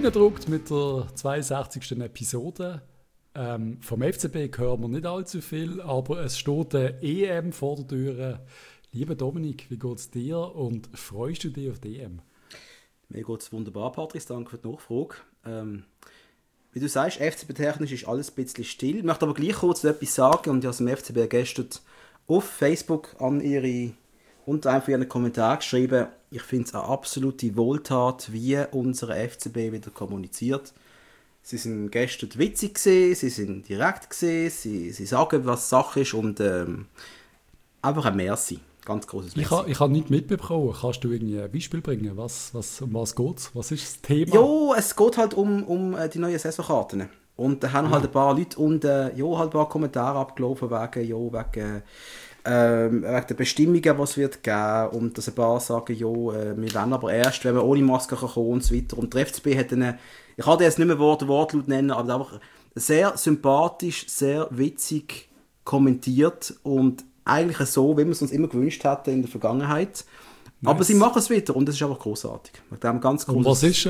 Kleingedruckt mit der 62. Episode. Vom FCB hören wir nicht allzu viel, aber es steht eine EM vor der Tür. Lieber Dominik, wie geht es dir und freust du dich auf die EM? Mir geht es wunderbar, Patrice, danke für die Nachfrage. Wie du sagst, FCB-technisch ist alles ein bisschen still. Ich möchte aber gleich kurz etwas sagen und ich habe dem FCB gestern auf Facebook unter einem von ihren Kommentaren geschrieben, ich finde es eine absolute Wohltat, wie unser FCB wieder kommuniziert. Sie sind gestern witzig gewesen, sie sind direkt gewesen, sie sagen, was Sache ist und einfach ein Merci. Ganz großes Merci. Ich habe nichts mitbekommen. Kannst du irgendwie ein Beispiel bringen? Um was geht es? Was ist das Thema? Ja, es geht halt um die neuen Saisonkarten. Und da haben halt ein paar Leute und halt ein paar Kommentare abgelaufen wegen der Bestimmungen, die es wird geben. Und dass ein paar sagen, wir wollen aber erst, wenn wir ohne Maske kommen und so weiter. Und der FCB hat ich kann jetzt nicht mehr Wortlaut nennen, aber einfach sehr sympathisch, sehr witzig kommentiert und eigentlich so, wie wir es uns immer gewünscht hatten in der Vergangenheit. Nice. Aber sie machen es wieder und das ist einfach großartig. Und was ist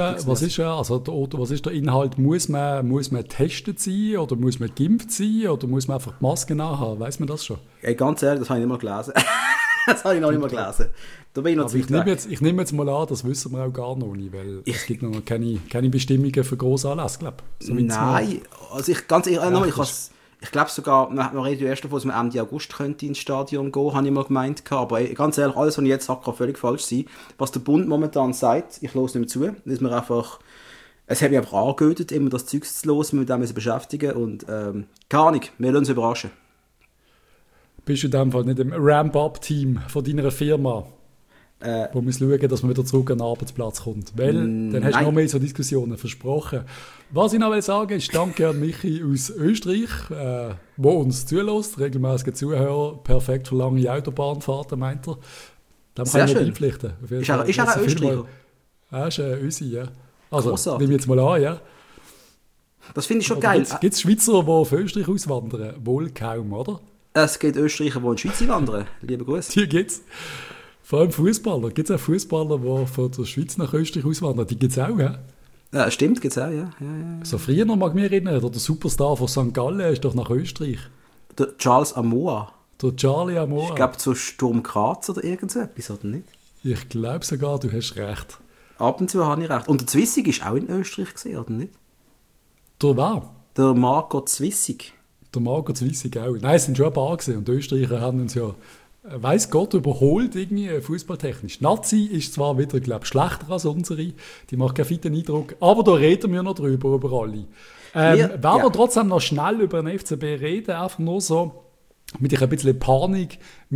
der Inhalt? Muss man getestet sein oder muss man geimpft sein oder muss man einfach die Maske nachhaben? Weiss man das schon? Ey, ganz ehrlich, das habe ich nicht mal gelesen. Das habe ich noch nicht mal gelesen. Da bin ich noch ich nehme jetzt mal an, das wissen wir auch gar noch nicht, weil es gibt noch keine Bestimmungen für Grossanlässe, glaube ich. So nein, also ich glaube sogar, man redet ja erst davon, dass man Ende August könnte ins Stadion gehen, habe ich mal gemeint. Aber ganz ehrlich, alles, was ich jetzt sage, kann völlig falsch sein. Was der Bund momentan sagt, ich höre es nicht mehr zu, es hat mich einfach angehört, immer das Zeug zu hören, mit dem wir uns beschäftigen und keine Ahnung, wir lassen uns überraschen. Bist du in dem Fall nicht im Ramp-Up-Team von deiner Firma, wo muss schauen, dass man wieder zurück an den Arbeitsplatz kommt? Weil dann hast du noch mehr so Diskussionen versprochen. Was ich noch sagen will, ist danke an Michi aus Österreich, wo uns zulässt, regelmäßige Zuhörer, perfekt für lange Autobahnfahrten, meint er. Dem kann ich beipflichten. Ist er ein Österreicher? Er ist ein Ösi, ja. Also, nehme ich jetzt mal an, ja. Das finde ich schon geil. Gibt es Schweizer, die auf Österreich auswandern? Wohl kaum, oder? Es gibt Österreicher, die in die Schweiz wandern. Liebe Grüße. Die gibt es. Vor allem Fußballer. Gibt es auch Fußballer, die von der Schweiz nach Österreich auswandern? Die gibt es auch, ja? Ja, stimmt, gibt es auch, ja. So früher noch mag ich mich erinnern, der Superstar von St. Gallen ist doch nach Österreich. Der Charles Amoa. Der Charlie Amoa. Ich glaube, zu Sturm Graz oder irgend so etwas, oder nicht? Ich glaube sogar, du hast recht. Ab und zu habe ich recht. Und der Zwissig war auch in Österreich gewesen, oder nicht? Der wer? Der Marco Zwissig. Der Marco Zwissig auch. Nein, es sind schon ein paar gewesen. Und die Österreicher haben uns ja, weiss Gott, überholt irgendwie fußballtechnisch. Nazi ist zwar wieder, glaube ich, schlechter als unsere. Die macht keinen fitten Eindruck. Aber da reden wir noch drüber, über alle. Werden wir trotzdem noch schnell über den FCB reden? Einfach nur so mit ein bisschen Panik,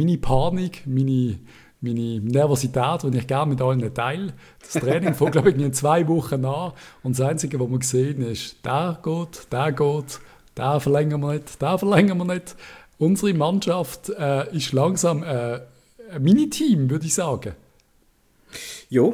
meine Nervosität, die ich gerne mit allen teile. Das Training fängt, glaube ich, in 2 Wochen an. Und das Einzige, was wir sehen, ist, der geht, den verlängern wir nicht. Unsere Mannschaft ist langsam ein Mini-Team, würde ich sagen. Ja,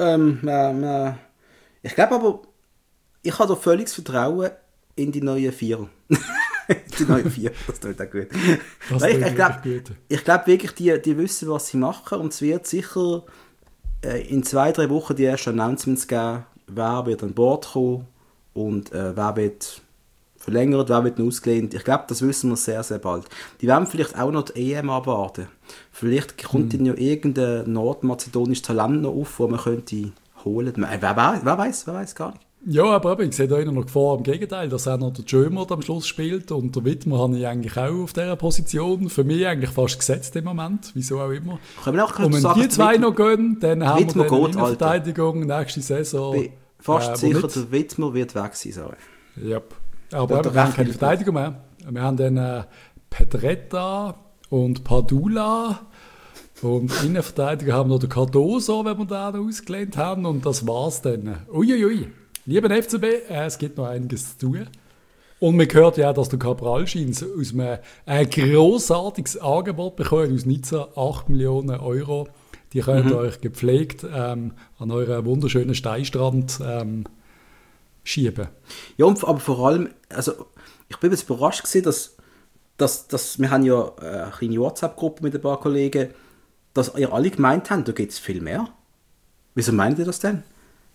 ich glaube aber, ich habe da völliges Vertrauen in die neuen Vier. Die neuen Vier, das tut auch gut. Ich glaube wirklich, die wissen, was sie machen und es wird sicher in 2-3 Wochen die ersten Announcements geben, wer wird an Bord kommen und wer wird verlängert, wer wird ausgelehnt. Ich glaube, das wissen wir sehr, sehr bald. Die werden vielleicht auch noch die EM abwarten. Vielleicht kommt dann ja irgendein nordmazedonisches Talent noch auf, das man könnte holen. Wer weiß gar nicht. Ja, aber ich sehe da noch Gefahr. Im Gegenteil, dass auch noch der Jömer am Schluss spielt und der Wittmer habe ich eigentlich auch auf dieser Position. Für mich eigentlich fast gesetzt im Moment, wieso auch immer. Und wenn die zwei noch gehen, dann haben wir eine Innenverteidigung nächste Saison. Fast sicher, der Wittmer wird weg sein. Sorry. Ja, aber wir haben keine Verteidigung mehr. Wir haben dann Pedretta und Padula. Und Innenverteidiger haben wir noch den Cardoso, wenn wir den ausgelehnt haben. Und das war's dann. Uiuiui. Lieber FCB, es gibt noch einiges zu tun. Und man hört ja, dass der Cabral Scheins aus einem grossartiges Angebot bekommen aus Nizza, 8 Millionen Euro. Die könnt ihr euch gepflegt an euren wunderschönen Steinstrand schieben. Ja, aber vor allem, also ich bin jetzt überrascht gewesen, dass wir haben ja eine kleine WhatsApp-Gruppe mit ein paar Kollegen, dass ihr alle gemeint habt, da gibt es viel mehr. Wieso meint ihr das denn?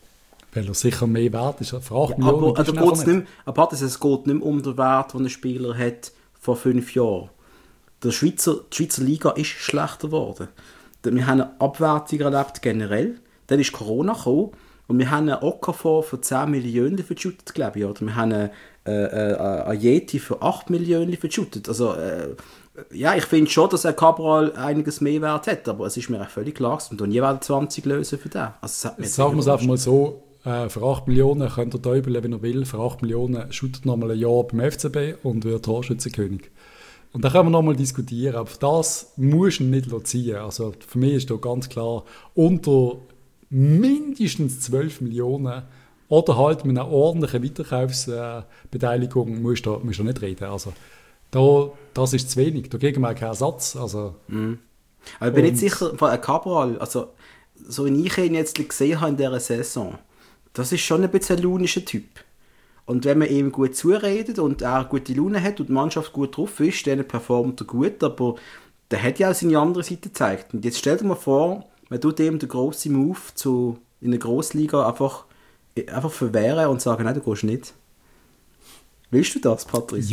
Weil er sicher mehr wert ist. Für 8 Ja, Millionen aber es geht nicht mehr um den Wert, den ein Spieler hat vor 5 Jahren. Die Schweizer Liga ist schlechter geworden. Wir haben eine Abwertung erlebt generell. Dann ist Corona gekommen und wir haben einen Okafor für 10 Millionen verschüttet, glaube ich. Oder wir haben einen Yeti für 8 Millionen verschüttet. Also, ja, ich finde schon, dass ein Cabral einiges mehr Wert hat, aber es ist mir auch völlig klar, und nie werden 20 lösen für den. Also, sagen wir es einfach mal so, für 8 Millionen könnt ihr täubeln, wenn ihr will. Für 8 Millionen shootet noch mal ein Jahr beim FCB und wird Torschützenkönig. Und da können wir noch mal diskutieren, aber das muss ihn nicht ziehen. Also für mich ist da ganz klar, unter mindestens 12 Millionen oder halt mit einer ordentlichen Weiterkaufsbeteiligung musst du nicht reden. Also das ist zu wenig. Dagegen mal kein Ersatz. Also, Aber ich bin nicht sicher, von Cabral, also so wie ich ihn jetzt gesehen habe in dieser Saison, das ist schon ein bisschen ein launischer Typ. Und wenn man ihm gut zuredet und er gute Laune hat und die Mannschaft gut drauf ist, dann performt er gut, aber der hat ja auch seine andere Seite gezeigt. Und jetzt stell dir mal vor, man tut ihm den grossen Move in der Grossliga einfach verwehren und sagen, nein, du gehst nicht. Willst du das, Patrice? Ja,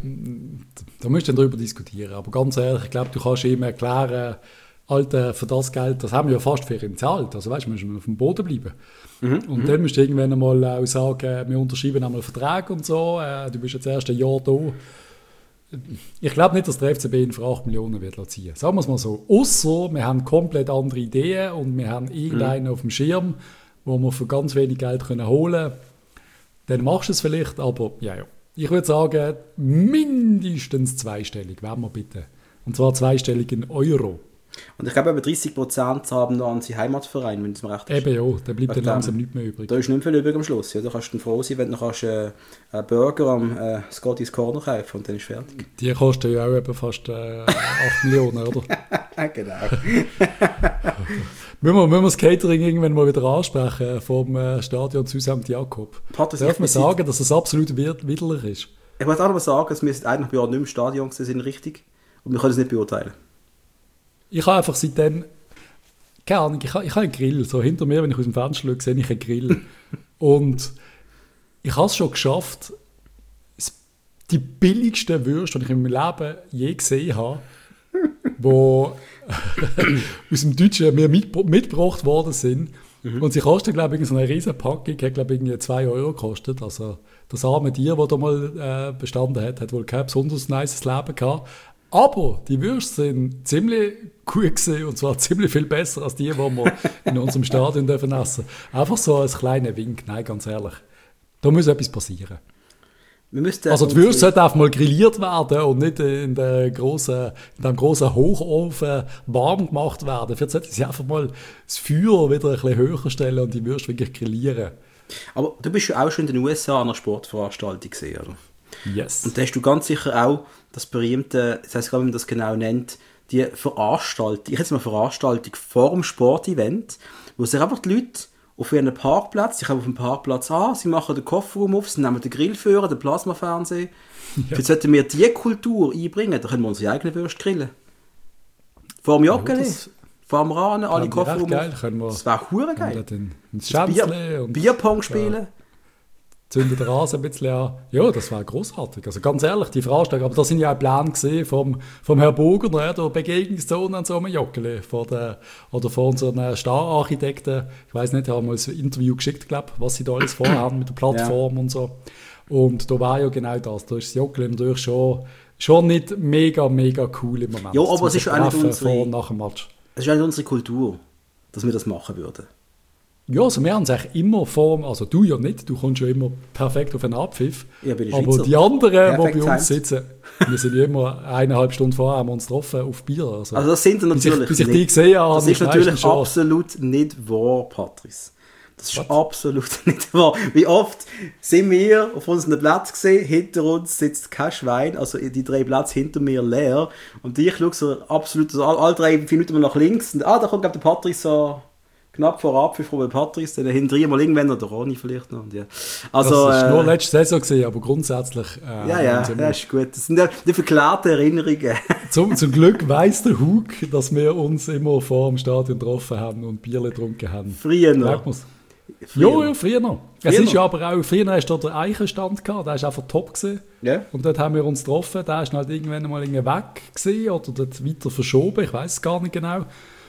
da müsst ihr darüber diskutieren. Aber ganz ehrlich, ich glaube, du kannst ihm erklären, Alter, für das Geld, das haben wir ja fast für ihn gezahlt. Also weißt du, wir müssen auf dem Boden bleiben. Und dann musst du irgendwann einmal auch sagen, wir unterschreiben einmal einen Vertrag und so, du bist jetzt erst ein Jahr da. Ich glaube nicht, dass der FCB ihn für 8 Millionen wird ziehen. Sagen wir es mal so. Ausser wir haben komplett andere Ideen und wir haben irgendeinen auf dem Schirm, wo wir für ganz wenig Geld holen können. Dann machst du es vielleicht, aber ja. Ich würde sagen, mindestens zweistellig, wenn wir bitte. Und zwar zweistellig in Euro. Und ich glaube, über 30% haben noch an seinen Heimatverein, wenn es mir recht ist. Eben ja, da bleibt dann langsam nichts mehr übrig. Da ist nicht viel übrig am Schluss. Ja. Da kannst du dann froh sein, wenn du einen Burger am Scotty's Corner kaufen und dann ist fertig. Die kosten ja auch eben fast 8 Millionen, oder? Genau. Müssen wir das Catering irgendwann mal wieder ansprechen vom Stadion zu St. Jakob? Darf man sagen, dass es absolut widerlich ist? Ich muss auch noch mal sagen, dass wir seit eineinhalb Jahren nicht im Stadion sind, richtig. Und wir können es nicht beurteilen. Ich habe einfach seitdem, keine Ahnung, ich habe einen Grill. So hinter mir, wenn ich aus dem Fenster schaue, sehe ich einen Grill. Und ich habe es schon geschafft, die billigsten Würste, die ich in meinem Leben je gesehen habe, die aus dem Deutschen mir mitgebracht worden sind. Und sie kosten, glaube ich, so eine riesen Packung, hat, glaube ich, 2 Euro gekostet. Also das arme Tier, das da mal bestanden hat wohl kein besonders nices Leben gehabt. Aber die Würste sind ziemlich gut gewesen, und zwar ziemlich viel besser als die wir in unserem Stadion essen dürfen. Einfach so als kleiner Wink, nein, ganz ehrlich. Da muss etwas passieren. Also die Würste sollten einfach mal grilliert werden und nicht in dem grossen Hochofen warm gemacht werden. Vielleicht sollten sie einfach mal das Feuer wieder ein bisschen höher stellen und die Würste wirklich grillieren. Aber du bist ja auch schon in den USA an einer Sportveranstaltung gesehen, oder? Yes. Und da hast du ganz sicher auch das berühmte, ich weiß gar nicht, wie man das genau nennt, die Veranstaltung vor dem Sportevent, wo sich einfach die Leute auf ihren Parkplatz, sie kommen auf dem Parkplatz an, sie machen den Kofferraum auf, sie nehmen den Grillführer, den Plasmafernseher. Ja. Jetzt sollten wir diese Kultur einbringen, dann können wir unsere eigenen Würste grillen. Vor dem Joggeli, vor dem Rahnen, alle Kofferraum auf. Das wäre verdammt geil. Bierpong spielen. Zündet den Rasen ein bisschen an. Ja, das war grossartig. Also ganz ehrlich, die Veranstaltung, aber da sind ja auch Pläne gesehen vom Herrn Burger, der Begegnungszone an so einem Joggeli oder von unseren Stararchitekten. Ich weiss nicht, haben wir ein Interview geschickt, glaube ich, was sie da alles vorhaben mit der Plattform und so. Und da war ja genau das. Da ist das Joggeli natürlich schon nicht mega, mega cool im Moment. Ja, aber es ist auch nicht vor und nach dem Match. Es ist auch nicht unsere Kultur, dass wir das machen würden. Ja, also wir haben es eigentlich immer also du ja nicht, du kommst ja immer perfekt auf einen Abpfiff. Ja, bin ich aber Schweizer. Die anderen, die bei uns sitzen, wir sind ja immer 1,5 Stunden vorher, haben wir uns getroffen auf Bier. Also das sind natürlich bis ich die gesehen habe. Das ist natürlich absolut nicht wahr, Patrice. Das ist absolut nicht wahr. Wie oft sind wir auf unseren Platz gesehen, hinter uns sitzt kein Schwein, also die 3 Plätze hinter mir leer. Und ich schaue so absolut, alle 3 Minuten mal nach links und da kommt der Patrice so knapp vor Abpfiff von Patrice, dann hinterher mal irgendwann noch der Ronny vielleicht noch. Und ja. Also, das war nur letzte Saison gewesen, aber grundsätzlich... ja, ist gut. Das sind die verklärten Erinnerungen. Zum Glück weiss der Hug, dass wir uns immer vor dem Stadion getroffen haben und Bierle getrunken haben. Früher noch. Ja, früher noch. Es ist ja aber auch, früher hast du den Eichenstand gehabt, der war einfach top gewesen. Ja. Und dort haben wir uns getroffen, der ist halt irgendwann mal weg gewesen oder dort weiter verschoben, ich weiß es gar nicht genau.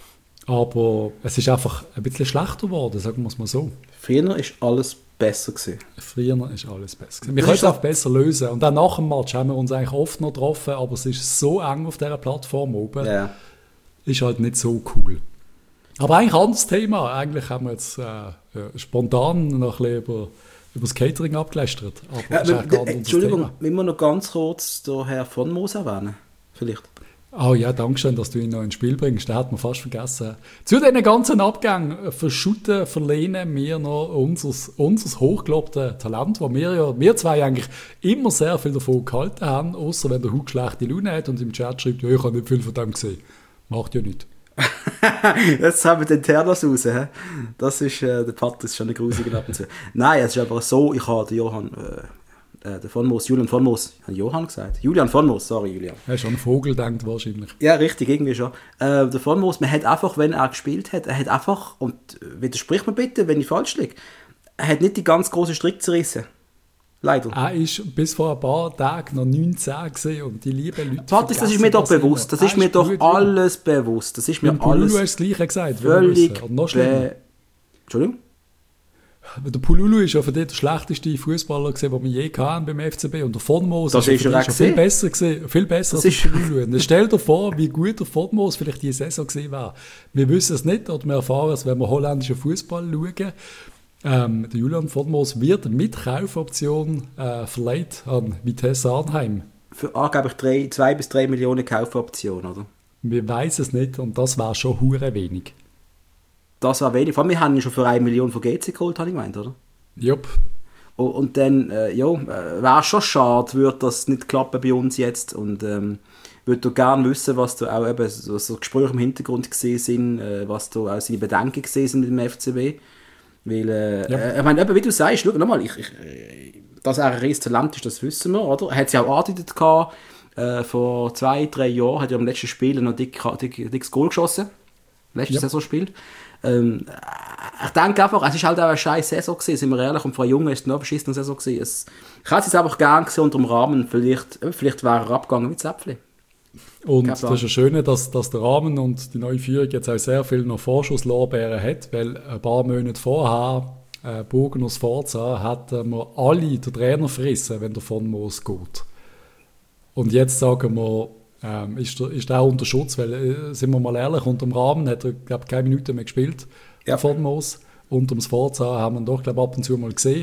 Aber es ist einfach ein bisschen schlechter geworden, sagen wir es mal so. Früher ist alles besser gewesen. Früher ist alles besser gewesen. Wir können es auch besser lösen. Und auch nach dem Match haben wir uns eigentlich oft noch getroffen, aber es ist so eng auf dieser Plattform oben. Ja. Ist halt nicht so cool. Aber eigentlich ein anderes Thema. Eigentlich haben wir jetzt spontan noch ein bisschen über das Catering abgelästert. Entschuldigung, müssen wir noch ganz kurz den Herrn von Moos erwähnen? Vielleicht. Oh ja, danke schön, dass du ihn noch ins Spiel bringst. Den hat man fast vergessen. Zu diesen ganzen Abgängen verlehnen wir noch unser hochgelobtes Talent, wo wir zwei eigentlich immer sehr viel davon gehalten haben, außer wenn der Hug schlechte Laune hat und im Chat schreibt, ja, ich habe nicht viel von dem gesehen. Macht ja nichts. Jetzt haben wir den Ternos raus. He? Das ist, der Patrick ist schon eine grusige ab und zu. Nein, es ist aber so, ich habe den Johann, der von Moos, Julian von Moos, ich habe Johann gesagt. Julian von Moos, sorry Julian. Er ist schon ein Vogel, denkt wahrscheinlich. Ja, richtig, irgendwie schon. Der von Moos, man hat einfach, wenn er gespielt hat, er hat einfach, und widersprich mir bitte, wenn ich falsch liege, er hat nicht die ganz großen Strick zerrissen. Leider. Er ist bis vor ein paar Tagen noch 19 gesehen und die lieben Leute. Patrick, das ist mir doch bewusst. Das ist mir doch alles bewusst. Das ist mir alles. Du hast das Gleiche gesagt. Völlig. Und noch schlimmer. Entschuldigung? Der Pululu ist ja für dich der schlechteste Fußballer, den wir je hatten beim FCB. Und der Von Moos ist ja schon viel besser gewesen, viel besser als der Pululu. Und stell dir vor, wie gut der Von Moos vielleicht diese Saison gewesen wäre. Wir wissen es nicht, oder wir erfahren es, wenn wir holländischen Fußball schauen. Der Julian von Moos wird mit Kaufoption verleiht an Vitesse Arnheim. Für angeblich 2 bis 3 Millionen Kaufoption, oder? Wir wissen es nicht und das wäre schon hure wenig. Das war wenig. Vor allem, wir haben ihn schon für 1 Million von GC geholt, habe ich gemeint, oder? Jupp. Und dann, wäre schon schade, würde das nicht klappen bei uns jetzt. Und würde gerne wissen, was da auch eben so Gespräche im Hintergrund gesehen sind, was da auch seine Bedenken gesehen sind mit dem FCB. Weil, ich meine, wie du sagst, schau nochmal, dass er ein riesiges Talent ist, das wissen wir, oder? Er hat es ja auch angedeutet gehabt, vor 2-3 Jahren hat er im letzten Spiel noch dickes Goal geschossen. Letztes Saisonspiel. Ich denke einfach, es war halt auch eine scheiß Saison gewesen, sind wir ehrlich, und für einen Jungen ist es noch eine beschissene Saison gewesen. Ich hätte es einfach gerne gesehen unter dem Rahmen, vielleicht wäre er abgegangen mit Zäpfli. Und das ist ja schön, dass der Rahmen und die neue Führung jetzt auch sehr viel noch Vorschusslorbeeren hat, weil ein paar Monate vorher, Bogen aus Forza, hatten wir alle den Trainer frissen, wenn der von Moos geht. Und jetzt sagen wir, ist er unter Schutz, weil, sind wir mal ehrlich, unter dem Rahmen hat er, glaube ich, keine Minute mehr gespielt, von Moos. Unter dem Forza haben wir ihn doch, glaube ich, ab und zu mal gesehen.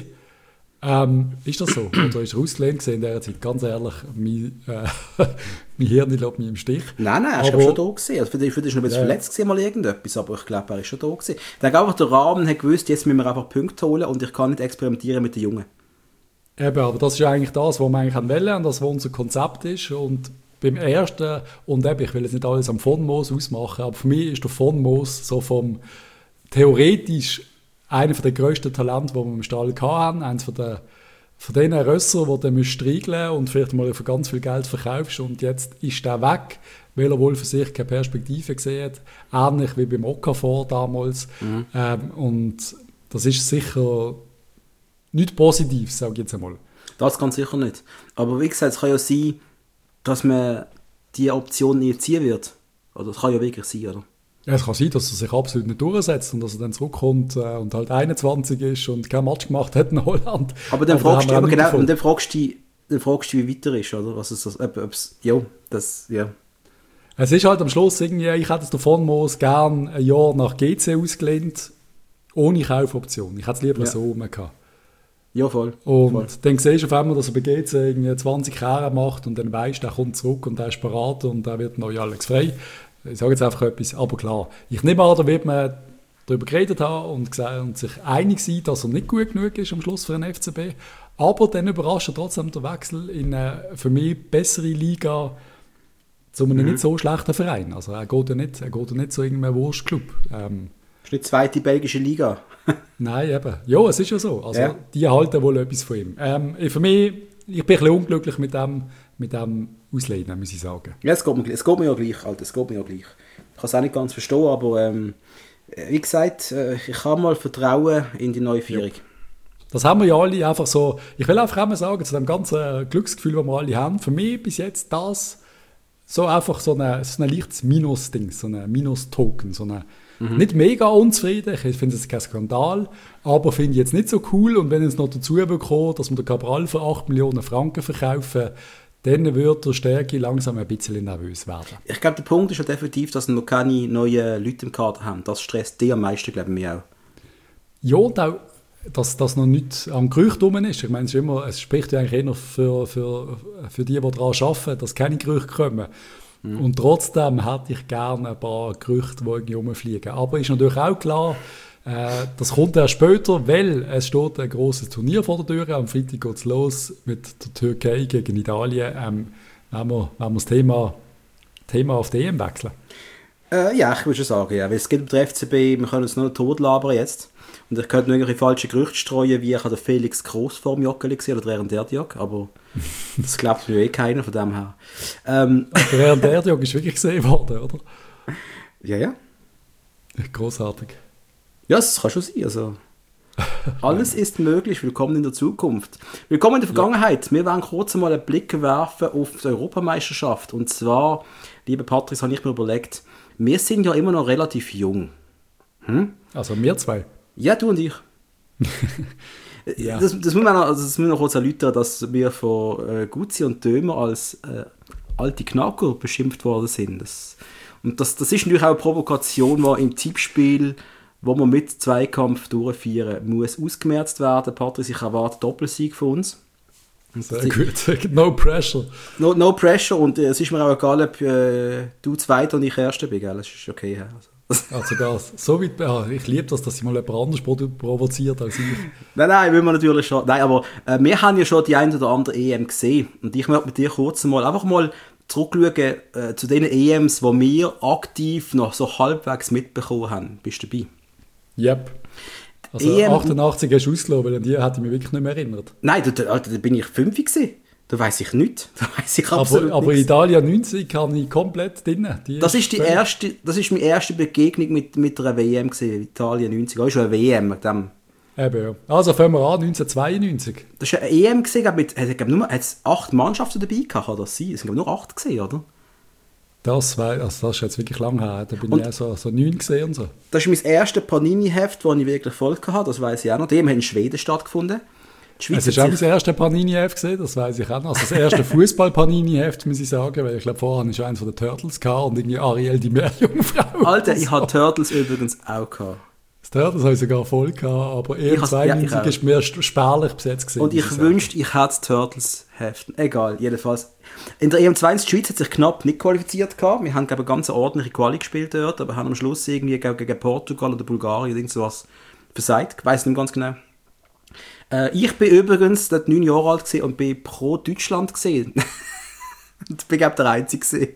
Ist das so? Oder ist er ausgelehnt in dieser Zeit? Ganz ehrlich, mein Hirn lässt mich im Stich. Nein, er ist schon da gewesen. Also für dich ist noch ein bisschen verletzt gewesen, mal irgendetwas, aber ich glaube, er ist schon da gewesen. Ich denke einfach, der Rahmen hat gewusst, jetzt müssen wir einfach Punkte holen und ich kann nicht experimentieren mit den Jungen. Eben, aber das ist eigentlich das, was wir eigentlich wollen und das, was unser Konzept ist. Und beim ersten, und eben, ich will jetzt nicht alles am Von Moos ausmachen, aber für mich ist der Von Moos so vom theoretisch einer der grössten Talente, die wir im Stall hatten, eines von den Rösser, die du striegeln und vielleicht mal für ganz viel Geld verkaufst und jetzt ist der weg, weil er wohl für sich keine Perspektive gesehen hat, ähnlich wie beim Okafor damals. Und das ist sicher nichts Positives, sage ich jetzt einmal. Das kann sicher nicht. Aber wie gesagt, es kann ja sein, dass man diese Option nie ziehen wird. Oder das kann ja wirklich sein, oder? Ja, es kann sein, dass er sich absolut nicht durchsetzt und dass er dann zurückkommt und halt 21 ist und kein Match gemacht hat in Holland. Aber dann fragst du, dann fragst du, wie weit er ist, oder? Was ist das? Es ist halt am Schluss irgendwie, ich hätte es davon Moos gern ein Jahr nach GC ausgelehnt, ohne Kaufoption. Ich hätte es lieber so gehabt. Ja, voll. Und voll. Dann siehst du auf einmal, dass er bei GC irgendwie 20 Jahre macht und dann weisst du, er kommt zurück und er ist parat und er wird neu alles frei. Ich sage jetzt einfach etwas, aber klar. Ich nehme an, da wird man darüber geredet haben und sich einig sein, dass er nicht gut genug ist am Schluss für den FCB. Aber dann überrascht er trotzdem der Wechsel in eine für mich bessere Liga zu einem nicht so schlechten Verein. Also er geht ja nicht zu irgendeinem Wurstclub. Das ist nicht die zweite belgische Liga. Nein, eben. Ja, es ist ja so. Also die halten wohl etwas von ihm. Für mich, ich bin ein bisschen unglücklich mit dem Auslehnen, muss ich sagen. Ja, es geht mir ja gleich, Alter, es geht mir ja gleich. Ich kann es auch nicht ganz verstehen, aber Wie gesagt, ich kann mal vertrauen in die neue Vierung. Ja. Das haben wir ja alle einfach so. Ich will einfach einmal sagen, zu dem ganzen Glücksgefühl, das wir alle haben, für mich bis jetzt das so einfach so ein leichtes Minus-Ding, so ein Minus-Token, so eine nicht mega unzufrieden, ich finde es kein Skandal, aber finde ich jetzt nicht so cool, und wenn es noch dazu bekommt, dass wir den Cabral für 8 Millionen Franken verkaufen, dann wird der Stärke langsam ein bisschen nervös werden. Ich glaube, der Punkt ist ja definitiv, dass wir noch keine neuen Leute im Kader haben. Das stresst die am meisten, glaube ich, mich auch. Ja, und auch, dass das noch nicht am Gerücht rum ist. Ich meine, es spricht ja eigentlich eher für die daran arbeiten, dass keine Gerüchte kommen. Und trotzdem hätte ich gerne ein paar Gerüchte, die irgendwie rumfliegen. Aber ist natürlich auch klar, das kommt erst später, weil es steht ein grosses Turnier vor der Tür. Am Freitag geht es los mit der Türkei gegen Italien. Wenn wir das Thema auf die EM wechseln? Ja, ich würde schon sagen, ja. Weil es geht um den FCB, wir können uns nur tot labern jetzt. Und ich könnte nur irgendwelche falsche Gerüchte streuen, wie ich habe den Felix Gross vor dem Joggeli gesehen oder während der Diog, aber das glaubt mir keiner von dem her. Während der Diog ist wirklich gesehen worden, oder? Ja. Großartig. Ja, das kann schon sein. Also, alles ist möglich. Willkommen in der Zukunft. Willkommen in der Vergangenheit. Wir werden kurz einmal einen Blick werfen auf die Europameisterschaft. Und zwar, lieber Patrick, habe ich mir überlegt, wir sind ja immer noch relativ jung. Also wir zwei? Ja, du und ich. Ja. Das muss man noch kurz erläutern, dass wir von Guzzi und Dömer als alte Knacker beschimpft worden sind. Und das ist natürlich auch eine Provokation, die im Tippspiel, wo man mit Zweikampf durchführen muss, ausgemerzt werden. Patrick, ich erwarte Doppelsieg von uns. Sehr gut. No pressure. No pressure, und es ist mir auch egal, ob du Zweiter und ich Erster bin. Gell? Das ist okay. Also so weit, ich liebe das, dass sie mal jemand anders provoziert als ich. Nein, will man natürlich schon. Nein, aber wir haben ja schon die ein oder andere EM gesehen. Und ich möchte mit dir kurz einfach mal zurückschauen zu den EMs, die wir aktiv noch so halbwegs mitbekommen haben. Bist du dabei? Yep. Also EM 88 hast du ausgelassen, weil an die hätte ich mich wirklich nicht mehr erinnert. Nein, da bin ich 5 gewesen. Da weiss ich nichts. Da weiss ich absolut aber nichts. Italien 90 kann ich komplett drin. Das ist meine erste Begegnung mit einer WM gewesen. Italien 90. Das ist schon eine WM mit dem. Eben, ja. Also fangen wir an, 1992. Das war eine EM gewesen, hat es 8 Mannschaften dabei gehabt, kann das sein? Es sind nur 8 gewesen, oder? Das ist jetzt wirklich lang her. Da bin ich auch so 9 gesehen und so. Das ist mein erstes Panini-Heft, das ich wirklich voll hatte. Das weiss ich auch noch. Dem hat in Schweden stattgefunden. Es ist auch mein erstes Panini-Heft gesehen, das weiss ich auch noch. Also das erste Fußball-Panini-Heft, muss ich sagen, weil ich glaube, vorher hatte ich eins von den Turtles gehabt und irgendwie Ariel, die Meerjungfrau. Alter, ich hatte Turtles übrigens auch gehabt. Das Turtles habe ich sogar voll gehabt, aber eher 92 ist mir spärlich besetzt gewesen. Und ich wünschte, ich hätte das Turtles-Heft. Egal, jedenfalls. In der EM2 die Schweiz hat sich knapp nicht qualifiziert gehabt. Wir haben, glaube ich, eine ganz ordentliche Quali gespielt dort, aber haben am Schluss irgendwie gegen Portugal oder Bulgarien irgend sowas versagt. Ich weiss nicht ganz genau. Ich bin übrigens dort 9 Jahre alt und bin pro Deutschland gesehen. Und bin, glaube ich, der Einzige.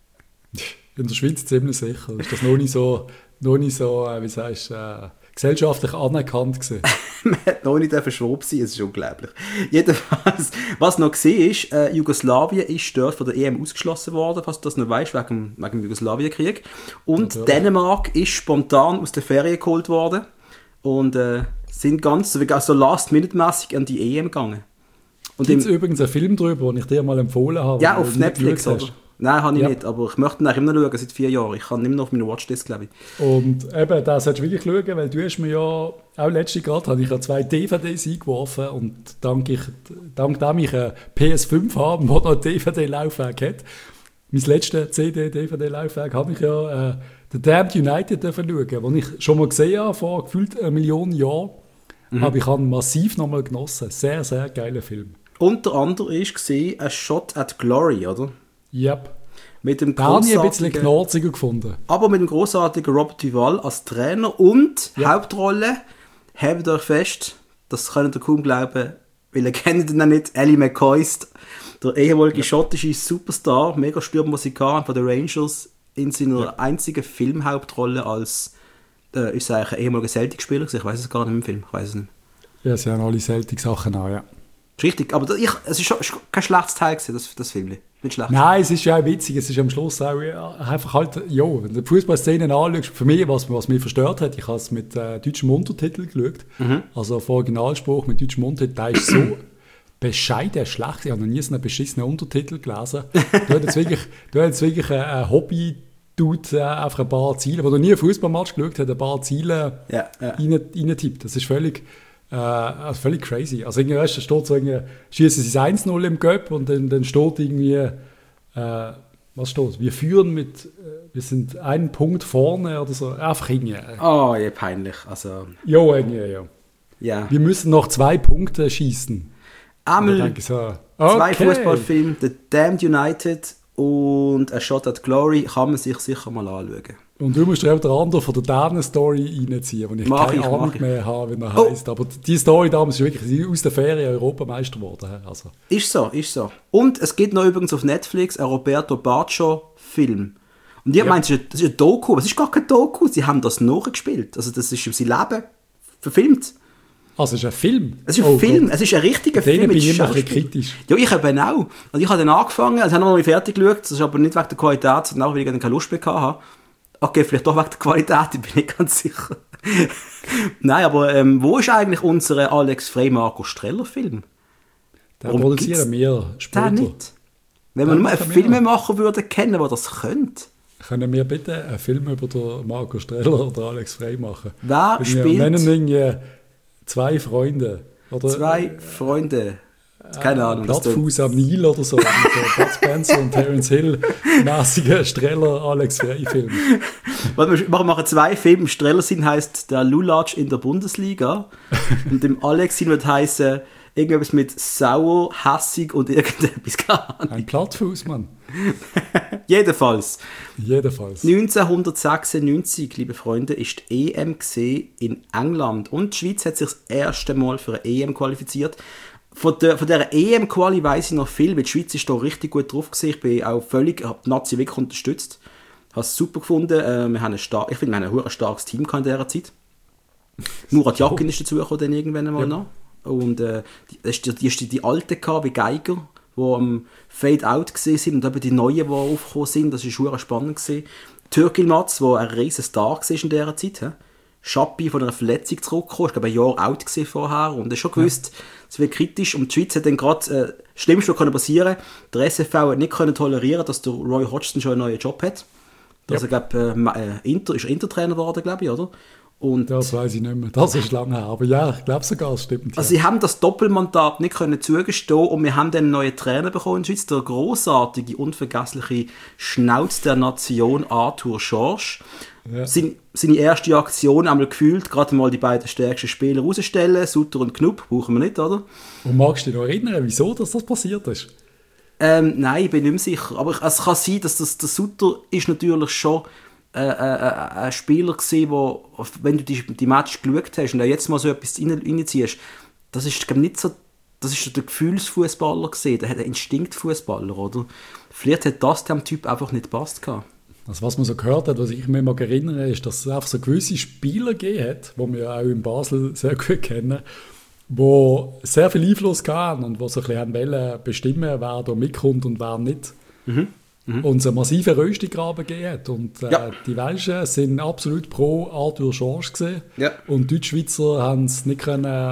In der Schweiz ziemlich sicher. Ist das noch nicht so wie sagst du, gesellschaftlich anerkannt gewesen? Man hat noch nicht verschoben sein, es ist unglaublich. Jedenfalls, was noch gesehen ist, Jugoslawien ist dort von der EM ausgeschlossen worden, falls du das noch weißt, wegen dem Jugoslawienkrieg. Und natürlich. Dänemark ist spontan aus der Ferien geholt worden und sind ganz so last-minute-mässig an die EM gegangen. Gibt es übrigens einen Film darüber, den ich dir mal empfohlen habe? Ja, auf Netflix, oder? Nein, habe ich nicht, aber ich möchte ihn immer noch schauen, seit 4 Jahren. Ich kann immer noch auf meiner Watchlist, glaube ich. Und eben, das solltest du wirklich schauen, weil du hast mir ja, auch letzte gerade, habe ich ja 2 DVDs eingeworfen und dank dem ich eine PS5 habe, die noch ein DVD-Laufwerk hat, mein letztes CD-DVD-Laufwerk, habe ich ja The Damned United schauen, den ich schon mal gesehen habe, vor gefühlt 1 Million Jahren. Aber ich habe ihn massiv nochmal genossen. Sehr, sehr geiler Film. Unter anderem ist «A Shot at Glory», oder? Yep. Mit dem da habe ich ein bisschen knorziger gefunden. Aber mit dem grossartigen Robert Duvall als Trainer und Hauptrolle, habt euch fest, das könnt ihr kaum glauben, weil ihr kennt ihn nicht, Ellie McCoist, der ehemalige schottische Superstar, mega Stürmermusikant von den Rangers, in seiner einzigen Filmhauptrolle als ist eigentlich ein ehemaliger Celtic-Spieler, ich weiß es gar nicht im Film, ich weiß es nicht. Ja, sie haben alle Celtic-Sachen auch, ja. Richtig, aber es ist schon kein schlechtes Teil gewesen, das Film. nicht schlecht. Nein, es ist ja auch witzig, es ist am Schluss auch einfach halt, ja, wenn du die Fußballszenen anschaust, für mich, was mich verstört hat, ich habe es mit deutschem Untertitel geschaut, also auf Originalspruch mit deutschem Untertitel, der ist so bescheiden schlecht, ich habe noch nie so einen beschissenen Untertitel gelesen. Du hast jetzt wirklich ein Hobby, einfach ein paar Ziele, wo du nie einen Fußballmatch geschaut hast, ein paar Ziele reintippt. Das ist völlig crazy. Also irgendwie, weißt, da steht so, schießen sie 1-0 im Göpp und dann steht irgendwie, was steht? Wir sind einen Punkt vorne oder so. Einfach irgendwie. Oh, ja, peinlich. Also, ja. Wir müssen noch 2 Punkte schießen. Einmal so, okay. 2 Fußballfilme, The Damned United und A Shot at Glory, kann man sich sicher mal anschauen. Und du musst dir auch den anderen von der Dänen-Story reinziehen, wo ich keine Ahnung mehr habe, wie er heisst. Aber die Story damals ist wirklich aus der Ferien Europameister geworden. Also. Ist so. Und es gibt noch übrigens auf Netflix einen Roberto Baccio-Film. Und ich meine, das ist ein Doku, aber es ist gar kein Doku, sie haben das nachgespielt. Also das ist sein Leben verfilmt. Also es ist ein Film? Es ist ein Film, es ist ein richtiger Film. Den bin ich immer ein bisschen kritisch. Ja, ich eben auch. Und ich habe dann angefangen, also ich habe noch nicht fertig geschaut, das ist aber nicht wegen der Qualität, sondern auch, weil ich keine Lust mehr hatte. Okay, vielleicht doch wegen der Qualität, ich bin nicht ganz sicher. Nein, aber wo ist eigentlich unser Alex Frey-Marco-Streller-Film? Den produzieren wir später. Den nicht. Wenn wir nur einen Filmemacher würden kennen, der das könnte. Können wir bitte einen Film über den Marco Streller oder Alex Frey machen? Wer spielt? Wir nennen irgendwie 2 Freunde. Oder, 2 Freunde. Keine Ahnung. Plattfuß am Nil oder so. Bud Spencer und Terence Hill mäßiger Streller Alex Frey-Film. Wir machen 2 Filme. Streller sind heisst der Lulatsch in der Bundesliga. Und dem Alex sind wird heißen irgendetwas mit sauer, hässig und irgendetwas. Ein Plattfuß, Mann. Jedenfalls. 1996, liebe Freunde, ist die EM in England. Und die Schweiz hat sich das erste Mal für eine EM qualifiziert. Von dieser EM-Quali weiss ich noch viel, weil die Schweiz ist da richtig gut drauf gewesen. Ich bin auch völlig, habe die Nazi wirklich unterstützt. Habe es super gefunden. Wir haben ich finde, wir haben ein starkes Team in dieser Zeit. Murat Yakin ist dazugekommen dann irgendwann einmal noch. Und die Alten wie Geiger, die am Fade-Out sind und eben die Neuen, die aufgekommen sind. Das war spannend gewesen. Türk Yilmaz, der ein riesen Star war in dieser Zeit. Schappi von einer Verletzung zurückgekommen, ich glaube ein Jahr alt gewesen vorher und er schon gewusst, es wird kritisch und die Schweiz hat dann gerade das Schlimmste, was passieren konnte, der SFV hat nicht tolerieren, dass der Roy Hodgson schon einen neuen Job hat. Also, ich glaube, ist Intertrainer geworden, glaube ich, oder? Und das weiß ich nicht mehr, das ist lange her, aber ja, ich glaube sogar, es stimmt. Also sie haben das Doppelmandat nicht zugestehen und wir haben dann einen neuen Trainer bekommen in der Schweiz, der grossartige, unvergessliche Schnauz der Nation Arthur Schorsch. Ja. Seine erste Aktion einmal gefühlt, gerade mal die beiden stärksten Spieler rausstellen, Sutter und Knupp, brauchen wir nicht, oder? Und magst du dich noch erinnern, wieso das passiert ist? Nein, ich bin nicht mehr sicher, aber es kann sein, dass der Sutter ist natürlich schon ein Spieler gewesen, wo, wenn du die Match geschaut hast und auch jetzt mal so etwas reinziehst, das ist nicht so, das ist der Gefühlsfußballer gesehen, der hat einen Instinktfußballer, oder? Vielleicht hat das dem Typ einfach nicht gepasst gehabt. Also was man so gehört hat, was ich mich mal erinnere, ist, dass es einfach so gewisse Spieler gegeben hat, die wir auch in Basel sehr gut kennen, die sehr viel Einfluss hatten und die so ein bisschen wollen bestimmen, wer da mitkommt und wer nicht. Und es einen massiven Röstigraben gegeben hat. Und die Welschen sind absolut pro Arthur Schorsch gewesen. Ja. Und die Deutschschweizer haben es nicht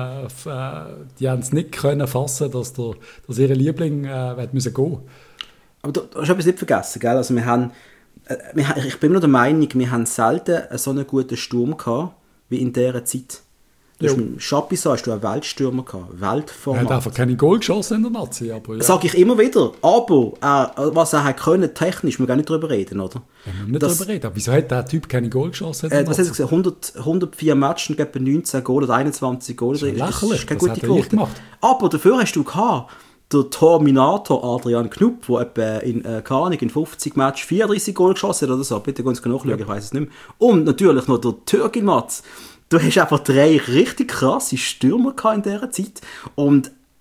können fassen, dass ihre Liebling müssen gehen. Aber du hast etwas nicht vergessen, gell? Also ich bin nur der Meinung, wir haben selten so einen guten Sturm gehabt, wie in dieser Zeit. Du hast mit Schapisa hast du einen Weltstürmer gehabt, Weltformat. Er hat einfach keine Goal geschossen in der Nazi. Aber ja. Sag ich immer wieder. Aber was er hat können, technisch, wir gehen nicht darüber reden, oder? Ja, wir nicht darüber reden. Aber wieso hat der Typ keine Goal geschossen in der Nazi? Was hast du gesagt? 104 Matches, etwa 19 Goal oder 21 Goal. Das ist lächerlich, das ist keine gute Quote. Aber dafür hast du gehabt, der Terminator Adrian Knupp, der etwa in 50 Matches 34 Goal geschossen hat oder so. Bitte gehen Sie nachschauen, ich weiss es nicht mehr. Und natürlich noch der Türk Yilmaz. Du hast einfach 3 richtig krasse Stürmer in dieser Zeit. Und also,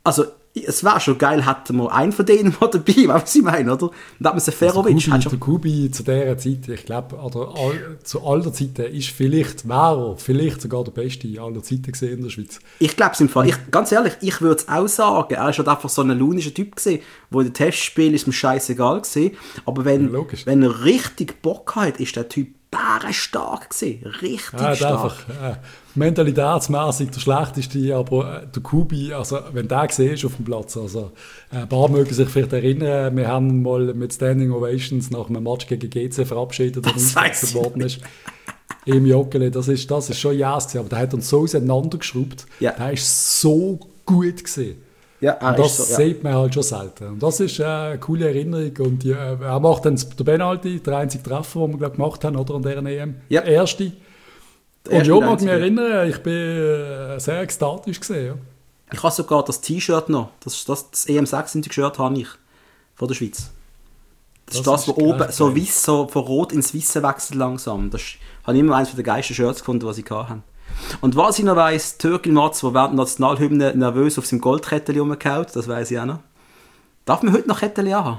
es wäre schon geil, hätten wir einen von denen mal dabei, was ich meine, oder? Und da hat man Seferovic. Also der Kubi zu dieser Zeit, ich glaube, zu aller Zeiten ist vielleicht sogar der Beste aller Zeiten gesehen in der Schweiz. Ich glaube es im Fall. Ganz ehrlich, ich würde es auch sagen. Er ist halt einfach so ein launischer Typ gewesen, wo in den Testspielen ist ihm scheißegal gewesen. Aber wenn er richtig Bock hat, ist der Typ bärenstark gewesen. Richtig stark. Einfach mentalitätsmäßig der Schlechteste, aber der Kubi, also wenn der siehst auf dem Platz, also ein paar mögen sich vielleicht erinnern, wir haben mal mit Standing Ovations nach einem Match gegen GC verabschiedet, der ausgewechselt worden ist. Im Joggeli, das ist schon yes, aber der hat uns so auseinandergeschraubt, der ist so gut gewesen. Ja, und das sieht man halt schon selten. Und das ist eine coole Erinnerung. Und er macht dann der Penalty, der einzige Treffer, den wir gemacht haben, oder, an dieser EM. Ja. Der erste. Und ja, mag mich erinnern, ich bin sehr ekstatisch gesehen. Ja. Ich habe sogar das T-Shirt noch. Das EM96-Shirt habe ich von der Schweiz. Das ist das, wo oben so weiß, so von rot ins Weiße wechselt langsam. Das habe ich immer eines der geilsten Shirts gefunden, was ich hatte. Und was ich noch weiss, Türkil Matz, der während der Nationalhymne nervös auf seinem Goldkettchen rumgehauen, das weiss ich auch noch. Darf man heute noch Kettchen haben?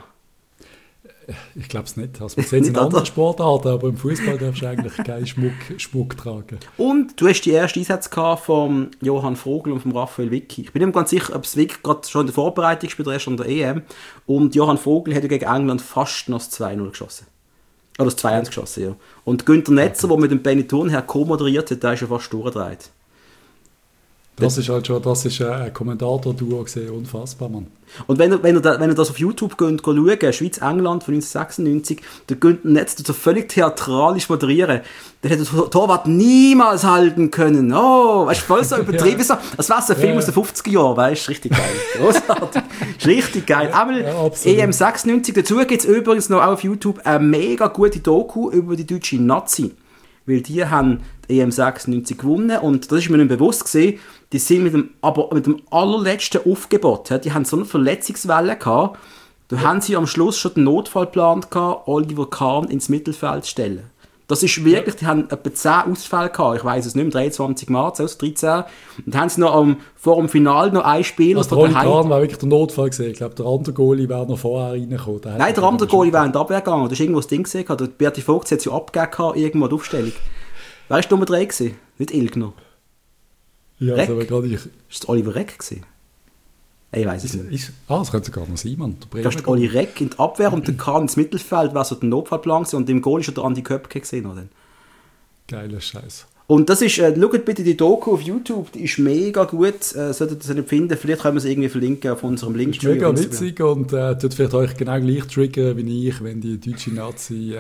Ich glaube es nicht. Also, man sieht es in anderen Sportarten, aber im Fußball darfst du eigentlich keinen Schmuck tragen. Und du hast die ersten Einsätze von Johann Vogel und von Raphael Vicky. Ich bin nicht ganz sicher, ob es Vicky gerade schon in der Vorbereitung gespielt hat, erst an der EM. Und Johann Vogel hat ja gegen England fast noch das 2-0 geschossen. Oder das 2-1 geschossen, ja. Und Günther Netzer, der mit dem Benny Thurnherr co-moderiert hat, der ist ja fast durchgedreht. Das ist ein Kommentator-Duo gesehen, unfassbar, Mann. Und wenn ihr das auf YouTube schaut, Schweiz-England von 1996, der Günther Netzer so völlig theatralisch moderieren, dann hätte der Torwart niemals halten können. Oh, weißt du, voll so übertrieben. Ja. Das war so ein Film aus den 50er Jahren, weißt du, richtig geil. Großartig. Ist richtig geil. Einmal EM96, dazu gibt es übrigens noch auf YouTube eine mega gute Doku über die deutsche Nazi. Weil die haben die EM96 gewonnen und das ist mir nicht bewusst gewesen, die sind mit dem allerletzten Aufgebot, die haben so eine Verletzungswelle gehabt, da haben sie am Schluss schon den Notfallplan gehabt, Oliver Kahn ins Mittelfeld zu stellen. Das ist wirklich, die haben etwa 10 Ausfälle gehabt, ich weiss es nicht, am 23. März, also 13. Und haben sie noch vor dem Finale noch ein Spieler... Also der Oliver Kahn war wirklich der Notfall gewesen. Ich glaube, der andere Goalie wäre noch vorher reingekommen. Nein, der andere Goalie wäre in die Abwehr gegangen. Da ist irgendwo das Ding gesehen. Der Berti Vogt hat sich abgegeben, irgendwo die Aufstellung. Wer war Nummer 3 gewesen? Nicht Ilgner. Ja, Reck? Also gerade ich... Ist das Oliver Reck gewesen? Ich weiss es nicht. Das könnte sogar noch sein, Mann. Da ist der Oli Reck in die Abwehr und der Kahn ins Mittelfeld, war so der Notfallplan gewesen. Und im Goal ist schon der Andi Köpke gesehen. Oder? Geiler Scheiß. Und das ist, schaut bitte die Doku auf YouTube, die ist mega gut, solltet ihr das nicht finden, vielleicht können wir sie irgendwie verlinken auf unserem Link. Das ist mega witzig und tut vielleicht euch genau gleich triggern wie ich, wenn die deutsche Nazi,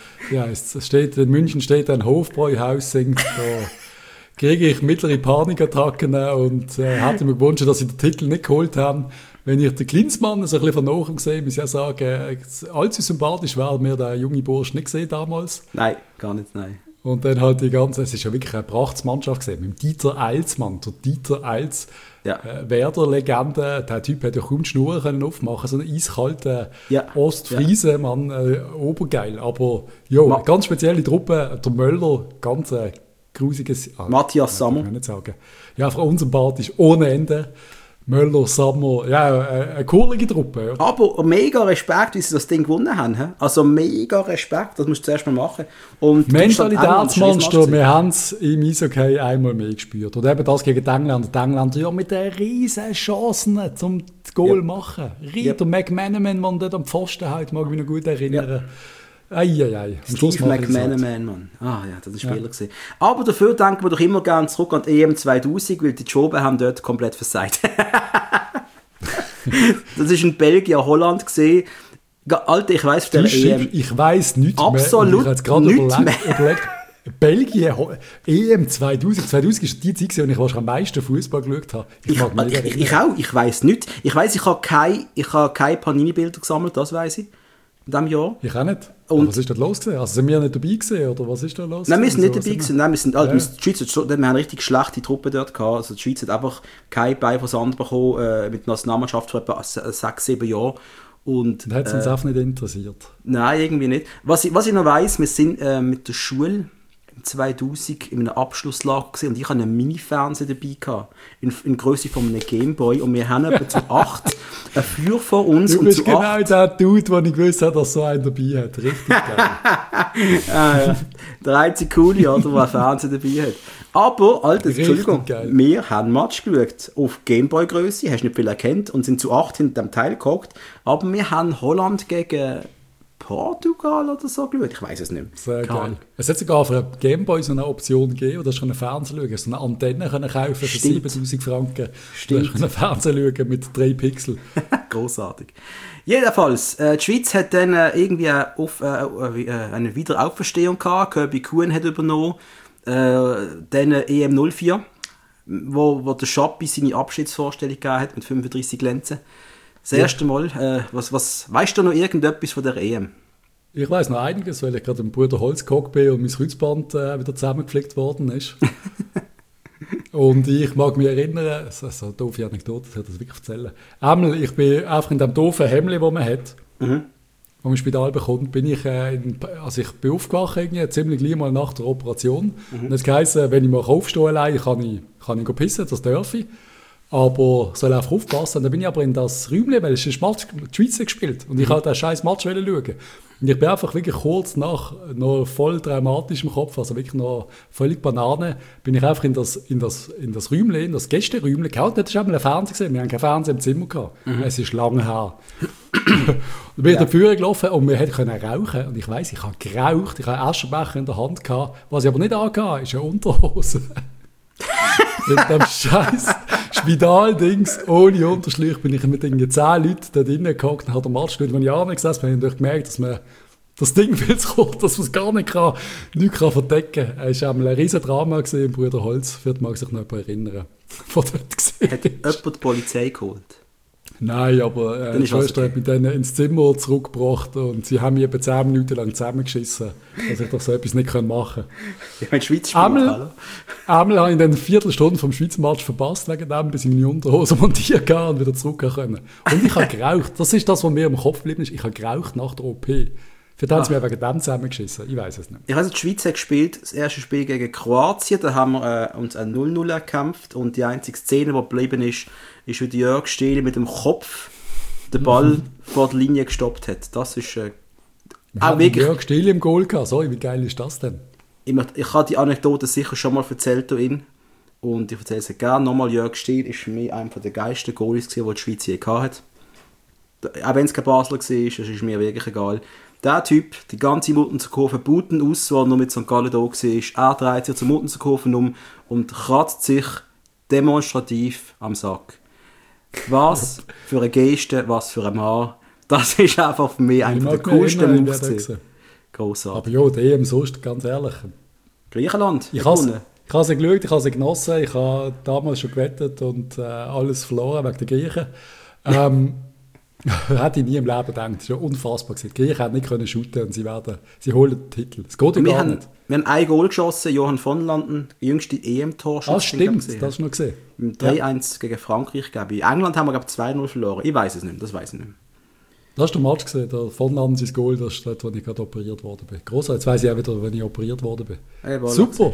in München steht ein Hofbräuhaus, singt, da kriege ich mittlere Panikattacken und hätte mir gewünscht, dass sie den Titel nicht geholt haben. Wenn ich den Klinsmann so ein bisschen von nachher sehe, muss ich ja sagen, allzu sympathisch war mir der junge Bursch nicht gesehen damals. Nein, gar nicht, nein. Und dann halt es ist ja wirklich eine Prachtsmannschaft gesehen, mit dem Dieter Eils, Mann, der Dieter Eils, Werder-Legende, der Typ hätte ja kaum die Schnur können aufmachen, so einen eiskalten Ostfriese, Mann, obergeil, aber ja, ganz spezielle Truppe, der Möller, ganz grusiges... Matthias Sammer. Kann ich nicht sagen. Ja, einfach unsympathisch, ohne Ende. Möller, Sammer, ja, eine coole Truppe. Ja. Aber mega Respekt, wie sie das Ding gewonnen haben. He? Also mega Respekt, das musst du zuerst mal machen. Und Mentalitätsmonster, wir haben es im Eishockey einmal mehr gespürt. Und eben das gegen die Engländer. Die Engländer ja mit den riesen Chancen zum Goal machen. Der McManaman, man dort am Pfosten halt, mag mich noch gut erinnern. Ja. Eieiei. Steve McManaman, Mann. Ah ja, das war Spieler gewesen. Aber dafür denken wir doch immer gerne zurück an die EM 2000, weil die Joben haben dort komplett versagt. Das war in Belgien, Holland gesehen. Alter, ich weiss, ich weiss nichts mehr. Absolut nichts mehr. Belgien, EM 2000. 2000 ist die Zeit, in der ich wahrscheinlich am meisten Fußball geschaut habe. Ich auch, ich weiss nichts. Ich weiss, ich habe keine Panini-Bilder gesammelt, das weiss ich. In diesem Jahr. Ich auch nicht. Und was ist da los gewesen? Also sind wir nicht dabei gewesen, oder was ist da los? Nein, wir sind nicht dabei gewesen. Nein, wir haben eine richtig schlechte Truppe dort gehabt. Also die Schweiz hat einfach kein Bein von Sand bekommen mit der Nationalmannschaft vor etwa 6-7 Jahren. Und hat es uns auch nicht interessiert? Nein, irgendwie nicht. Was ich noch weiss, wir sind mit der Schule 2000 in einem Abschlusslager gesehen und ich hatte einen Mini-Fernseher dabei gehabt, in Größe von einem Gameboy und wir haben etwa zu 8 einen Flur vor uns. Du und bist zu genau 8 der Dude, den ich gewusst habe, dass so einen dabei hat. Richtig geil. Der einzige Coole, oder, der einen Fernseher dabei hat. Aber, Alter, Entschuldigung, wir haben Match geschaut auf Gameboy-Größe, hast nicht viel erkannt und sind zu 8 hinter dem Teil gehockt, aber wir haben Holland gegen Portugal oder so geschaut, ich weiß es nicht mehr. Sehr geil. Es hat sogar für einen Gameboy so eine Option gegeben, oder hast du einen Fernseher schauen, so eine Antenne können kaufen für 7'000 Franken. Stimmt. Du hast einen Fernseher schauen mit 3 Pixel. Großartig. Jedenfalls, die Schweiz hat dann irgendwie eine Wiederauferstehung gehabt, Kirby Kuhn hat übernommen, dann EM 04, wo der Schappi seine Abschiedsvorstellung gegeben hat mit 35 Lenzen. Das erste Mal, was weißt du noch irgendetwas von der EM? Ich weiss noch einiges, weil ich gerade im Bruder Holz gehockt bin und mein Kreuzband wieder zusammengepflegt worden ist. Und ich mag mich erinnern, das ist eine doofe Anekdote, ich das wirklich erzählen. Einmal, ich bin einfach in dem doofen Hemdli, das man hat, wo man im Spital bekommt, bin ich, ich bin aufgewacht, ziemlich gleich mal nach der Operation. Und es heisst, wenn ich mal aufstehen allein, kann ich pissen, das darf ich. Aber soll einfach aufpassen. Und dann bin ich aber in das Räumchen, weil es ist Match, die Schweiz gespielt. Und ich wollte den scheiß Match schauen. Und ich bin einfach wirklich kurz nach, noch voll traumatisch im Kopf, also wirklich noch völlig Banane, bin ich einfach in das Räumchen, in das Gästeräumchen gehauen. Das war einmal ein Fernseher gesehen. Wir haben keinen Fernseher im Zimmer gehabt. Es ist lange her. Und bin ich dafür gelaufen und wir können rauchen. Und ich weiss, ich habe geraucht. Ich habe einen Aschenbecher in der Hand gehabt. Was ich aber nicht angehabt ist eine Unterhose. Mit dem scheiß Spitaldings ohne Unterschlüch bin ich mit irgendwie 10 Leuten da drinnen gehockt und habe den Match geschaut. Wenn ich angesessen bin, habe ich gemerkt, dass man das Ding viel zu kurz, dass man es gar nicht verdecken kann. Es war ein riesen Drama im Bruder Holz, wird man sich noch erinnern. Von dort gesehen. Hat jemand die Polizei geholt? Nein, aber die Schwester hat mich dann ins Zimmer zurückgebracht und sie haben mich etwa 10 Minuten lang zusammengeschissen, dass ich doch so etwas nicht machen kann. Ich meine, Schweiz spielt, hallo? Einmal habe ich dann eine Viertelstunde vom Schweizer Match verpasst, wegen dem, bis ich meine Unterhose montieren kann und wieder zurück können. Und ich habe geraucht. Das ist das, was mir im Kopf geblieben ist. Ich habe geraucht nach der OP. Für das haben sie mir wegen dem zusammengeschissen. Ich weiß es nicht. Ich weiss, die Schweiz hat gespielt, das erste Spiel gegen Kroatien, da haben wir uns ein 0-0 erkämpft und die einzige Szene, die geblieben ist, wie Jörg Stehli mit dem Kopf den Ball vor der Linie gestoppt hat. Das ist auch wirklich... Jörg Stehli im Goal gehabt. Sorry, wie geil ist das denn? Ich habe die Anekdote sicher schon mal erzählt und ich erzähle sie gerne nochmal. Jörg Stehli ist für mich einer der geilsten Goalies, die die Schweiz je hatte. Auch wenn es kein Basler war, das ist mir wirklich egal. Der Typ, die ganze Muttenzer-Kurve booten aus, wo er noch mit St. Gallen da war, er dreht sich zur Muttenzer-Kurve um und kratzt sich demonstrativ am Sack. Was für eine Geste, was für ein Mann. Das ist einfach für mich einer der coolsten Moves. Grossartig. Aber ja, die EM sonst, ganz ehrlich. Griechenland. Ich habe sie geschaut, ich habe sie genossen, ich habe damals schon gewettet und alles verloren wegen der Griechen. Hätte ich nie im Leben gedacht. Das war ja unfassbar. Die Griechen hätten nicht können shooten und sie holen den Titel. Das geht ja gar nicht. Wir haben ein Goal geschossen, Johann von Landen, jüngste EM-Torschuss. Das stimmt, das hast du noch gesehen. 3-1 gegen Frankreich, glaube ich. England haben wir, glaube ich, 2-0 verloren. Ich weiß es nicht, das weiß ich nicht. Das hast du den Match gesehen, der von Landen sein Goal, das ist dort, wo ich gerade operiert worden bin. Grossartig, jetzt weiss ich auch wieder, wenn ich operiert worden bin. Hey, super!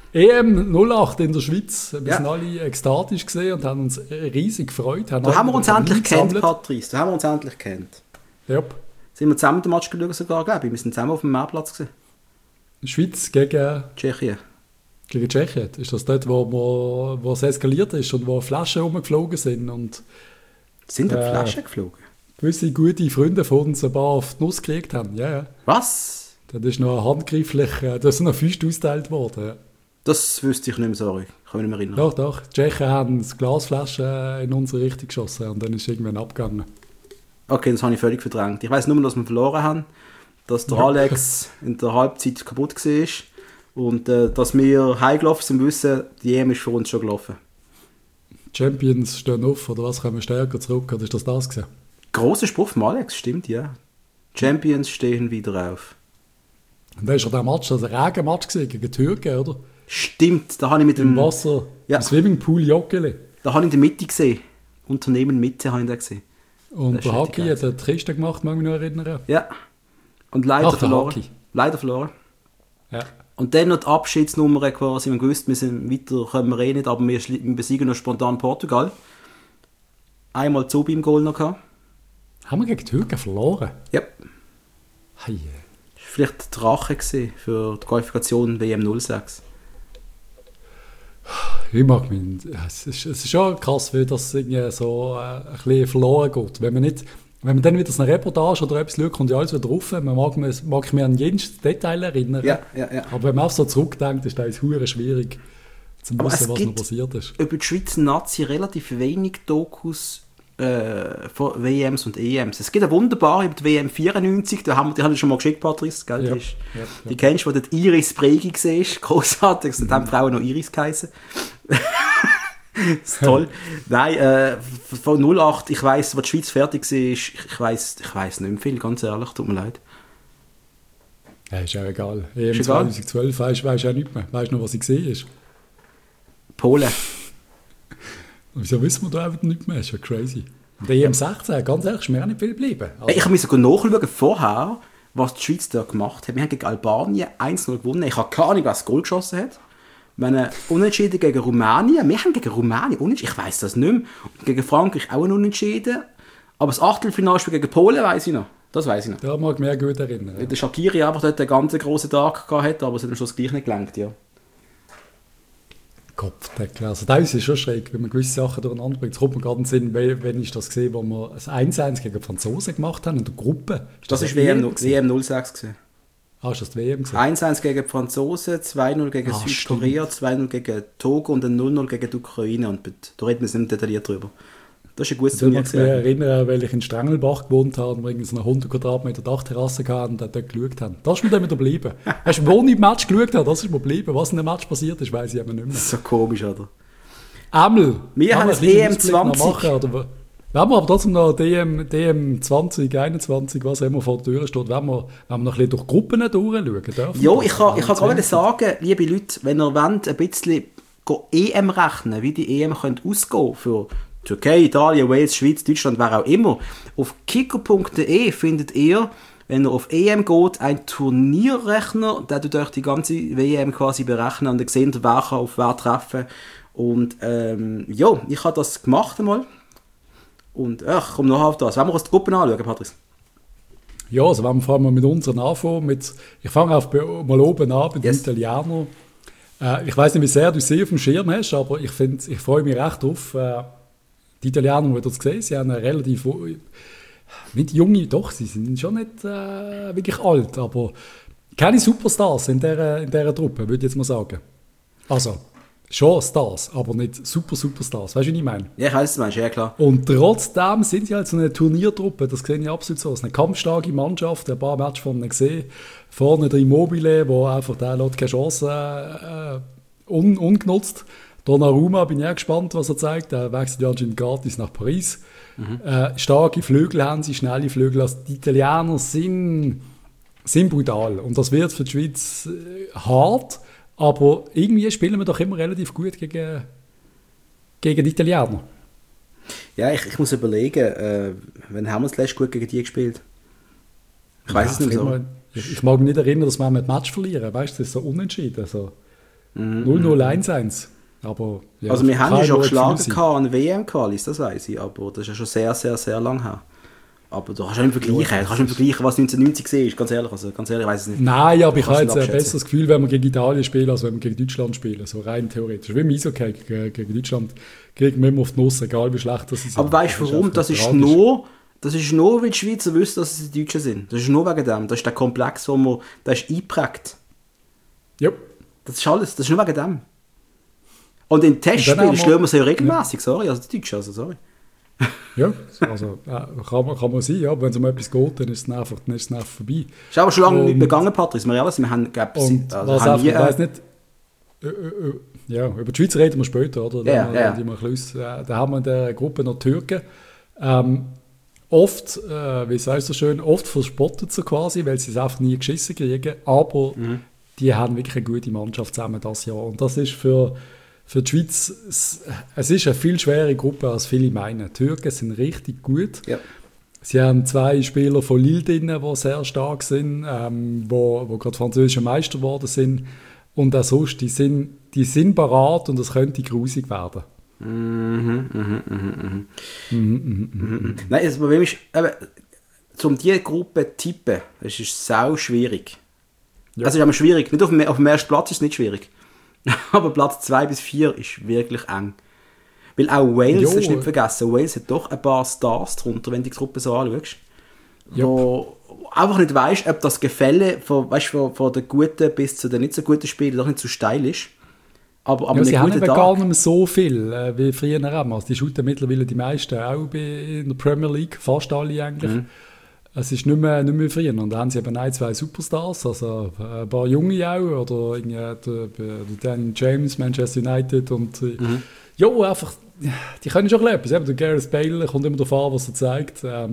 EM 08 in der Schweiz. Wir sind alle ekstatisch gesehen und haben uns riesig gefreut. Da haben wir uns endlich kennt, Patrice. Da haben wir uns endlich kennt. Yep. Sind wir zusammen den Match geschaut sogar, glaube ich. Wir sind zusammen auf dem Mehrplatz gewesen. Schweiz gegen... Tschechien. Gegen Tschechien. Ist das dort, wo es eskaliert ist und wo Flaschen rumgeflogen sind? Und, sind da Flaschen geflogen? Gewisse gute Freunde von uns ein paar auf die Nuss gekriegt haben. Ja, ja. Was? Dann ist noch handgreiflich, da ist noch Füße ausgeteilt worden. Ja. Das wüsste ich nicht mehr, sorry. Ich kann mich nicht mehr erinnern. Doch. Die Tschechen haben eine Glasflasche in unsere Richtung geschossen und dann ist es irgendwann abgegangen. Okay, das habe ich völlig verdrängt. Ich weiss nur, dass wir verloren haben, dass der Alex in der Halbzeit kaputt war und dass wir heimgelaufen sind, wissen, die EM ist für uns schon gelaufen. Champions stehen auf, oder was, kommen stärker zurück, oder ist das gewesen? Grosser Spruch von Alex, stimmt, ja. Champions stehen wieder auf. Und dann war der Match, also ein Regenmatch gegen die Türken, oder? Stimmt, da habe ich mit dem... Im Wasser, im Swimmingpool Joggeli. Da habe ich in der Mitte gesehen. Unternehmen Mitte habe ich da gesehen. Und der Haki hat eine Triste gemacht, mag ich mich noch erinnern. Ja. Und leider verloren. Leider verloren. Ja. Und dann noch die Abschiedsnummer quasi. Wir gewusst, wir sind weiter, können wir eh nicht, aber wir besiegen noch spontan Portugal. Einmal Zobi im Goal noch gehabt. Haben wir gegen die Türken verloren? Ja. Hey. Das war vielleicht der Drache für die Qualifikation WM 06. Ich mag mich. Es ist schon krass, wie das irgendwie so ein bisschen verloren geht. Wenn man dann wieder so eine Reportage oder etwas schaut, kommt ja alles wieder drauf. Man mag mich an jedes Detail erinnern. Ja. Aber wenn man auch so zurückdenkt, ist das verdammt schwierig zu wissen, was noch passiert ist. Über die Schweizer Nazi relativ wenig Dokus von WMs und EMs. Es gibt eine wunderbare über die WM 94, die habe ich schon mal geschickt, Patrice, gell? Ja, die kennst du, wo dort Iris Bregi siehst, großartig, und haben Frauen noch Iris geheißen. Das ist toll. Nein, von 08, ich weiss, wo die Schweiz fertig war, ich weiss nicht mehr viel, ganz ehrlich, tut mir leid. Ja, ist ja egal. EM 2012 weisst du auch nicht mehr. Weißt du noch, was ich gesehen ist? Polen. Wieso wissen wir da einfach nicht mehr? Das ist ja crazy. Und der EM16, ganz ehrlich, ist mir auch nicht viel geblieben. Also, ich habe mir sogar nachschauen vorher, was die Schweiz da gemacht hat. Wir haben gegen Albanien 1-0 gewonnen. Ich habe keine Ahnung, was das Goal geschossen hat. Wir haben unentschieden gegen Rumänien. Wir haben gegen Rumänien unentschieden. Ich weiss das nicht mehr. Und gegen Frankreich auch ein Unentschieden. Aber das Achtelfinalspiel gegen Polen weiss ich noch. Das weiss ich noch. Da mag ich mich gut erinnern. Ja. Der Shaqiri einfach dort einen ganz grossen Tag gehabt, aber es hat am Schluss gleich nicht gelangt, ja. Kopfdeckel. Also das ist schon schräg, wenn man gewisse Sachen durcheinander bringt. Es kommt mir gerade in den Sinn, wenn ich das gesehen, wo wir ein 1-1 gegen die Franzosen gemacht haben in der Gruppe. Das war WM 06 gewesen. Ist das die WM gewesen? 1-1 gegen die Franzosen, 2-0 gegen Südkorea, 2-0 gegen Togo und dann 0-0 gegen die Ukraine. Und da reden wir nicht detailliert drüber. Das ist ein gutes Turnier. Ich kann mich erinnern, weil ich in Strangelbach gewohnt habe und wir eine 100 Quadratmeter Dachterrasse hatten und dort geschaut haben. Das ist mir dann wieder geblieben. Weißt du, wo ich im Match geschaut habe, das ist mir geblieben. Was in dem Match passiert ist, weiss ich eben nicht mehr. Das ist so komisch, oder? Ämmel! Wir haben das EM 20. Wenn wir aber trotzdem noch DM 2021, was immer vor der Tür steht, wenn wir noch ein bisschen durch Gruppen durchschauen dürfen. Ja, ich kann gerade sagen, liebe Leute, wenn ihr wollt, ein bisschen EM rechnen, wie die EM ausgehen könnte für Türkei, Italien, Wales, Schweiz, Deutschland, wer auch immer. Auf kicker.de findet ihr, wenn ihr auf EM geht, einen Turnierrechner, der tut euch die ganze WM quasi berechnen und ihr seht, wer kann auf wer treffen. Und ja, ich habe das gemacht einmal. Und ich komme noch auf das. Wollen wir uns die Gruppen anschauen, Patrice? Ja, also wenn wir mit unseren anfangen. Ich fange mal oben an mit den Italienern. Ich weiß nicht, wie sehr du sie auf dem Schirm hast, aber ich freue mich recht drauf. Die Italiener, die das gesehen, sie haben eine relativ nicht junge, doch, sie sind schon nicht wirklich alt, aber keine Superstars in dieser Truppe, würde ich jetzt mal sagen. Also, schon Stars, aber nicht Superstars. Weißt du, was ich meine? Ja, ich weiß, was du meinst, ja klar. Und trotzdem sind sie halt so eine Turniertruppe, das sehe ich absolut so. Es ist eine kampfstarke Mannschaft, ein paar Matches von ihnen gesehen. Vorne der Immobile, wo einfach der lässt keine Chance ungenutzt. Donnarumma, bin ich auch gespannt, was er zeigt. Er wechselt ja anscheinend gratis nach Paris. Starke Flügel haben sie, schnelle Flügel. Also die Italiener sind brutal. Und das wird für die Schweiz hart. Aber irgendwie spielen wir doch immer relativ gut gegen die Italiener. Ja, ich muss überlegen, wann haben wir das letzte gut gegen die gespielt? Ich weiß es nicht so. Ich mag mich nicht erinnern, dass wir ein Match verlieren. Weißt du, das ist so unentschieden. So 0-0, 1-1. Aber, ja, also wir haben ja schon geschlagen an WM-Qualis, das weiß ich, aber das ist ja schon sehr, sehr, sehr lang her. Aber du kannst nicht vergleichen, was 1990 war, ganz ehrlich, ich weiß es nicht. Nein, aber ich habe jetzt ein besseres Gefühl, wenn wir gegen Italien spielen, als wenn wir gegen Deutschland spielen, so rein theoretisch. Wie im Eishockey gegen Deutschland kriegen wir immer auf die Nuss, egal wie schlecht das ist. Aber weißt du warum? Das ist nur, weil die Schweizer wissen, dass es die Deutschen sind. Das ist nur wegen dem. Das ist der Komplex, der ist eingeprägt. Ja. Das ist alles, das ist nur wegen dem. Und in Testspielen schlagen wir sie ja regelmäßig, sorry, also die Deutschen, sorry. Ja, also kann man sein, ja, aber wenn es um etwas geht, dann ist es einfach vorbei. Ist aber schon lange nicht begangen, Patrice, wir haben, ich weiß nicht, ja, über die Schweiz reden wir später, oder? Da haben wir in der Gruppe noch Türken. Oft, wie sagst du schön, oft verspottet sie quasi, weil sie es einfach nie geschissen kriegen, aber die haben wirklich eine gute Mannschaft zusammen das Jahr. Und das ist für die Schweiz, es ist eine viel schwere Gruppe, als viele meinen. Die Türken sind richtig gut. Ja. Sie haben 2 Spieler von Lille drin, die sehr stark sind, wo gerade französische Meister geworden sind. Und auch sonst, die sind parat und es könnte grusig werden. Nein, das Problem ist, um diese Gruppe zu tippen, das ist sau schwierig. Ja. Also ist aber schwierig. Nicht auf dem ersten Platz ist es nicht schwierig. Aber Platz 2 bis 4 ist wirklich eng. Weil auch Wales, das ist nicht vergessen, Wales hat doch ein paar Stars drunter, wenn du die Gruppe so anschaust. Wo einfach nicht weisst, ob das Gefälle von den guten bis zu den nicht so guten Spielen doch nicht so steil ist. Aber sie haben eben gar nicht mehr so viel wie früher. Also die shooten mittlerweile die meisten auch in der Premier League, fast alle eigentlich. Es ist nicht mehr früher. Und da haben sie eben 1, 2 Superstars, also ein paar Junge auch, oder der Daniel James, Manchester United und einfach, die können schon etwas. Eben, der Gareth Bale kommt immer darauf an, was er zeigt. Der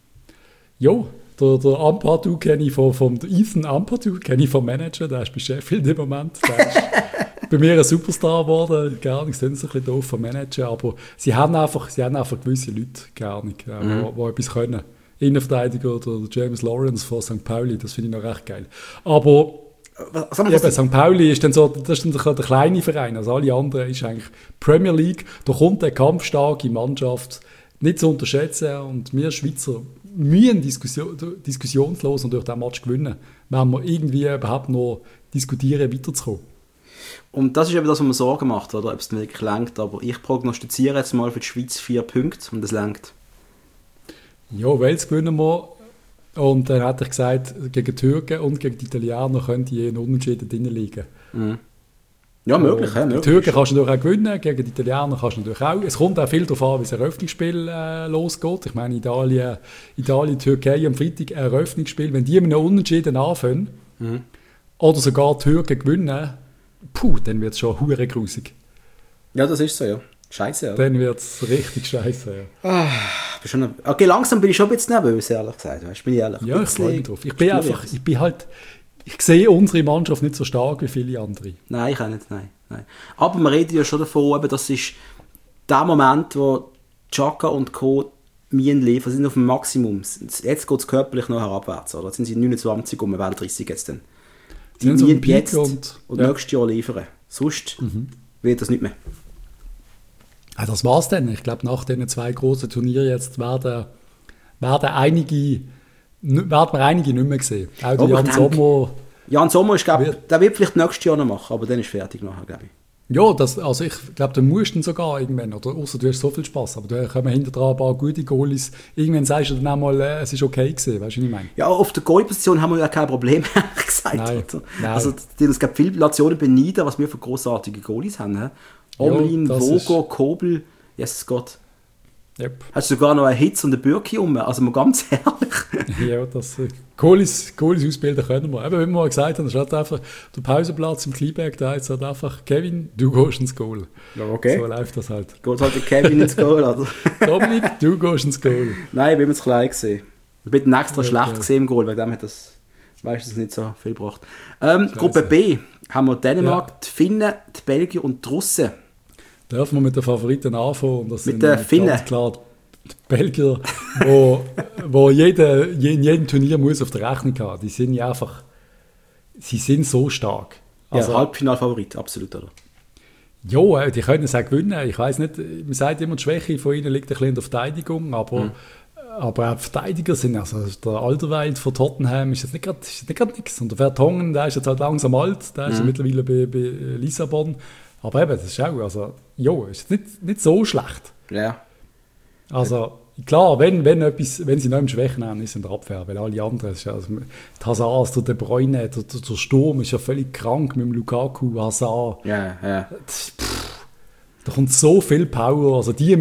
Ampadu kenne ich vom Ethan Ampadu kenne ich vom Manager, der ist bei Sheffield im Moment. Der ist bei mir ein Superstar geworden, gar nicht, sind so ein bisschen doof vom Manager, aber sie haben einfach gewisse Leute, gar nicht, die etwas können. Innenverteidiger oder James Lawrence von St. Pauli, das finde ich noch recht geil. Aber St. Pauli ist dann so, das ist dann der kleine Verein, also alle anderen ist eigentlich Premier League, da kommt eine kampfstarke Mannschaft nicht zu unterschätzen und wir Schweizer müssen diskussionslos und durch diesen Match gewinnen, wenn wir irgendwie überhaupt noch diskutieren, weiterzukommen. Und das ist eben das, was man Sorgen macht, oder? Ob es wirklich reicht. Aber ich prognostiziere jetzt mal für die Schweiz 4 Punkte und das reicht. Ja, Wales gewinnen wir. Und dann hätte ich gesagt, gegen die Türken und gegen die Italiener könnte je ein Unentschieden drin liegen. Ja, möglich. Die Türken kannst du natürlich auch gewinnen, gegen die Italiener kannst du natürlich auch. Es kommt auch viel darauf an, wie das Eröffnungsspiel losgeht. Ich meine, Italien, Türkei am Freitag ein Eröffnungsspiel. Wenn die mit einem Unentschieden anfangen oder sogar die Türken gewinnen, dann wird es schon hure grusig. Ja, das ist so, ja. Scheiße, ja. Dann wird es richtig scheiße, ja. Okay, langsam bin ich schon ein bisschen nervös, ehrlich gesagt. Weißt, bin ich ehrlich. Ja, ich freue mich drauf. Ich sehe unsere Mannschaft nicht so stark wie viele andere. Nein, ich auch nicht, nein. Aber wir reden ja schon davon, eben, das ist der Moment, wo Xhaka und Co. liefern, sind auf dem Maximum. Jetzt geht es körperlich noch herabwärts, oder? Jetzt sind sie 29 und wir werden 30 jetzt dann. Die müssen jetzt und nächstes Jahr liefern. Sonst wird das nicht mehr. Ja, das war's dann. Ich glaube, nach diesen 2 grossen Turnieren jetzt werden einige nicht mehr sehen. Auch der Jan Sommer. Jan Sommer, der wird vielleicht nächstes Jahr noch machen, aber dann ist fertig nachher, glaube ich. Ja, ich glaube, dann musst du sogar irgendwann, oder außer du hast so viel Spaß, aber da kommen hinter dran ein paar gute Goalies. Irgendwann sagst du dann auch mal, es ist okay gewesen, weißt du, was ich meine? Ja, auf der Goalie-Position haben wir ja kein Problem, ehrlich gesagt. Nein. Also, es gibt viele Nationen beneiden, was wir für grossartige Goalies haben. Omlin, Vogo, Kobel, Jesus Gott. Yep. Hast du sogar noch einen Hitz und einen Bürki rum? Also mal ganz ehrlich. Ja, Goalies ausbilden können wir. Eben, wie wir mal gesagt haben, statt einfach der Pausenplatz im Kleinberg, da ist halt einfach Kevin, du gehst ins Goal. Ja, okay. So läuft das halt. Geht halt der Kevin ins Goal, oder? Dominik, du gehst ins Goal. Nein, ich bin mir zu klein gesehen. Ich bin extra schlecht gesehen im Goal, weil dem hat das, weißt du, das nicht so viel gebracht. Gruppe B haben wir Dänemark, die Finnen, die Belgier und die Russen. Dürfen wir mit den Favoriten anfangen? Und das mit den Finnen? Ganz klar die Belgier, wo in jedem Turnier muss auf der Rechnung haben. Die sind ja einfach, sie sind so stark. Also, ja, Halbfinalfavorit, absolut, oder? Ja, die können es auch gewinnen. Ich weiss nicht, man sagt immer, die Schwäche von ihnen liegt ein bisschen in der Verteidigung, aber auch die Verteidiger sind, also der Alderweireld von Tottenham ist jetzt nicht gerade nichts. Und der Vertongen, der ist jetzt halt langsam alt, der ist mittlerweile bei Lissabon. Aber eben, das ist auch, also, ist nicht so schlecht. Ja. Also, klar, wenn sie noch im Schwächen haben, ist in der Abwehr, weil alle anderen, also, die Hazards, der De Bruyne, der Sturm ist ja völlig krank mit dem Lukaku, Hazard. Ja. Da kommt so viel Power, also die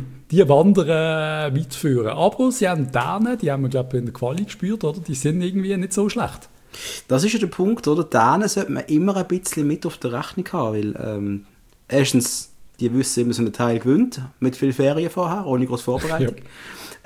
wandern weit führen. Aber sie haben Dänen, die haben wir, glaube ich, in der Quali gespürt, oder? Die sind irgendwie nicht so schlecht. Das ist ja der Punkt, oder? Dänen sollte man immer ein bisschen mit auf der Rechnung haben, weil erstens, die wissen, wie man so einen Teil gewinnt, mit viel Ferien vorher, ohne große Vorbereitung.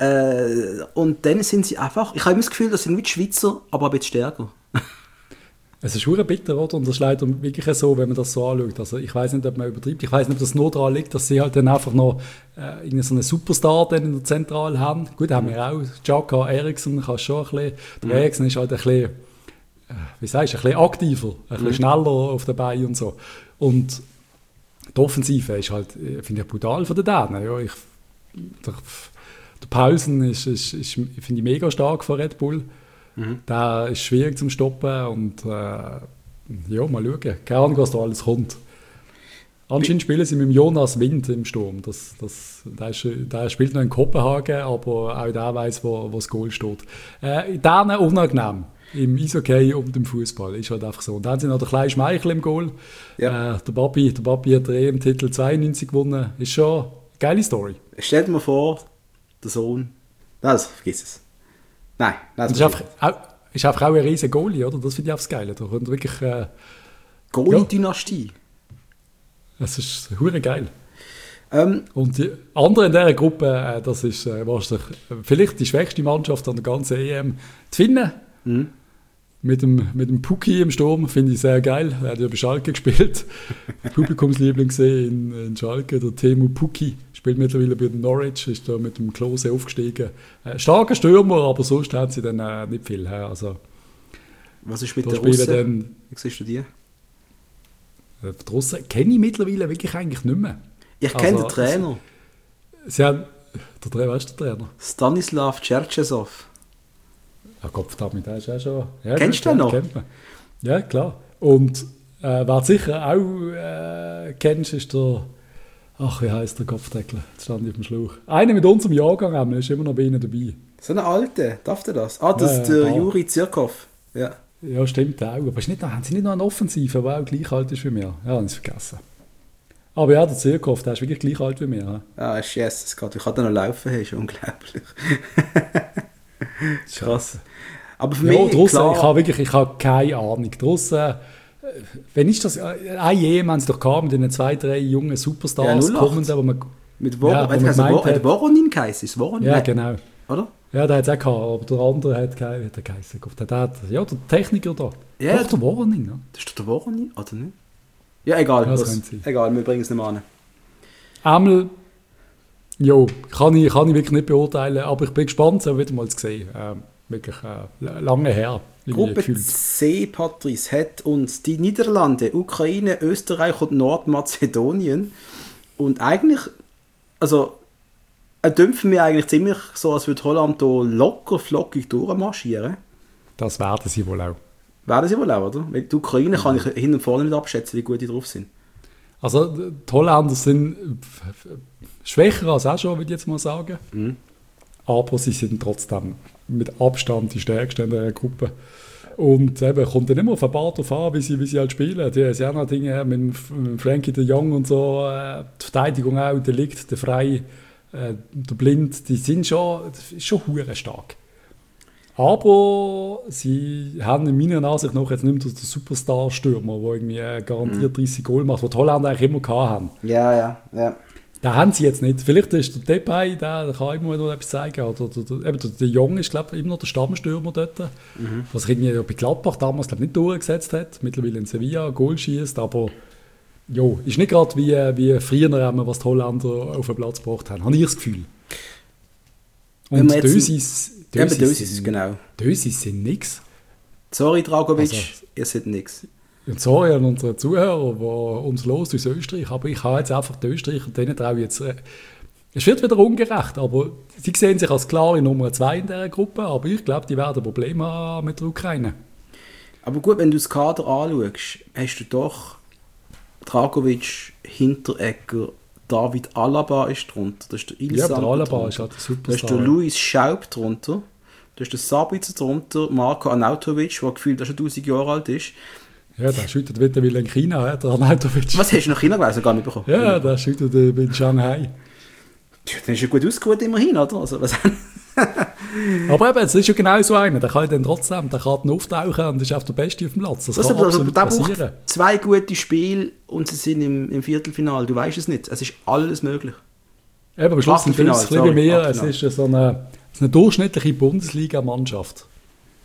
Und dann sind sie einfach, ich habe immer das Gefühl, das sind wie die Schweizer, aber ein bisschen stärker. Es ist verdammt bitter, oder? Und das ist leider wirklich so, wenn man das so anschaut. Also ich weiß nicht, ob man übertreibt. Ich weiß nicht, ob das nur daran liegt, dass sie halt dann einfach noch so einen Superstar dann in der Zentrale haben. Gut, haben wir auch. Xhaka, Eriksen kann schon ein bisschen. Der Eriksen ist halt ein bisschen, wie sagst du, ein bisschen aktiver, ein bisschen schneller auf der Beine und so. Und die Offensive ist halt, finde ich, brutal von den Dänen. Ja, der Paulsen ist finde ich, mega stark von Red Bull. Der ist schwierig zum Stoppen und ja, mal schauen. Keine Ahnung, was da alles kommt. Anscheinend spielen sie mit dem Jonas Wind im Sturm. Der spielt noch in Kopenhagen, aber auch der weiss, wo das Goal steht. Denen unangenehm im Eishockey und im Fußball ist halt einfach so. Und dann haben sie noch den kleinen Schmeichel im Goal. Ja. Der Papi hat den EM-Titel 92 gewonnen. Ist schon eine geile Story. Stell dir mal vor, der Sohn... Nein, vergiss es. Nein, das ist einfach auch ein riesen Goalie, oder? Das finde ich auch das Geile. Da kommt wirklich... Goalie-Dynastie. Das ist verdammt geil. Und die anderen in dieser Gruppe, das ist vielleicht die schwächste Mannschaft an der ganzen EM. Die Finnen, mit dem Puki im Sturm, finde ich sehr geil. Er hat ja bei Schalke gespielt. Publikumsliebling gesehen in Schalke, der Teemu Pukki. Spielt mittlerweile bei Norwich, ist da mit dem Klose aufgestiegen. Starker Stürmer, aber sonst haben sie dann nicht viel. Also, was ist mit den Russen? Wie siehst du die? Die Russen kenne ich mittlerweile wirklich eigentlich nicht mehr. Ich kenne den Trainer. Sie haben... Wer ist der Trainer? Stanislav Cherchesov. Ja, Gott, damit ist ja schon... Ja, kennst du den noch? Kennt man. Ja, klar. Und wer du sicher auch kennst, ist der... Ach, wie heisst der Kopfdeckel? Jetzt stand ich auf dem Schlauch. Einer mit unserem Jahrgang haben, ist immer noch bei ihnen dabei. So eine alte, darf der das? Ah, das ist der Juri Zirkov. Ja. Ja, stimmt auch. Aber haben sie nicht noch einen Offensiven, der auch gleich alt ist wie mir? Ja, habe ich es vergessen. Aber ja, der Zirkov, der ist wirklich gleich alt wie mir. Ja, ist yes, wie kann der noch laufen, ist unglaublich. Krass. Aber für mich, Russen, klar... Ich habe keine Ahnung. Die Russen, wenn ist das... Ein EM haben sie doch gehabt mit den 2, 3 jungen Superstars. Ja, kommenden, wo man... Mit Voronin geheißen, ist Voronin? Ja, genau. Oder? Ja, der hat es auch gehabt, aber der andere hat keinen geheißen. Ja, der Techniker da. Ja, doch, der Voronin. Ja. Das ist doch der Voronin, oder nicht? Ja, egal. Egal, wir bringen es nicht mehr an. Einmal, jo, kann ich wirklich nicht beurteilen, aber ich bin gespannt, es wieder mal zu sehen. Wirklich lange her. Gruppe C, Patrice, hat uns die Niederlande, Ukraine, Österreich und Nordmazedonien. Und eigentlich, also, dämpfen wir eigentlich ziemlich so, als würde Holland hier locker, flockig durchmarschieren. Das werden sie wohl auch. Werden sie wohl auch, oder? Weil die Ukraine kann ich hin und vorne nicht abschätzen, wie gut die drauf sind. Also, die Holländer sind schwächer als auch schon, würde ich jetzt mal sagen. Aber sie sind trotzdem mit Abstand die stärksten in der Gruppe. Und eben, kommt dann immer auf ein paar drauf an, wie sie halt spielen. Die haben auch noch Dinge mit Frankie de Jong und so, die Verteidigung auch, der Licht, der Frei, der Blind, die sind schon hure stark. Aber sie haben in meiner Ansicht nach jetzt nicht mehr den Superstar-Stürmer, der irgendwie garantiert 30 Goal macht, was die Holländer eigentlich immer hatten. Ja. Den haben sie jetzt nicht. Vielleicht ist der Depay, der kann immer noch etwas zeigen. Oder der Jong ist, glaube ich, immer noch der Stammstürmer dort. Was sich irgendwie bei Gladbach damals, glaube ich, nicht durchgesetzt hat. Mittlerweile in Sevilla Goal schießt, aber jo, ist nicht gerade wie früher, was die Holländer auf den Platz gebracht haben. Habe ich das Gefühl. Und Dösis genau. Dösis sind nichts. Sorry, Dragovic, ihr seid nichts. Und sorry an unsere Zuhörer, die uns los aus Österreich, aber ich habe jetzt einfach die Österreicher, denen traue ich jetzt... Es wird wieder ungerecht, aber sie sehen sich als klare Nummer 2 in dieser Gruppe, aber ich glaube, die werden Probleme haben mit der Ukraine. Aber gut, wenn du das Kader anschaust, hast du doch Dragovic, Hinteregger, David Alaba ist drunter, da ist der Ilsandt Alaba ist halt super. Da ist der Luis Schaub drunter, da ist der Sabitzer drunter, Marko Arnautovic, der gefühlt schon 1000 Jahre alt ist. Ja, der schüttet wieder in China, der Arnautovic. Was hast du nach China gewesen? Gar nicht bekommen? Ja, der schüttet in Shanghai. Dann ist ja gut ausgeruht immerhin, oder? Also, was aber eben, es ist ja genau so einer, der kann dann trotzdem, der kann dann auftauchen und ist auf der Beste auf dem Platz. Das kann absolut passieren. 2 gute Spiele und sie sind im Viertelfinale, du weißt es nicht, es ist alles möglich. Eben, am Schluss sind es mehr, es ist so eine durchschnittliche Bundesliga-Mannschaft.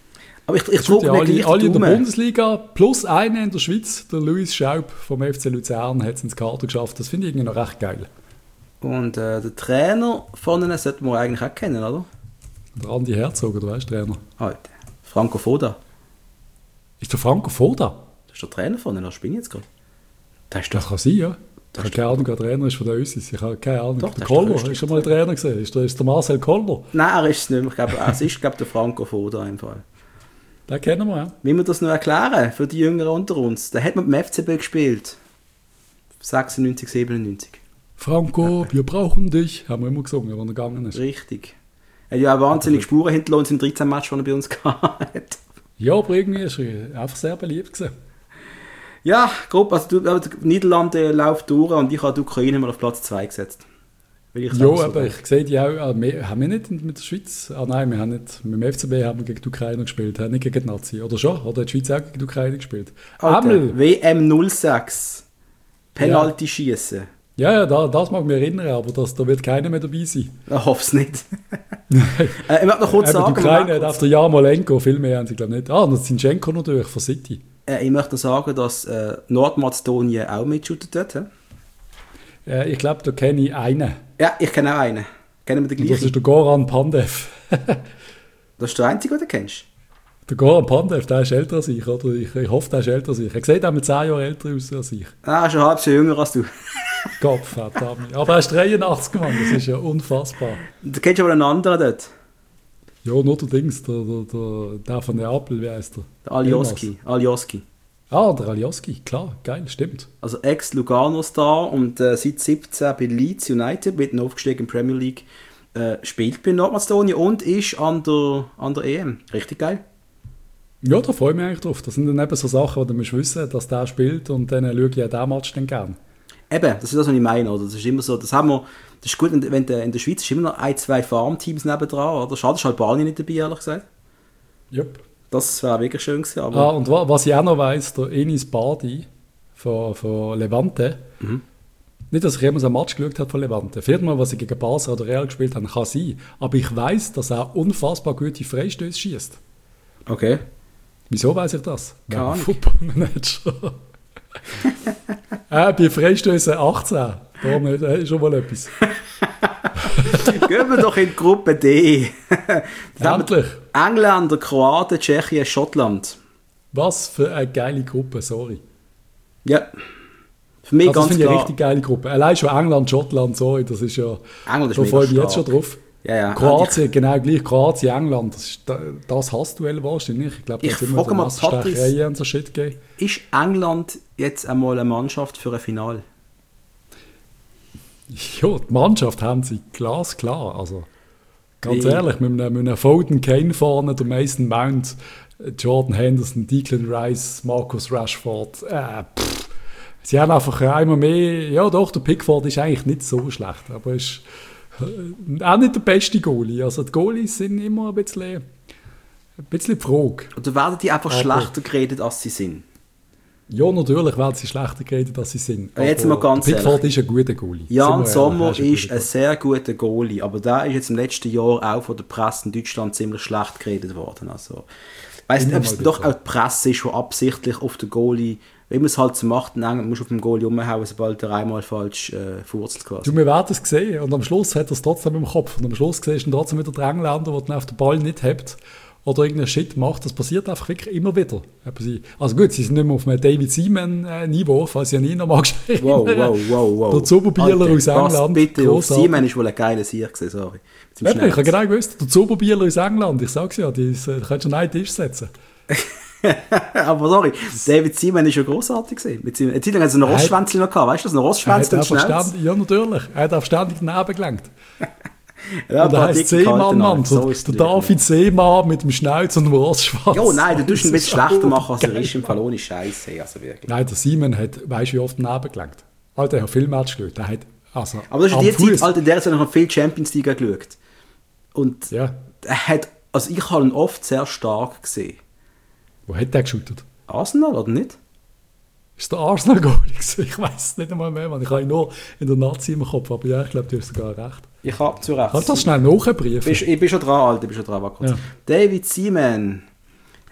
Aber ich drücke mir gleich alle in der Bundesliga, plus einer in der Schweiz, der Luis Schaub vom FC Luzern, hat es ins Kader geschafft. Das finde ich irgendwie noch recht geil. Und der Trainer von ihnen sollten wir eigentlich auch kennen, oder? Der Andi Herzog, oder weißt du, Trainer? Alter, Franco Foda. Ist der Franco Foda? Das ist der Trainer von ihnen, das bin ich jetzt gerade. Das kann sein, ja. Ich habe keine Ahnung, wer Trainer ist von der Ösis. Ich habe keine Ahnung. Doch, der Koller, ist schon mal Trainer gesehen? Ist der Marcel Koller? Nein, er ist es nicht mehr. Ich glaube, es ist der Franco Foda im Fall. Den kennen wir, ja. Wie wir das noch erklären für die Jüngeren unter uns? Der hat mit dem FCB gespielt. 96, 97. Franco, wir brauchen dich, haben wir immer gesungen, wenn er gegangen ist. Richtig. Er hat ja auch wahnsinnig Spuren hinterlassen in 13 Matches, die er bei uns gehabt. Ja, aber irgendwie ist er einfach sehr beliebt gewesen. Ja, grob, also die Niederlande läuft durch und ich habe die Ukraine mal auf Platz 2 gesetzt. Ja, aber ich sehe die auch, haben wir nicht mit der Schweiz, nein, wir haben nicht, mit dem FCB haben wir gegen die Ukraine gespielt, haben nicht gegen die Nazi, oder schon? Oder hat die Schweiz auch gegen die Ukraine gespielt? Alter, WM 06, Penalty schießen. Ja, das mag mich erinnern, aber da wird keiner mehr dabei sein. Ich hoffe es nicht. Ich möchte noch kurz sagen... Die Ukraine hat auf der Jarmolenko, viel mehr haben sie glaube ich nicht. Und Zinchenko natürlich von City. Ich möchte sagen, dass Nordmazedonien auch mitschüttet dort. Ich glaube, da kenne ich einen. Ja, ich kenne auch einen. Kennen wir den gleichen? Das ist der Goran Pandev. Das ist der Einzige, den du kennst? Der Goran Pandev, der ist älter als ich. Oder ich hoffe, der ist älter als ich. Er sieht auch mit 10 Jahren älter aus als ich. Ah, schon halb so jünger als du. Gott, verdammt. Aber er ist 83 Mann, das ist ja unfassbar. Du kennst aber einen anderen dort. Ja, nur der Dings, der von Neapel, wie heißt der? Der Alioski. Ah, der Alioski, klar, geil, stimmt. Also Ex-Lugano-Star und seit 17 bei Leeds United, mitten aufgestiegen in Premier League, spielt bei Nordmazedonien und ist an der EM. Richtig geil. Ja, da freue ich mich eigentlich drauf. Das sind dann eben so Sachen, wo du musst wissen, dass der spielt und dann schaue ich auch diesen Match dann gerne. Eben, das ist das, was ich meine, oder? Das ist immer so, das ist gut, wenn in der Schweiz ist immer noch 1, 2 Farmteams nebendran, oder? Schade, ist Albanien nicht dabei, ehrlich gesagt. Yep. Das wäre wirklich schön gewesen, aber... Und was ich auch noch weiss, der Enis Badi von Levante, nicht, dass ich jemals einen Match geschaut habe von Levante. Vielleicht mal, was sie gegen Basel oder Real gespielt haben, kann sein. Aber ich weiss, dass er unfassbar gute Freistöße schießt. Okay. Wieso weiss ich das? Keine Ahnung. Footballmanager. Bei Freistößen 18. Da ist schon mal etwas. Gehen wir doch in die Gruppe D. Endlich. Engländer, Kroaten, Tschechien, Schottland. Was für eine geile Gruppe, sorry. Ja. Für mich also ganz das finde ich klar. eine richtig geile Gruppe. Allein schon England, Schottland, sorry, das ist ja... England ist da freue ich mich jetzt schon drauf. Ja. Kroatien, genau gleich. Kroatien, England, das ist das Hassduell wahrscheinlich. Ich glaube, da ich frage mal Patrice, und so Shit gegeben. Ist England jetzt einmal eine Mannschaft für ein Finale? Ja, die Mannschaft haben sie glasklar. Also, ganz ehrlich, mit einem Foden Kane vorne, der Mason Mount, Jordan Henderson, Declan Rice, Marcus Rashford. Sie haben einfach einmal mehr... Ja doch, der Pickford ist eigentlich nicht so schlecht, aber ist auch nicht der beste Goalie. Also die Goalies sind immer ein bisschen die Frage. Oder werden die einfach schlechter geredet, als sie sind? Ja, natürlich werden sie schlechter geredet, als sie sind. Jetzt mal ganz Pickford ist ein guter Goalie. Jan Sommer ist ein sehr guter Goalie, aber der ist jetzt im letzten Jahr auch von der Presse in Deutschland ziemlich schlecht geredet worden. Also, ich weiss nicht, ob es doch auch die Presse ist, die absichtlich auf den Goalie, wie man es halt so macht, dann musst du auf den Goalie umhauen, sobald er einmal falsch furzelt quasi. Du, wir werden es sehen und am Schluss hat er es trotzdem im Kopf und am Schluss siehst du trotzdem wieder den Engländer, der dann auf den Ball nicht hat oder irgendeinen Shit macht. Das passiert einfach wirklich immer wieder. Also gut, sie sind nicht mehr auf einem David Seaman-Niveau, falls ich an ihn noch mal geschrieben Wow. Der Zuberbieler aus England. Bitte, auf Seaman ist wohl ein geiler Sieg gewesen, sorry. Ich habe genau gewusst, der Zuberbieler aus England, ich sage es ja, die kannst du einen Tisch setzen. Aber sorry, David Seaman war ja grossartig gewesen. Eine Zeit lang hat es einen Rostschwänzchen noch gehabt, weißt du, ein Rostschwänzchen und Schnäuz. Ja, natürlich. Er hat auf ständig daneben gelenkt. Ja, und er heisst Seemann, Mann. So der David Seemann mit dem Schnauz und dem Rostschwanz. Ja, nein, du tust ihn ein bisschen schlechter machen, als er ist. Im Fall ohne Scheiße, also wirklich. Nein, der Seaman hat, weißt du, wie oft daneben gelenkt? Alter, er hat viel Match geschaut. Aber das ist die Zeit, Alter, der hat noch viel Champions League geschaut. Und er hat, also ich habe ihn oft sehr stark gesehen. Wo hat der geshootet? Arsenal, oder nicht? Ist der Arsenal-Goalie gewesen? Ich weiß es nicht einmal mehr, man. Ich habe ihn nur in der Nazi im Kopf, aber ja, ich glaube, du hast sogar recht. Ich habe zurecht. Kannst du das schnell nachbriefen? Ich bin schon dran, Alter, warte kurz. Ja. David Seaman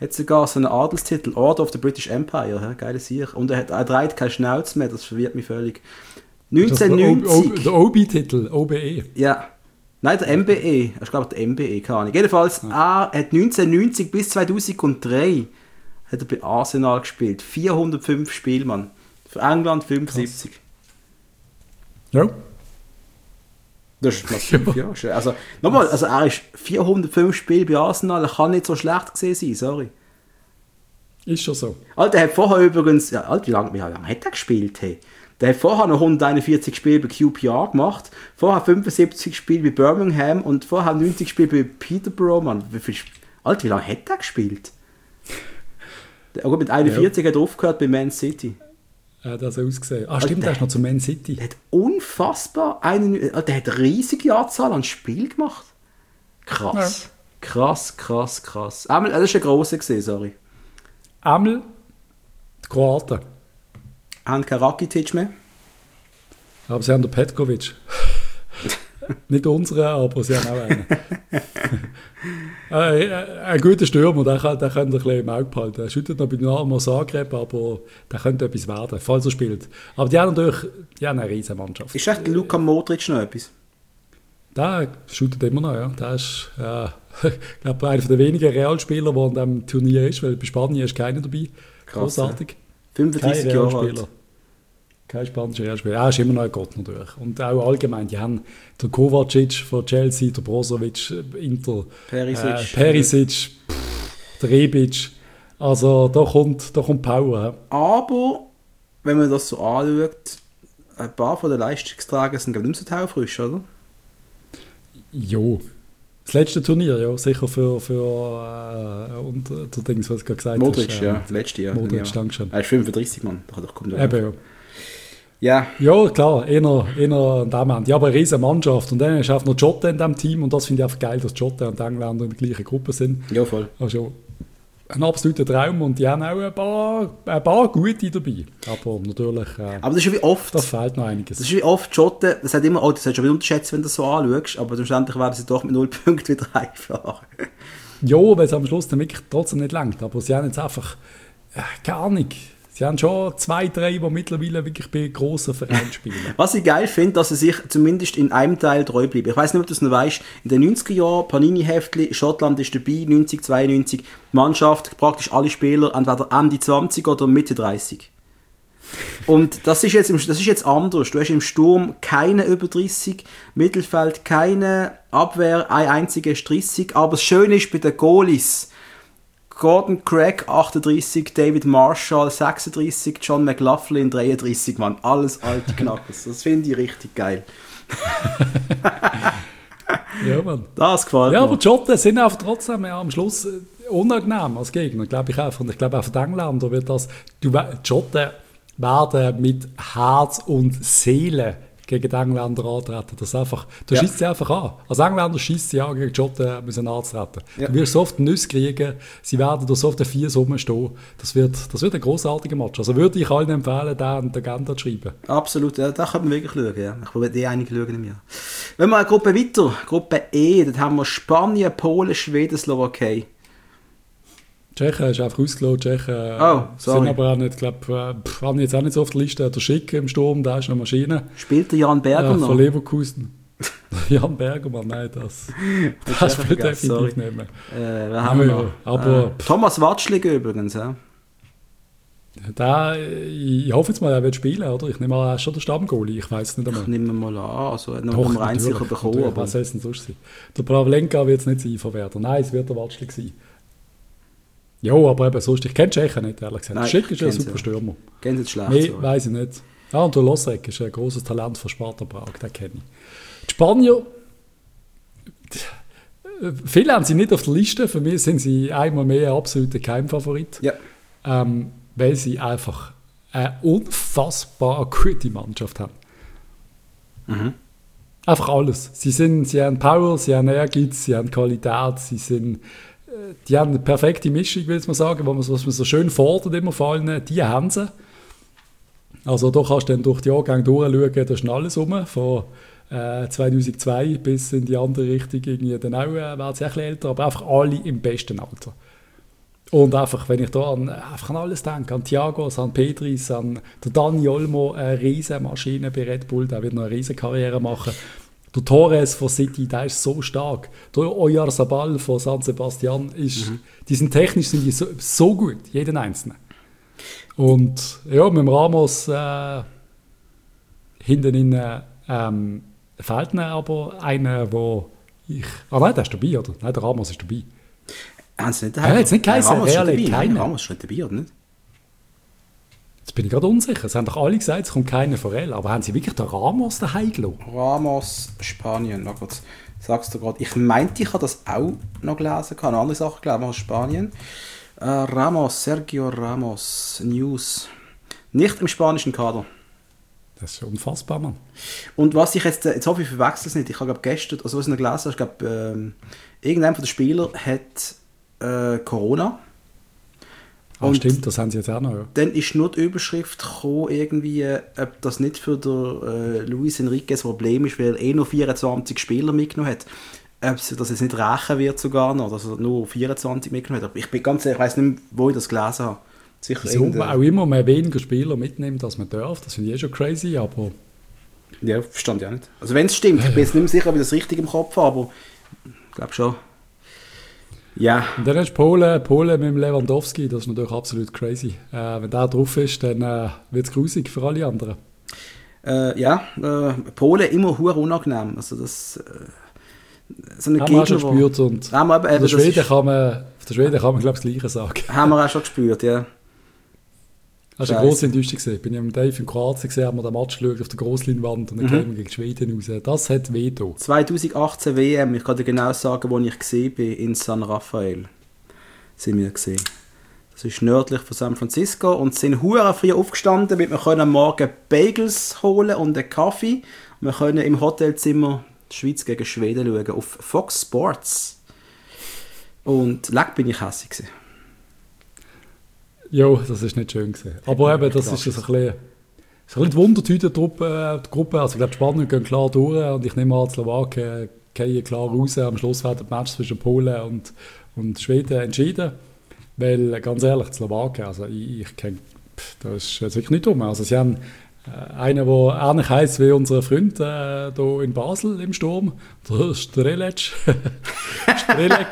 Hat sogar so einen Adelstitel, Order of the British Empire, ja, geile Sieg. Und er trägt keine Schnauze mehr, das verwirrt mich völlig. 1990. Der OB-Titel, OBE. Ja. Nein, der MBE. Ich glaube, der MBE, keine Ahnung. Jedenfalls, er hat 1990 bis 2003 hat er bei Arsenal gespielt. 405 Spiele, Mann. Für England 75. Ja. Das ist massiv, ja. Also, nochmal, also er ist 405 Spiele bei Arsenal, er kann nicht so schlecht gesehen sein, sorry. Ist schon so. Alter, er hat vorher übrigens, ja, Alter, wie lange hat er gespielt? Hey? Der hat vorher noch 141 Spiele bei QPR gemacht, vorher 75 Spiele bei Birmingham und vorher 90 Spiele bei Peterborough, Mann. Alter, wie lange hat er gespielt? Gut, mit 41 hat er aufgehört bei Man City. Er hat das ausgesehen. Ah, stimmt, der ist noch zu Man City. Der hat unfassbar der hat eine riesige Anzahl an Spielen gemacht. Krass. Ja. Krass. Einmal, das war ein grosser, sorry. Einmal die Kroaten. Haben keinen Rakitic mehr. Aber sie haben den Petkovic. Nicht unseren, aber sie haben auch einen. Ein guter Stürmer, der könnte ein bisschen im Auge behalten. Er schüttet noch bei Dynamo Zagreb, aber der könnte etwas werden, falls er spielt. Aber die haben natürlich eine riesen Mannschaft. Ist echt Luka Modric noch etwas? Der schüttet immer noch, ja. Der ist, ich glaube, einer der wenigen Realspieler, der an diesem Turnier ist, weil bei Spanien ist keiner dabei. Krass, großartig. Ja. 35 Jahre alt. Kein spanischer Realspieler. Er ist immer noch ein Gott natürlich. Und auch allgemein, die haben den Kovacic von Chelsea, der Brozovic, Inter, Perisic, der Rebic. Also da kommt Power. Aber, wenn man das so anschaut, ein paar von den Leistungsträgern sind nicht mehr so taufrisch, oder? Jo. Das letzte Turnier, ja, sicher für und der Dings, was du gerade gesagt Modric, hast. ja, das letzte Jahr. Modric, danke schön. Er ist 35, Mann. Doch kommt eben, ja. Ja. Ja, klar, eher an dem Ende. Ja, aber eine riesige Mannschaft. Und dann ist auch noch Jota in diesem Team. Und das finde ich einfach geil, dass Jota und die Engländer in der gleichen Gruppe sind. Ja, voll. Also ein absoluter Traum. Und die haben auch ein paar gute dabei. Aber natürlich, aber das ist wie oft, das fehlt noch einiges. Das ist wie oft Jota, das hat immer, das hast du schon wieder unterschätzt, wenn du das so anschaust. Aber schlussendlich werden sie doch mit 0 Punkten wieder heimfahren. Ja, weil es am Schluss dann wirklich trotzdem nicht langt. Aber sie haben jetzt einfach gar nicht. Sie haben schon 2, 3, die mittlerweile wirklich bei grossen Vereinen spielen. Was ich geil finde, dass sie sich zumindest in einem Teil treu bleiben. Ich weiss nicht, ob du es noch weißt, in den 90er Jahren, Panini-Heftli, Schottland ist dabei, 90, 92, die Mannschaft, praktisch alle Spieler, entweder Ende 20 oder Mitte 30. Und das ist jetzt anders. Du hast im Sturm keine über 30, Mittelfeld keine, Abwehr ein einziger ist 30, aber das Schöne ist bei den Goalies, Gordon Craig 38, David Marshall 36, John McLaughlin 33, Mann, alles alte Knackers. Das finde ich richtig geil. Ja, Mann. Das gefällt mir. Ja, aber die Schotten sind einfach trotzdem am Schluss unangenehm als Gegner, glaube ich auch. Und ich glaube auch für die Engländer wird das... Die Schotten werden mit Herz und Seele gegen die Engländer antreten. Das einfach, du schießt sie einfach an. Als Engländer schießt sie an, gegen die Schotten müssen antreten. Ja. Du wirst so oft Nüsse kriegen, sie werden durch so oft 4 Summen stehen. Das wird ein grossartiger Match. Also würde ich allen empfehlen, den an die Agenda zu schreiben. Absolut, ja, da kann man wirklich schauen. Ja. Ich will einige schauen im Jahr. Wenn wir eine Gruppe weiter, Gruppe E, dann haben wir Spanien, Polen, Schweden, Slowakei. Tschechen ist einfach ausgelassen. Tschechen sind aber auch nicht, glaube ich, haben jetzt auch nicht so auf der Liste. Der Schick im Sturm, der ist eine Maschine. Spielt der Jan Berger noch? Von Leverkusen. Jan Bergermann, nein, das spielt definitiv nicht mehr. Wer haben wir noch? Aber, Thomas Watschlig übrigens, ja. Ich hoffe jetzt mal, er wird spielen, oder? Ich nehme mal, er ist schon der Stammgoalie, ich weiß es nicht einmal. Ich nehme mal an, also er hat noch rein sicher bekommen. Aber was soll es denn sonst sein? Der Pavlenka wird es nicht sein von Werder. Nein, es wird der Watschlig sein. Ja, aber eben sonst, ich kenne Tschechen nicht, ehrlich gesagt. Schick ist ein super Stürmer. Kennen Sie jetzt schlecht? Nee, weiss ich nicht. Ja, und der Losek ist ein grosses Talent von Sparta Prag, den kenne ich. Die Spanier, viele haben sie nicht auf der Liste, für mich sind sie einmal mehr ein absoluter Keimfavorit. Ja. Weil sie einfach eine unfassbar gute Mannschaft haben. Mhm. Einfach alles. Sie haben Power, sie haben Ehrgeiz, sie haben Qualität, die haben eine perfekte Mischung, will ich mal sagen, was man so schön fordert immer vor allem, die haben sie. Also da kannst du dann durch die Jahrgänge durchschauen, da ist alles rum, von 2002 bis in die andere Richtung, irgendwie dann auch, werden sie ein bisschen älter, aber einfach alle im besten Alter. Und einfach, wenn ich da einfach an alles denke, an Thiago, an Pedris, an der Dani Olmo, eine riesen Maschine bei Red Bull, der wird noch eine riesen Karriere machen. Der Torres von City, der ist so stark. Der Oyarzabal von San Sebastian, die sind technisch sind die so gut, jeden Einzelnen. Und ja, mit dem Ramos hinten fehlt mir aber einer, wo ich... nein, der ist dabei, oder? Nein, der Ramos ist dabei. Haben sie nicht daheim? Jetzt nicht geheißen, Ramos ist nicht dabei, oder nicht? Jetzt bin ich gerade unsicher. Es haben doch alle gesagt, es kommt keiner von Real. Aber haben sie wirklich den Ramos daheim gelassen? Ramos, Spanien. Na gut, sagst du gerade. Ich meinte, ich habe das auch noch gelesen. Ich habe andere Sachen gelesen aus Spanien. Sergio Ramos, News. Nicht im spanischen Kader. Das ist unfassbar, Mann. Und was ich jetzt hoffe ich verwechsel es nicht. Ich habe gestern, also was ich noch gelesen habe, ich glaube, irgendein von den Spielern hat Corona. Und stimmt, das haben sie jetzt auch noch. Ja. Dann ist nur die Überschrift gekommen, irgendwie, ob das nicht für den Luis Enrique ein Problem ist, weil er nur 24 Spieler mitgenommen hat. Ob sie das jetzt nicht rächen wird sogar noch, dass er nur 24 mitgenommen hat. Aber ich bin ganz ehrlich, ich weiss nicht, wo ich das gelesen habe. Sicher wieso auch immer mehr weniger Spieler mitnimmt, als man darf. Das finde ich schon crazy, aber... Ja, verstand ich auch nicht. Also wenn es stimmt, ich bin jetzt nicht mehr sicher, ob ich das richtig im Kopf habe, aber ich glaube schon. Ja. Und dann hast du Polen mit dem Lewandowski, das ist natürlich absolut crazy. Wenn der drauf ist, dann wird es grusig für alle anderen. Polen immer hure unangenehm. Also das... so eine haben wir auch schon gespürt. Und auf der Schweden kann man, glaube ich, das Gleiche sagen. Haben wir auch schon gespürt, ja. Das war eine grosse Enttäuschung. Ich bin ja mit Dave in Kroatien gesehen, haben wir den Match geschaut auf der Grossleinwand und dann kamen wir gegen Schweden raus. Das hat weh getan. 2018 WM, ich kann dir genau sagen, wo ich gesehen bin, in San Rafael. Sind wir gesehen. Das ist nördlich von San Francisco und sind hure früh aufgestanden, damit wir am Morgen Bagels holen und einen Kaffee. Und wir können im Hotelzimmer die Schweiz gegen Schweden schauen, auf Fox Sports. Und leck bin ich hässig gewesen. Ja, das ist nicht schön gewesen. Aber eben, das ist ein bisschen die Wundertüte-Gruppe. Also ich glaube, die Spanier gehen klar durch und ich nehme an, die Slowaken gehen klar raus. Am Schluss werden die Match zwischen Polen und Schweden entschieden. Weil, ganz ehrlich, die Slowaken, also ich kenne, das ist jetzt wirklich nicht dumm. Also sie haben einen, der ähnlich heisst wie unser Freund hier in Basel im Sturm, der Strelec. Strelec.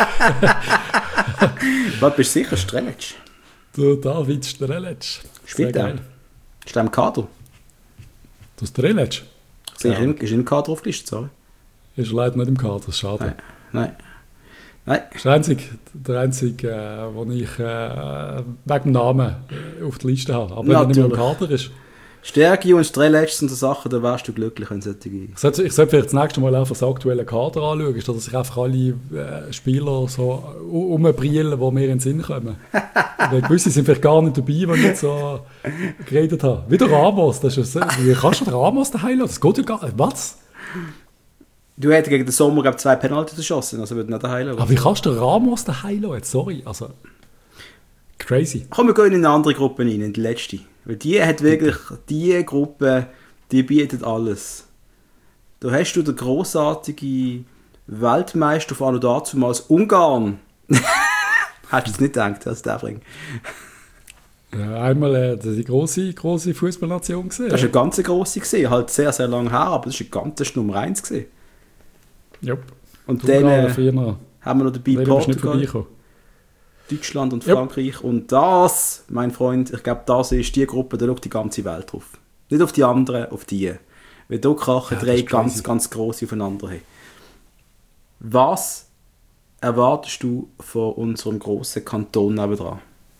Was, bist du sicher, Strelec? Der David Strelec. Spielt er? Ist er im Kader? Der Strelec? Ist er im Kader aufgelistet, sorry? Ist leider nicht im Kader, das ist schade. Nein. Das ist der einzige, den ich wegen dem Namen auf der Liste habe. Aber wenn er nicht mehr im Kader ist. Stärke und Strelec sind so Sachen, da wärst du glücklich, wenn solche... Ich sollte vielleicht das nächste Mal einfach das aktuelle Kader anschauen, statt dass sich einfach alle Spieler so umbrillen, die mir in den Sinn kommen. Weil gewisse sind vielleicht gar nicht dabei, die ich jetzt so geredet habe. Wie der Ramos, das ist wie kannst du den Ramos daheim lassen? Das geht ja gar nicht. Was? Du hättest gegen den Sommer, glaube ich, 2 Penalty geschossen, also würde nicht daheim lassen. Aber wie kannst du den Ramos daheim lassen? Sorry, also... Crazy. Komm, wir gehen in eine andere Gruppe rein, in die letzte. Weil die hat wirklich, die Gruppe, die bietet alles. Da hast du den grossartigen Weltmeister von dazumals Ungarn. Hast du es nicht gedacht, dass der bringt? Ja, einmal die grosse Fußballnation gesehen. Das war eine ganz grosse gesehen, halt sehr, sehr lange her, aber das war eine ganz Nummer 1 gesehen. Ja. Und dann haben wir noch dabei Portugal, Deutschland und Frankreich. Yep. Und das, mein Freund, ich glaube, das ist die Gruppe, da schaut die ganze Welt drauf. Nicht auf die anderen, auf die. Weil da krachen 3 ganz, ganz grosse aufeinander haben. Was erwartest du von unserem grossen Kanton nebenan?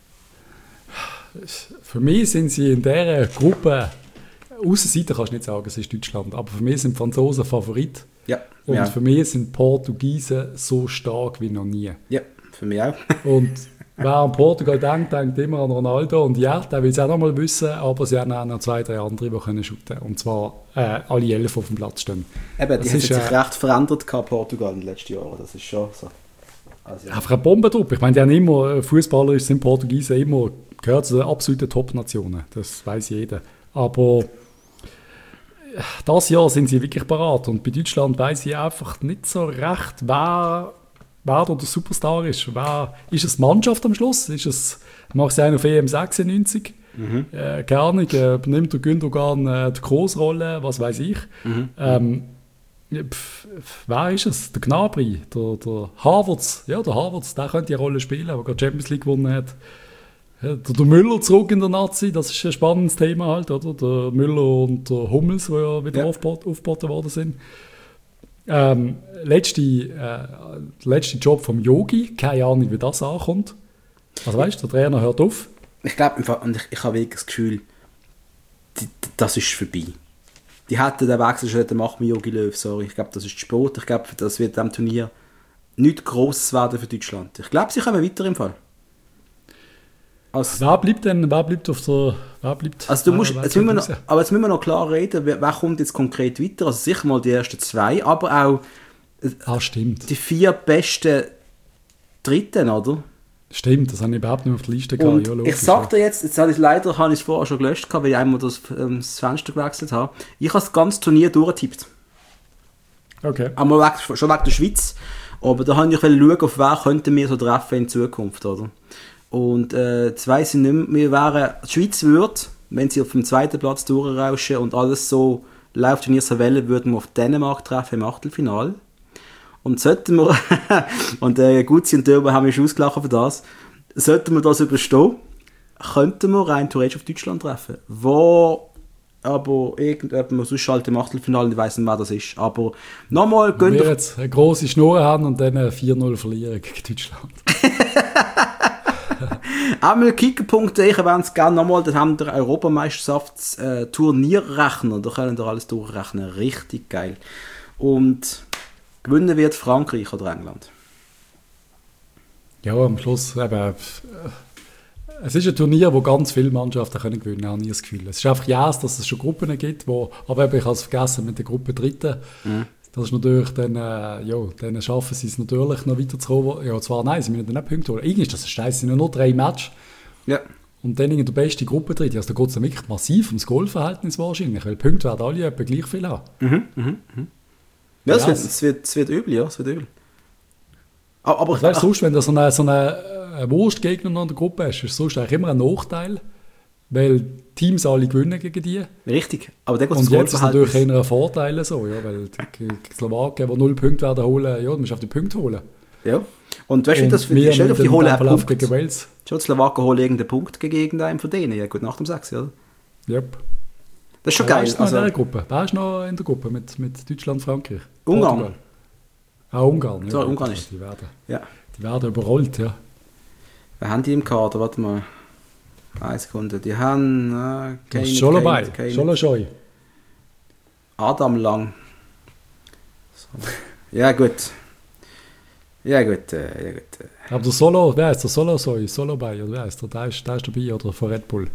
Für mich sind sie in dieser Gruppe, Aussenseiter kannst du nicht sagen, es ist Deutschland, aber für mich sind die Franzosen Favorit. Ja. Und für mich sind die Portugiesen so stark wie noch nie. Ja. Für mich auch. Und wer an Portugal denkt immer an Ronaldo. Und ja, der will es auch noch mal wissen, aber sie haben auch noch 2, 3 andere, die können shooten. Und zwar alle 11 auf dem Platz stehen. Eben, die haben sich recht verändert, Portugal in den letzten Jahren. Das ist schon so. Also, einfach eine Bombentruppe. Ich meine, die haben immer, Fußballer sind Portugiesen immer, gehört zu den absoluten Top-Nationen. Das weiß jeder. Aber das Jahr sind sie wirklich parat. Und bei Deutschland weiss ich einfach nicht so recht, wer wer da der Superstar ist. Ist es die Mannschaft am Schluss? Macht sie einen auf EM 96? Keine Ahnung, übernimmt der Gündogan die Großrolle, was weiß ich. Wer ist es? Der Gnabry, der Havertz. Ja, der Havertz, der könnte die Rolle spielen, der gerade Champions League gewonnen hat. Ja, der Müller zurück in der Nazi, das ist ein spannendes Thema halt, oder? Der Müller und der Hummels, die ja wieder aufgeboten worden sind. Letzte Job vom Yogi, keine Ahnung, wie das ankommt. Also weißt du, der Trainer hört auf. Ich glaube, ich habe wirklich das Gefühl, das ist vorbei. Die hätten den Wechsel schon hätten machen mit Jogi Löw, sorry. Ich glaube, das ist Sport. Ich glaube, das wird am Turnier nichts Grosses werden für Deutschland. Ich glaube, sie kommen weiter im Fall. Wer bleibt auf der... Also du musst, jetzt müssen wir noch klar reden, wer kommt jetzt konkret weiter. Also sicher mal die ersten 2, aber auch stimmt. Die 4 besten Dritten, oder? Stimmt, das habe ich überhaupt nicht auf der Liste gehabt. Ja, ich sage dir jetzt habe ich es vorher schon gelöscht, weil ich einmal das Fenster gewechselt habe. Ich habe das ganze Turnier durchgetippt. Okay. Einmal schon wegen der Schweiz, aber da habe ich schauen, auf wer könnten wir so treffen in Zukunft, oder? Und jetzt weiss ich nicht mehr, die Schweiz würde, wenn sie auf dem 2. Platz durchrauschen und alles so läuft in ihrer Welle, würden wir auf Dänemark treffen im Achtelfinale. Und sollten wir, und Gutzi und Dörber haben mich ausgelacht für das, sollten wir das überstehen, könnten wir rein theoretisch auf Deutschland treffen. Wo aber irgendjemand sonst halt im Achtelfinale, ich weiss nicht, wer das ist. Aber nochmal, wenn wir jetzt eine grosse Schnur haben und dann 4-0 verlieren gegen Deutschland. Einmal kicker.de, ich erwähne es gerne nochmal, da haben wir Europameisterschafts-Turnierrechner, da können wir alles durchrechnen, richtig geil. Und gewinnen wird Frankreich oder England. Ja, am Schluss eben, es ist ein Turnier, wo ganz viele Mannschaften können gewinnen, habe ich das Gefühl. Es ist einfach dass es schon Gruppen gibt, aber eben, ich habe es vergessen mit der Gruppe Dritten. Das ist natürlich dann, dann schaffen sie es natürlich noch weiterzukommen. Ja, zwar nein, sie müssen dann nicht Punkte holen. Irgendwie ist das scheiße, es sind nur 3 Matches. Ja. Und dann in der besten Gruppe drin. Also da geht es dann wirklich massiv ums Goalverhältnis wahrscheinlich, weil Punkte werden alle etwa gleich viel haben. Ja, es wird übel, ja, es wird übel. Aber weißt du, sonst, wenn du so einen Wurstgegner in der Gruppe hast, ist es sonst eigentlich immer ein Nachteil, weil Teams alle gewinnen gegen die. Richtig, aber dann geht es jetzt ist natürlich eher ein Vorteil so, ja, weil die Slowaken, die 0 Punkte werden holen, ja, du musst auf die Punkte holen. Ja, und weißt du, das für die Stelle auf die holen einen Punkt. Gegen Wales. Schon die Slowaken holen irgendeinen Punkt gegen irgendeinen von denen, ja gut, nach dem 6, oder? Yep. Das ist schon geil. Wer ist noch in der Gruppe mit Deutschland, Frankreich? Ungarn. Portugal. Ungarn. So, Ungarn ist. Die werden überrollt, ja. Wer haben die im Kader? Warte mal. 1 Sekunde. Die haben... Scholoscheu. Adam Lang. So. Ja, gut. Aber der Solo, wer ist der Solo bei, oder wer ist der? Der ist dabei, oder von Red Bull?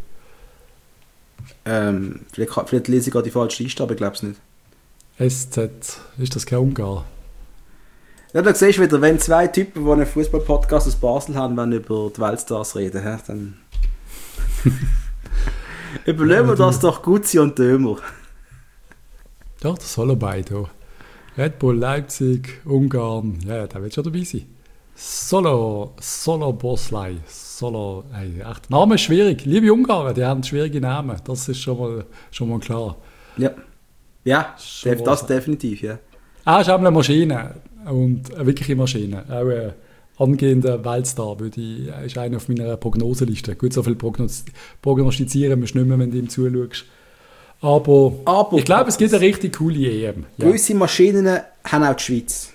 Vielleicht lese ich gerade die falsche Liste, aber ich glaube es nicht. SZ, ist das kein Ungar? Ja, da siehst du wieder, wenn 2 Typen, die einen Fußball-Podcast aus Basel haben, wenn über die Weltstars reden, dann überlegen wir das doch Gutzi und Dömer. Ja, der Solo bei da. Red Bull, Leipzig, Ungarn, ja, der wird schon dabei sein. Solo Bosley, echt. Name ist schwierig. Liebe Ungarn, die haben schwierige Namen. Das ist schon mal klar. Ja, das definitiv, ja. Ist auch eine Maschine. Und eine wirkliche Maschine. Auch ein angehender Weltstar ist einer auf meiner Prognoseliste. Gut, so viel prognostizieren musst du nicht mehr, wenn du ihm zuschaust. Aber ich glaube, es gibt eine richtig coole EM. Ja. Gewisse Maschinen haben auch die Schweiz.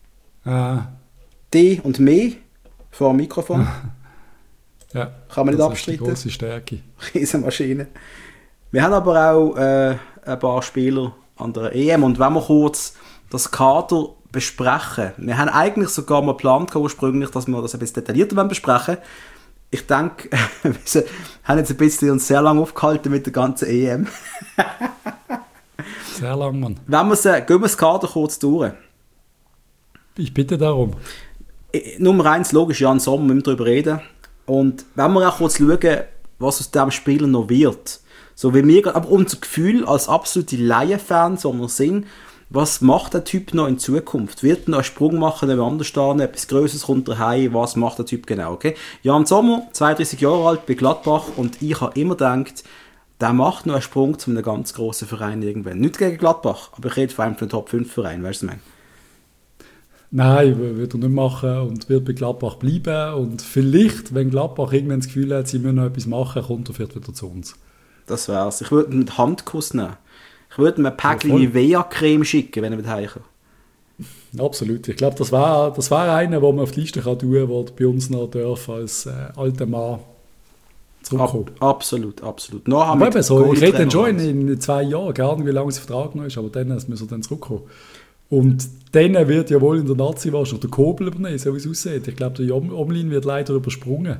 Die und mehr vor dem Mikrofon. Ja, kann man nicht abstreiten. Das ist die grosse Stärke. Riesenmaschine. Wir haben aber auch ein paar Spieler an der EM. Und wenn wir kurz das Kader besprechen. Wir haben eigentlich sogar mal geplant ursprünglich, dass wir das ein bisschen detaillierter besprechen. Ich denke, wir haben jetzt ein bisschen uns sehr lange aufgehalten mit der ganzen EM. Sehr lang, Mann. Gehen wir das Kader kurz durch. Ich bitte darum. Nummer 1, logisch, Jan Sommer, müssen wir darüber reden. Und wenn wir auch kurz schauen, was aus diesem Spieler noch wird. So wie wir, aber unser Gefühl als absolute Laienfans, wo wir sind, was macht der Typ noch in Zukunft? Wird er noch einen Sprung machen, wenn wir anders stehen, etwas Größeres kommt daheim, was macht der Typ genau? Okay? Jan Sommer, 32 Jahre alt, bei Gladbach, und ich habe immer gedacht, der macht noch einen Sprung zu einem ganz grossen Verein irgendwann. Nicht gegen Gladbach, aber ich rede vor allem von einem Top-5-Verein, weißt du, was ich meine? Nein, wird er nicht machen und wird bei Gladbach bleiben. Und vielleicht, wenn Gladbach irgendwann das Gefühl hat, sie müssen noch etwas machen, kommt er vielleicht wieder zu uns. Das wär's. Ich würde ihn mit Handkuss nehmen. Ich würde ihm ein Päckchen Nivea-Creme schicken, wenn er wieder heimkommt. Absolut. Ich glaube, das wär einer, den man auf die Liste tun kann, der bei uns noch darf, als alter Mann zurückkommt. Absolut. Aber eben so, ich rede dann schon in 2 Jahren, gar nicht, wie lange sein Vertrag noch ist, aber dann müssen wir dann zurückkommen. Und dann wird ja wohl in der Nazi wahrscheinlich der Kobel übernehmen, so wie es aussieht. Ich glaube, der Omlin wird leider übersprungen.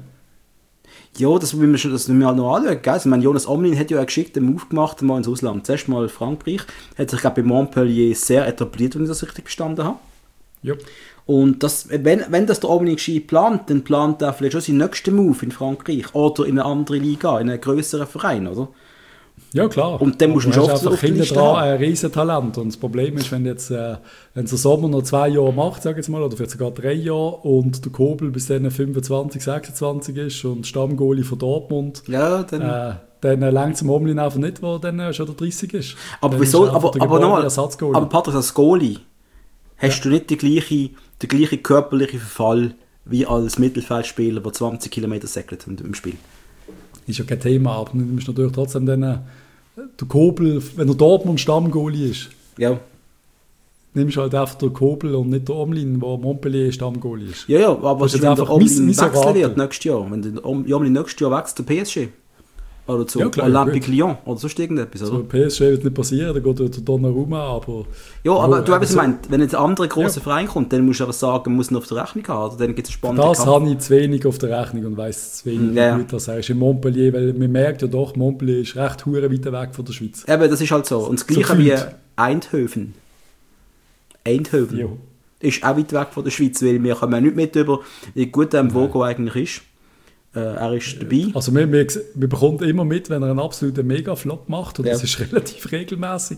Ja, das müssen wir halt noch anschauen. Gell? Also, Jonas Omlin hat ja einen geschickten Move gemacht, mal ins Ausland. Zuerst mal Frankreich. Hat sich, glaube ich, bei Montpellier sehr etabliert, wenn ich das richtig verstanden habe. Ja. Und das, wenn das der Omlin gescheit plant, dann plant er vielleicht schon seinen nächsten Move in Frankreich oder in eine andere Liga, in einen grösseren Verein, oder? Ja, klar. Und dann musst du schon einfach hinten dran ein Riesentalent. Und das Problem ist, wenn jetzt wenn der Sommer noch 2 Jahre macht, sag ich jetzt mal, oder vielleicht sogar 3 Jahre, und der Kobel bis dann 25, 26 ist und Stammgoalie von Dortmund, ja, dann langt es im Omlin einfach nicht, wo dann schon der 30 ist. Aber dann wieso? Ist aber nochmal, aber Patrick, als Goalie hast du nicht den gleichen körperlichen Verfall wie als Mittelfeldspieler, der 20 Kilometer säckelt im Spiel. Ist ja kein Thema, aber du nimmst natürlich trotzdem dann der Kobel, wenn der Dortmund Stammgoalie ist. Ja. Nimmst du halt einfach den Kobel und nicht den Omlin, der Montpellier Stammgoalie ist. Ja, aber das wenn der Omlin wechseln wird nächstes Jahr, wenn der Omlin nächstes Jahr wechselt zu PSG oder zu Olympique Lyon oder sonst irgendetwas, oder? So PSG wird nicht passieren, dann geht der Donnarumma, aber... Ja, aber du hast gemeint, wenn jetzt ein anderer grosser Verein kommt, dann musst du aber sagen, muss ihn auf der Rechnung haben, oder dann gibt es spannende Das habe ich zu wenig auf der Rechnung und weiss zu wenig, wie gut das ist in Montpellier, weil man merkt ja doch, Montpellier ist recht verdammt weit weg von der Schweiz. Eben, das ist halt so. Und das Gleiche wie Eindhoven. Eindhoven ist auch weit weg von der Schweiz, weil wir kommen nicht mit über, wie gut der Vogo eigentlich ist. Er ist dabei. Also wir bekommen immer mit, wenn er einen absoluten Mega-Flop macht, und das ist relativ regelmäßig.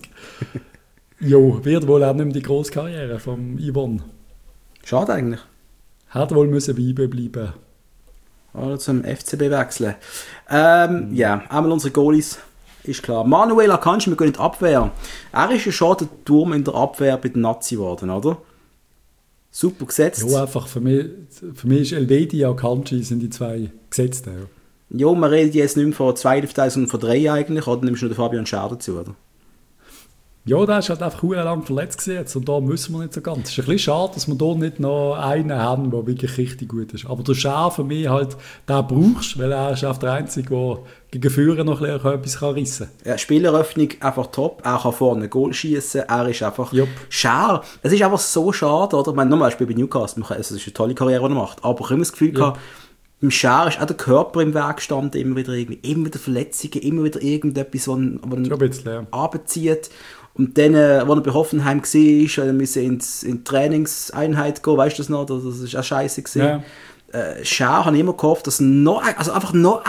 Jo, wird wohl auch nicht mehr die grosse Karriere von Yvonne. Schade eigentlich. Hätte wohl müssen bei IB bleiben. Oder zum FCB wechseln. Ja, einmal unsere Goalies. Ist klar. Manuel Akanji, wir gehen in die Abwehr. Er ist ja schon der Turm in der Abwehr bei den Nazi geworden, oder? Super gesetzt. Ja, einfach für mich ist Elvedi und Akanji sind die 2 Gesetzten. Ja, man redet jetzt nicht mehr von 2003 eigentlich, oder nimmst du noch den Fabian Schär dazu, oder? Ja, der ist halt einfach sehr lang verletzt jetzt, und da müssen wir nicht so ganz. Es ist ein bisschen schade, dass wir hier nicht noch einen haben, der wirklich richtig gut ist. Aber der Schär für mich halt, den brauchst, weil er ist der Einzige, der gegen Führer noch etwas rissen kann. Ja, Spieleröffnung einfach top, er kann vorne ein Goal schießen, er ist einfach Schär. Es ist einfach so schade, oder? Ich meine, nochmal, er spielt bei Newcastle, es ist eine tolle Karriere, die er macht, aber ich habe immer das Gefühl gehabt, im Schär ist auch der Körper im Weg gestanden, immer wieder Verletzungen, immer wieder irgendetwas, was ihn abzieht. Und dann, als er bei Hoffenheim war, er musste in die Trainingseinheit gehen, weißt du das noch? Das war auch scheiße. Ja. Schär habe ich immer gehofft, dass einfach noch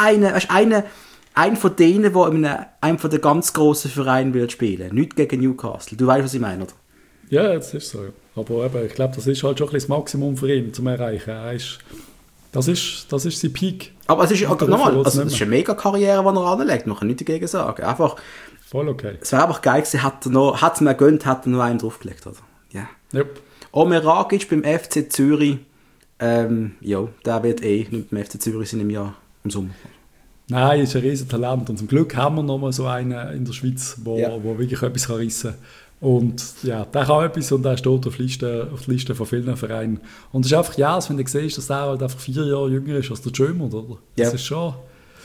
einer von denen, der in einem von den ganz grossen Vereinen wird spielen. Nicht gegen Newcastle. Du weißt, was ich meine, oder? Ja, das ist so. Aber eben, ich glaube, das ist halt schon ein bisschen das Maximum für ihn zum Erreichen. Das ist sein Peak. Aber es ist nochmal, es ist eine mega Karriere, die er anlegt. Man kann nichts dagegen sagen. Einfach, voll okay. Es wäre einfach geil gewesen, hat es mir gegönnt, hat er noch einen draufgelegt. Oder? Yeah. Yep. Omer Ragic beim FC Zürich, der wird nicht beim FC Zürich sein im Sommer. Nein, ist ein riesen Talent, und zum Glück haben wir noch mal so einen in der Schweiz, wo wirklich etwas rissen kann. Und ja, der kann etwas, und der steht auf der Liste von vielen Vereinen. Und es ist einfach wenn du siehst, dass der halt einfach 4 Jahre jünger ist als der Jömer, oder? Das ist schon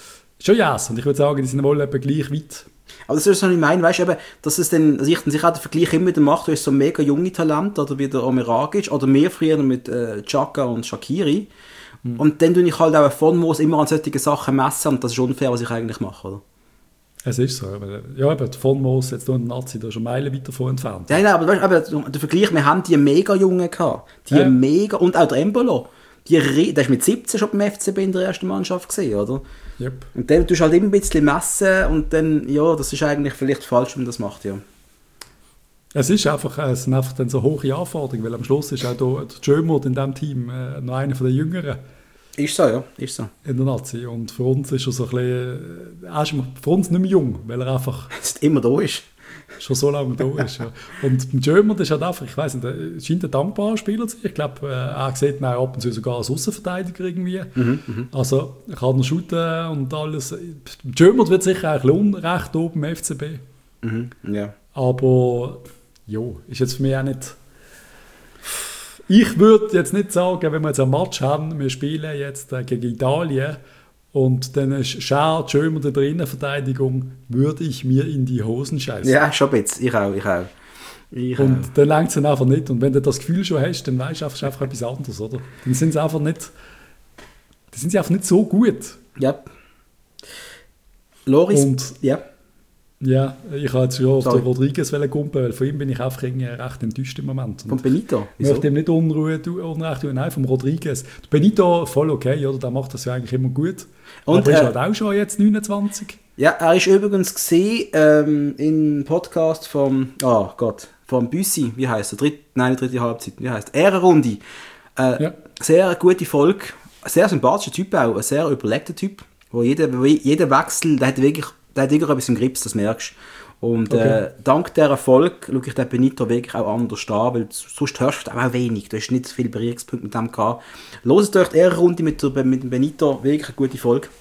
und ich würde sagen, die sind wohl etwa gleich weit. Aber das ist so, was ich meine, weißt du, dass es dann, sich auch der Vergleich immer wieder macht, du hast so mega junge Talente, oder wie der Omer Ragic, oder mehr früher mit Xhaka und Shaqiri. Und dann tue ich halt auch von Moos immer an solche Sachen messen, und das ist unfair, was ich eigentlich mache, oder? Es ist so. Ja, aber von Moos jetzt hier in der Nazi, da ist schon Meilen weit davon entfernt. Nein, aber weißt du, der Vergleich, wir haben die mega Jungen gehabt. Mega, und auch der Embolo. Der ist mit 17 schon beim FCB in der ersten Mannschaft gesehen, oder? Yep. Und dann tust du halt immer ein bisschen messen, und dann, das ist eigentlich vielleicht falsch, wenn man das macht, ja. Es sind einfach dann so hohe Anforderungen, weil am Schluss ist auch der Jömert in diesem Team noch einer der Jüngeren. Ist so, ja. Ist so. In der Nazi. Und für uns ist er so ein bisschen, er ist für uns nicht mehr jung, weil er einfach immer da ist. Schon so lange da ist. Ja. Und mit Jömert ist halt einfach, ich weiss nicht, er scheint ein dankbarer Spieler zu sein. Ich glaube, er sieht ihn ab und zu sogar als Aussenverteidiger irgendwie. Also er kann er shooten und alles. Jömert wird sicher ein bisschen unrecht oben im FCB. Ja. Aber ja, ist jetzt für mich auch nicht. Ich würde jetzt nicht sagen, wenn wir jetzt einen Match haben, wir spielen jetzt gegen Italien und dann ist Schär, Jömert in der Innenverteidigung, würde ich mir in die Hosen scheißen. Ja, schon ein bisschen. Ich auch. Und dann langt es dann einfach nicht. Und wenn du das Gefühl schon hast, dann weißt du einfach etwas anderes, oder? Dann sind sie einfach nicht so gut. Ja. Loris, und, ja. Ja, ich habe jetzt schon auf den Rodriguez kumpen, weil von ihm bin ich einfach recht enttäuscht im Moment. Von Benito? Ich möchte ihm nicht Unrecht tun, nein, vom Rodriguez. Benito, voll okay, oder? Der macht das ja eigentlich immer gut. Und aber ist halt auch schon jetzt 29. Ja, er ist übrigens gesehen im Podcast vom Büssi, wie heisst er? Dritte Halbzeit, wie heisst er? Ehrenrunde. Ja. Sehr gute Folge, sehr sympathischer Typ auch, ein sehr überlegter Typ, wo jeder Wechsel, der hat wirklich etwas im Grips, das merkst du. Und dank dieser Erfolg schaue ich den Benito wirklich auch anders an, weil sonst hörst du auch wenig. Du hast nicht so viele Berührungspunkte mit dem gehabt. Hört euch die Ehrenrunde mit dem Benito, wirklich eine gute Folge.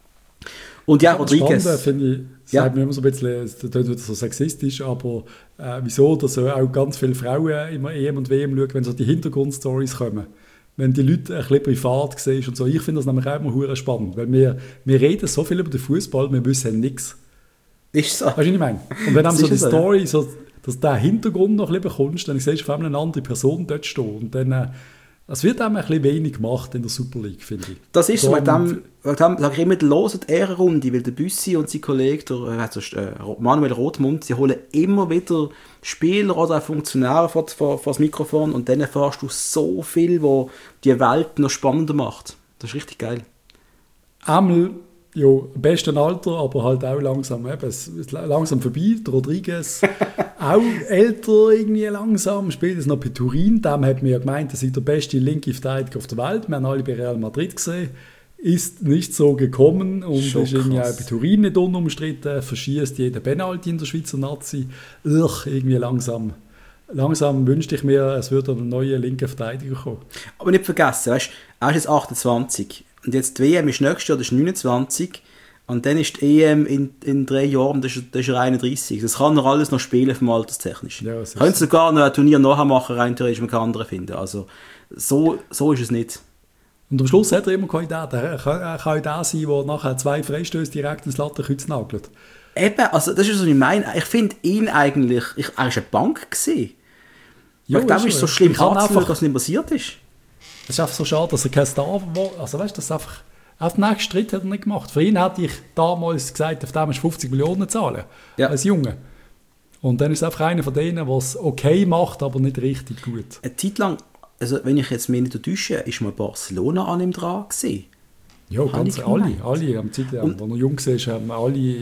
Und ja, Rodriguez. Spannend, finde ich, sagt mir immer so ein bisschen, das klingt wieder so sexistisch, aber wieso, dass auch ganz viele Frauen immer EM und WM schauen, wenn so die Hintergrundstories kommen. Wenn die Leute ein bisschen privat sehen und so. Ich finde das nämlich auch immer verdammt spannend, weil wir reden so viel über den Fußball, wir wissen nichts. Ist so. Weißt du, was ich meine? Und wenn dann so die Story, ja. So, dass du den Hintergrund noch ein bisschen bekommst, dann siehst du vor allem eine andere Person dort stehen. Und dann, das wird einem ein bisschen wenig gemacht in der Super League, finde ich. Das ist so, wegen dem sage ich immer, hört die Ehrenrunde, weil der Büssi und sein Kollege, Manuel Rothmund, sie holen immer wieder Spieler oder auch Funktionäre vor das Mikrofon und dann erfährst du so viel, was die Welt noch spannender macht. Das ist richtig geil. Einmal, ja, im besten Alter, aber halt auch langsam, langsam vorbei. Der Rodriguez, auch älter irgendwie langsam, spielt jetzt noch bei Turin. Dem hat man ja gemeint, er sei der beste linke Verteidiger auf der Welt. Wir haben alle bei Real Madrid gesehen. Ist nicht so gekommen und schon ist irgendwie auch bei Turin nicht unumstritten. Verschießt jeden Penalty in der Schweizer Nazi. Irgendwie langsam wünschte ich mir, es würde ein neuer linker Verteidiger kommen. Aber nicht vergessen, weißt, er ist jetzt 28 und jetzt die WM ist nächstes Jahr, das ist 29 und dann ist die EM in 3 Jahren, das ist er 31. Das kann er alles noch spielen vom Alterstechnisch. Ja, könnte sogar noch ein Turnier nachher machen, rein theoretisch, man kann andere finden. Also so ist es nicht. Und am Schluss hat er immer Kandidat. Er kann der sein, der nachher 2 Freistöße direkt ins Lattenkreuz nagelt. Eben, also das ist was ich meine. Ich finde ihn eigentlich, er war eine Bank gewesen. Ja, ich glaube, es ist so schlimm, dass es nicht passiert ist. Es ist einfach so schade, dass er kein Star war. Also weißt du, das einfach auf den nächsten Schritt hat er nicht gemacht. Für ihn hätte ich damals gesagt, auf dem ist 50 Millionen zahlen. Ja. Als Junge. Und dann ist es einfach einer von denen, der es okay macht, aber nicht richtig gut. Eine Zeit lang, also wenn ich jetzt mich nicht täusche, ist mal Barcelona an ihm dran gewesen. Ja, ganz alle am Zeit, als er jung war, haben alle,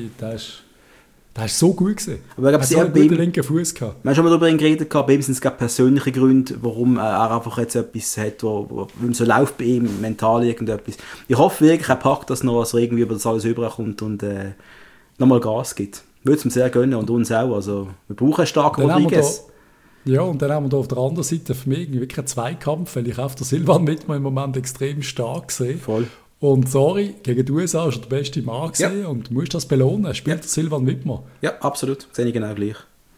der ist so gut gewesen. Aber ich glaube, so einen guten linken Fuß gehabt. Wir haben schon mal darüber geredet, bei ihm sind es persönliche Gründe, warum er einfach jetzt etwas hat, wo so läuft bei ihm, mental irgendetwas. Ich hoffe wirklich, er packt das noch, dass er irgendwie über das alles rüberkommt und nochmal Gas gibt. Ich würde es ihm sehr gönnen und uns auch. Also, wir brauchen einen starken Rodriguez. Ja, und dann haben wir da auf der anderen Seite für mich wirklich einen Zweikampf, weil ich auf der Silvan Wittmer im Moment extrem stark sehe. Voll. Und sorry, gegen die USA ist er der beste Mann gesehen, ja. Und du musst das belohnen. Er spielt der Silvan Wittmer. Ja, absolut. Sehe ich genau gleich.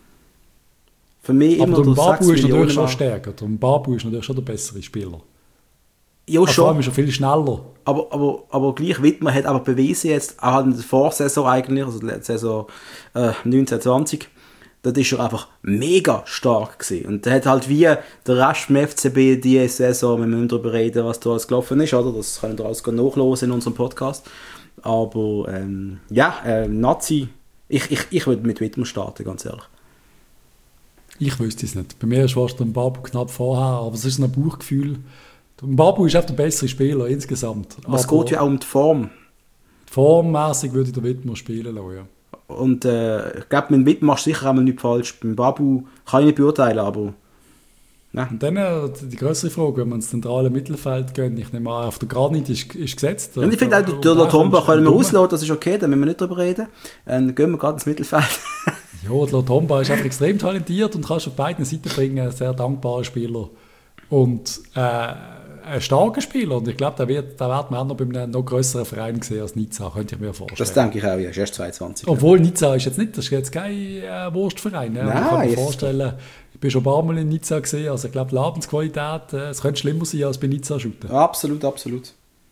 Für mich aber immer der Babu ist natürlich schon stärker. Der Babu ist natürlich schon der bessere Spieler. Ja, schon. Vor allem ist er viel schneller. Aber gleich Wittmer hat aber bewiesen jetzt, auch in der Vorsaison eigentlich, also die Saison 1920, dort ist er einfach mega stark gewesen. Und der hat halt wie der Rest vom FCB diese Saison, wir müssen darüber reden, was da alles gelaufen ist, oder? Das können wir alles nachlesen in unserem Podcast. Aber Nazi, ich würde mit Wittmer starten, ganz ehrlich. Ich wüsste es nicht. Bei mir ist fast der Babu knapp vorher, aber es ist ein Bauchgefühl. Der Babu ist einfach der bessere Spieler insgesamt. Es geht ja auch um die Form. Formmäßig würde ich den Wittmer spielen lassen, ja. Und ich glaube, mit Witt machst du sicher einmal nichts falsch. Beim Babu kann ich nicht beurteilen, aber... Ja. Und dann die größere Frage, wenn man ins zentrale Mittelfeld geht, ich nehme an, auf der Granit ist gesetzt. Und ich finde auch, der Lotomba können wir auslassen, das ist okay, da müssen wir nicht drüber reden. Dann gehen wir gerade ins Mittelfeld. Ja, der Lotomba ist einfach extrem talentiert und kannst auf beiden Seiten bringen, ein sehr dankbarer Spieler. Und ein starker Spieler. Und ich glaube, da wird man auch noch bei einem noch grösseren Verein sehen als Nizza, könnte ich mir vorstellen. Das denke ich auch, ja. Ist erst 22. Obwohl Nizza ist jetzt nicht, das ist jetzt kein Wurstverein. Ne? Nein, ich kann mir vorstellen, ich bin schon ein paar Mal in Nizza gesehen, also ich glaube, die Lebensqualität, es könnte schlimmer sein als bei Nizza shooten. Absolut, absolut.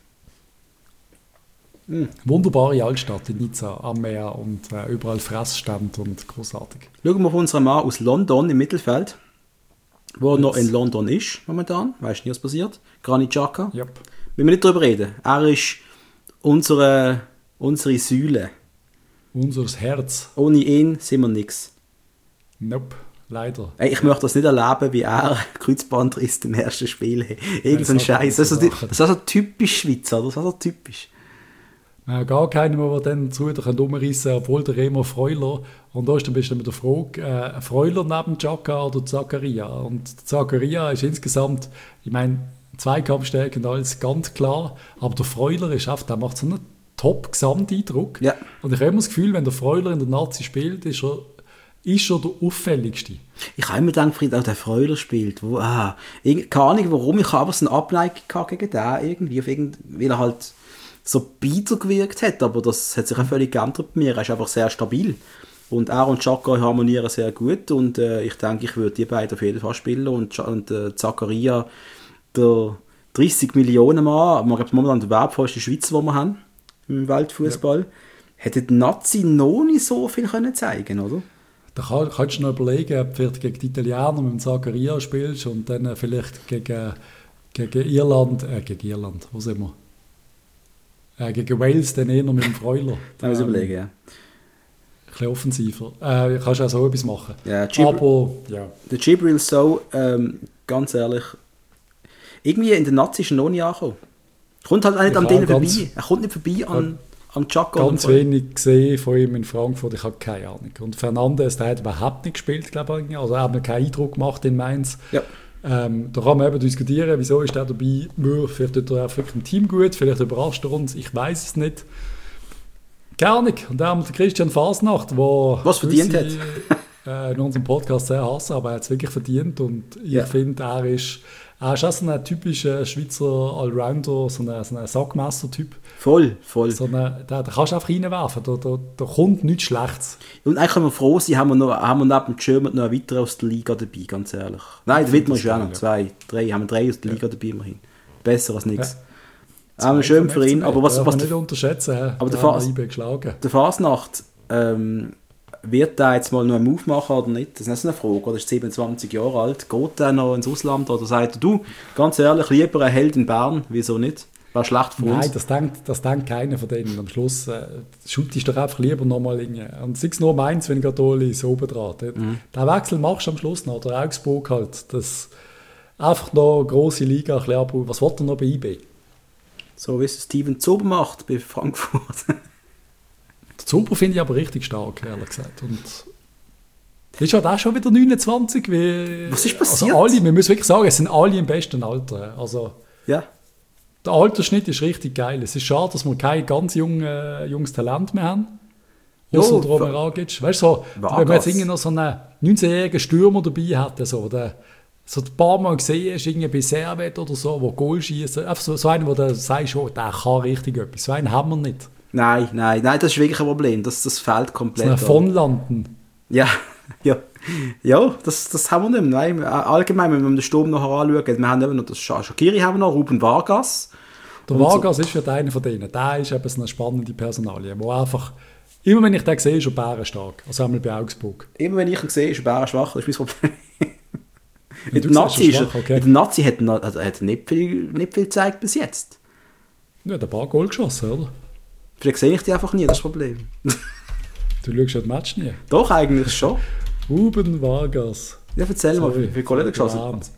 Wunderbare Altstadt in Nizza am Meer und überall Fressstände und großartig. Schauen wir auf unseren Mann aus London im Mittelfeld, wo noch in London ist momentan. Weißt du nicht, was passiert? Granit Xhaka. Yep. Wenn wir nicht darüber reden. Er ist unsere Säule. Unser Herz. Ohne ihn sind wir nichts. Nope, leider. Ey, ich möchte das nicht erleben, wie er Kreuzbandriss im ersten Spiel hat. Irgend so ein Scheiß. Das ist so typisch Schweizer. Das ist so typisch. Gar keinen mehr, der dann zu dir umreissen kann, obwohl der Remo Freuler. Und da ist dann bist du mit der Frage, Freuler neben Xhaka oder Zakaria. Und Zakaria ist insgesamt, ich meine, Zweikampfstärke und alles ganz klar, aber der Freuler ist einfach, der macht so einen Top-Gesamteindruck. Ja. Und ich habe immer das Gefühl, wenn der Freuler in der Nazi spielt, ist er der auffälligste. Ich habe immer gedacht, Fried, auch der Freuler spielt. Keine Ahnung warum, ich habe aber so eine Abneigung gegen den irgendwie, weil er halt so bitter gewirkt hat, aber das hat sich auch völlig geändert bei mir. Er ist einfach sehr stabil. Und er und Xhaka harmonieren sehr gut und ich denke, ich würde die beiden auf jeden Fall spielen und Zakaria, der 30 Millionen Mann, man gibt momentan den wertvollsten Schweizer, den wir haben im Weltfußball, ja. Hätte die Nazi noch nicht so viel können zeigen, oder? Da kannst du noch überlegen, ob du vielleicht gegen die Italiener mit dem Zakaria spielst und dann vielleicht gegen Irland, wo sind wir? Gegen Wales dann eher mit dem Freuler. Da muss ich überlegen, ja. Ein bisschen offensiver. Kannst du auch so etwas machen. Ja, aber, ja. Der Djibril Sow, ganz ehrlich, irgendwie in den Nazis ist er noch nicht angekommen. Er kommt halt auch nicht an denen vorbei. Er kommt nicht vorbei an Xhaka. Ganz wenig gesehen von ihm in Frankfurt, ich habe keine Ahnung. Und Fernandes, der hat überhaupt nicht gespielt, glaube ich. Also er hat mir keinen Eindruck gemacht in Mainz. Ja. Da kann man eben diskutieren, wieso ist er dabei, vielleicht tut er auch wirklich im Team gut, vielleicht überrascht er uns, ich weiß es nicht. Keine Ahnung. Und dann haben wir den Christian Fasnacht, der was verdient hat. In unserem Podcast sehr hassen, aber er hat es wirklich verdient und ich finde, er ist auch so ein typischer Schweizer Allrounder, so ein Sackmesser-Typ. Voll. Da kannst du einfach reinwerfen, da kommt nichts Schlechtes. Und eigentlich können wir froh sein, haben wir neben German noch einen weiteren aus der Liga dabei, ganz ehrlich. Nein, der Wittmer ist ja auch noch 2, 3, haben wir 3 aus der Liga dabei immerhin. Besser als nichts. Ja. Haben wir schön für ihn, aber was nicht unterschätzen, aber der Fasnacht, wird der jetzt mal noch einen Move machen oder nicht? Das ist nicht so eine Frage. Oder ist 27 Jahre alt? Geht der noch ins Ausland? Oder sagt er, du, ganz ehrlich, lieber ein Held in Bern? Wieso nicht? Wäre schlecht für uns. Nein, das denkt keiner von denen. Am Schluss shootest du doch einfach lieber nochmal in. Und sei es nur Mainz, wenn Gatoli so oben dran. Den Wechsel machst du am Schluss noch. Oder Augsburg halt. Das einfach noch eine grosse Liga. Was will er noch bei IB? So wie es Steven Zuber macht bei Frankfurt. Der Zuber finde ich aber richtig stark, ehrlich gesagt. Und ist halt auch schon wieder 29. Was ist passiert? Also wir müssen wirklich sagen, es sind alle im besten Alter. Also, ja. Der Altersschnitt ist richtig geil. Es ist schade, dass wir kein ganz junges Talent mehr haben. Außer der Roman Ragic. Weißt du, so, wenn man jetzt irgendwie noch so einen 19-jährigen Stürmer dabei hätte, so ein paar Mal gesehen hast, irgendwie bei Servet oder so, der Goal schießt. Einfach so einen, wo du sagst, oh, der kann richtig etwas. So einen haben wir nicht. Nein, das ist wirklich ein Problem. Das fehlt komplett. Das ist ein von Landen. Ja, das haben wir nicht mehr. Nein, allgemein, wenn wir den Sturm noch anschauen, wir haben eben noch das Shaqiri, haben wir noch, Ruben Vargas. Der Vargas ist ja einer von denen. Der ist eben so eine spannende Personalie, wo einfach, immer wenn ich den sehe, ist er bärenstark. Also einmal bei Augsburg. Immer wenn ich ihn sehe, ist er bärenschwach. Das ist mein Problem. Mit dem Nazi hat er nicht viel gezeigt bis jetzt. Ja, ein paar Goal geschossen, oder? Vielleicht sehe ich die einfach nie, das ist das Problem. Du schaust ja das Match nie? Doch, eigentlich schon. Ruben Vargas. Ja, erzähl mal, wie viele Goal hat er geschossen?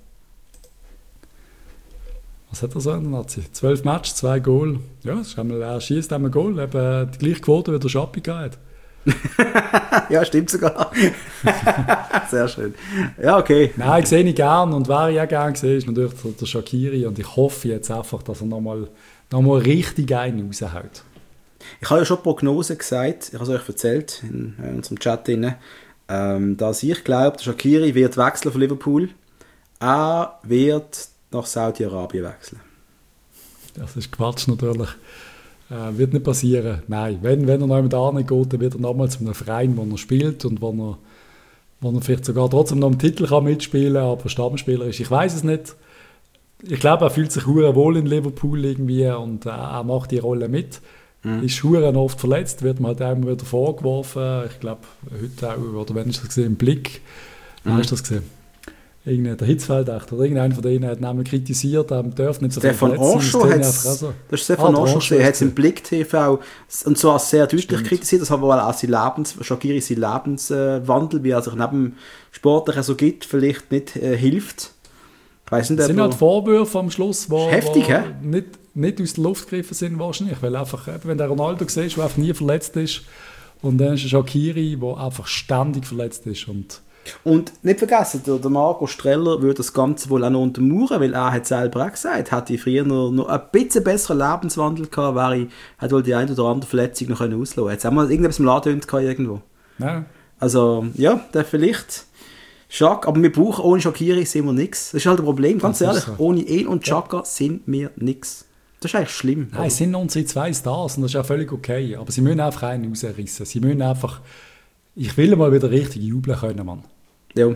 Was hat er so in der Nazi? 12 Matches, 2 Goal. Ja, er schießt einmal Goal. Eben die gleiche Quote, wie der Schappi hat. Ja, stimmt sogar. Sehr schön. Ja, okay. Nein, sehe ich gern und wer ich auch gerne sehe, ist natürlich der Shaqiri und ich hoffe jetzt einfach, dass er nochmal richtig einen raushaut. Ich habe ja schon Prognosen gesagt, ich habe es euch erzählt in unserem Chat drin, dass ich glaube, der Shaqiri wird wechseln von Liverpool. Er wird nach Saudi-Arabien wechseln. Das ist Quatsch natürlich. Wird nicht passieren. Nein, wenn er noch mit nicht geht, dann wird er nochmal zu einem Verein, wo er spielt und wo er vielleicht sogar trotzdem noch einen Titel kann mitspielen kann, aber Stammspieler ist. Ich weiß es nicht. Ich glaube, er fühlt sich hure wohl in Liverpool irgendwie und er macht die Rolle mit. Ist hure oft verletzt, wird ihm halt immer wieder vorgeworfen. Ich glaube, heute auch, oder wenn ich das gesehen im Blick, hast du das gesehen? Der Hitzfeld oder irgendeiner von denen hat nämlich kritisiert, dürfen nicht so viel verletzt sein. Das ist Stefan Anschau, er hat es im Blick TV und zwar sehr deutlich kritisiert, das hat wohl auch Shaqiri sein Lebenswandel, wie er sich neben Sportlichen so gibt, vielleicht nicht hilft. Es sind halt Vorwürfe am Schluss, die heftig, nicht aus der Luft gegriffen sind wahrscheinlich, weil einfach, wenn der Ronaldo siehst, der einfach nie verletzt ist und dann ist ein Shaqiri, der einfach ständig verletzt ist und nicht vergessen, der Marco Streller würde das Ganze wohl auch noch untermauern, weil er hat selber auch gesagt, hätte ich früher noch ein bisschen besseren Lebenswandel gehabt, hätte wohl die eine oder andere Verletzung noch auslösen können. Jetzt haben wir irgendetwas im Laden irgendwo. Ja. Also, ja, der vielleicht Shaq, aber wir brauchen ohne Shaqiri sind wir nichts. Das ist halt ein Problem, ganz ehrlich. So. Ohne ihn und Xhaka sind wir nichts. Das ist eigentlich schlimm. Nein, es sind unsere zwei Stars und das ist auch völlig okay. Aber sie müssen einfach einen rausrissen. Sie müssen einfach... Ich will mal wieder richtig jubeln können, Mann. Ja.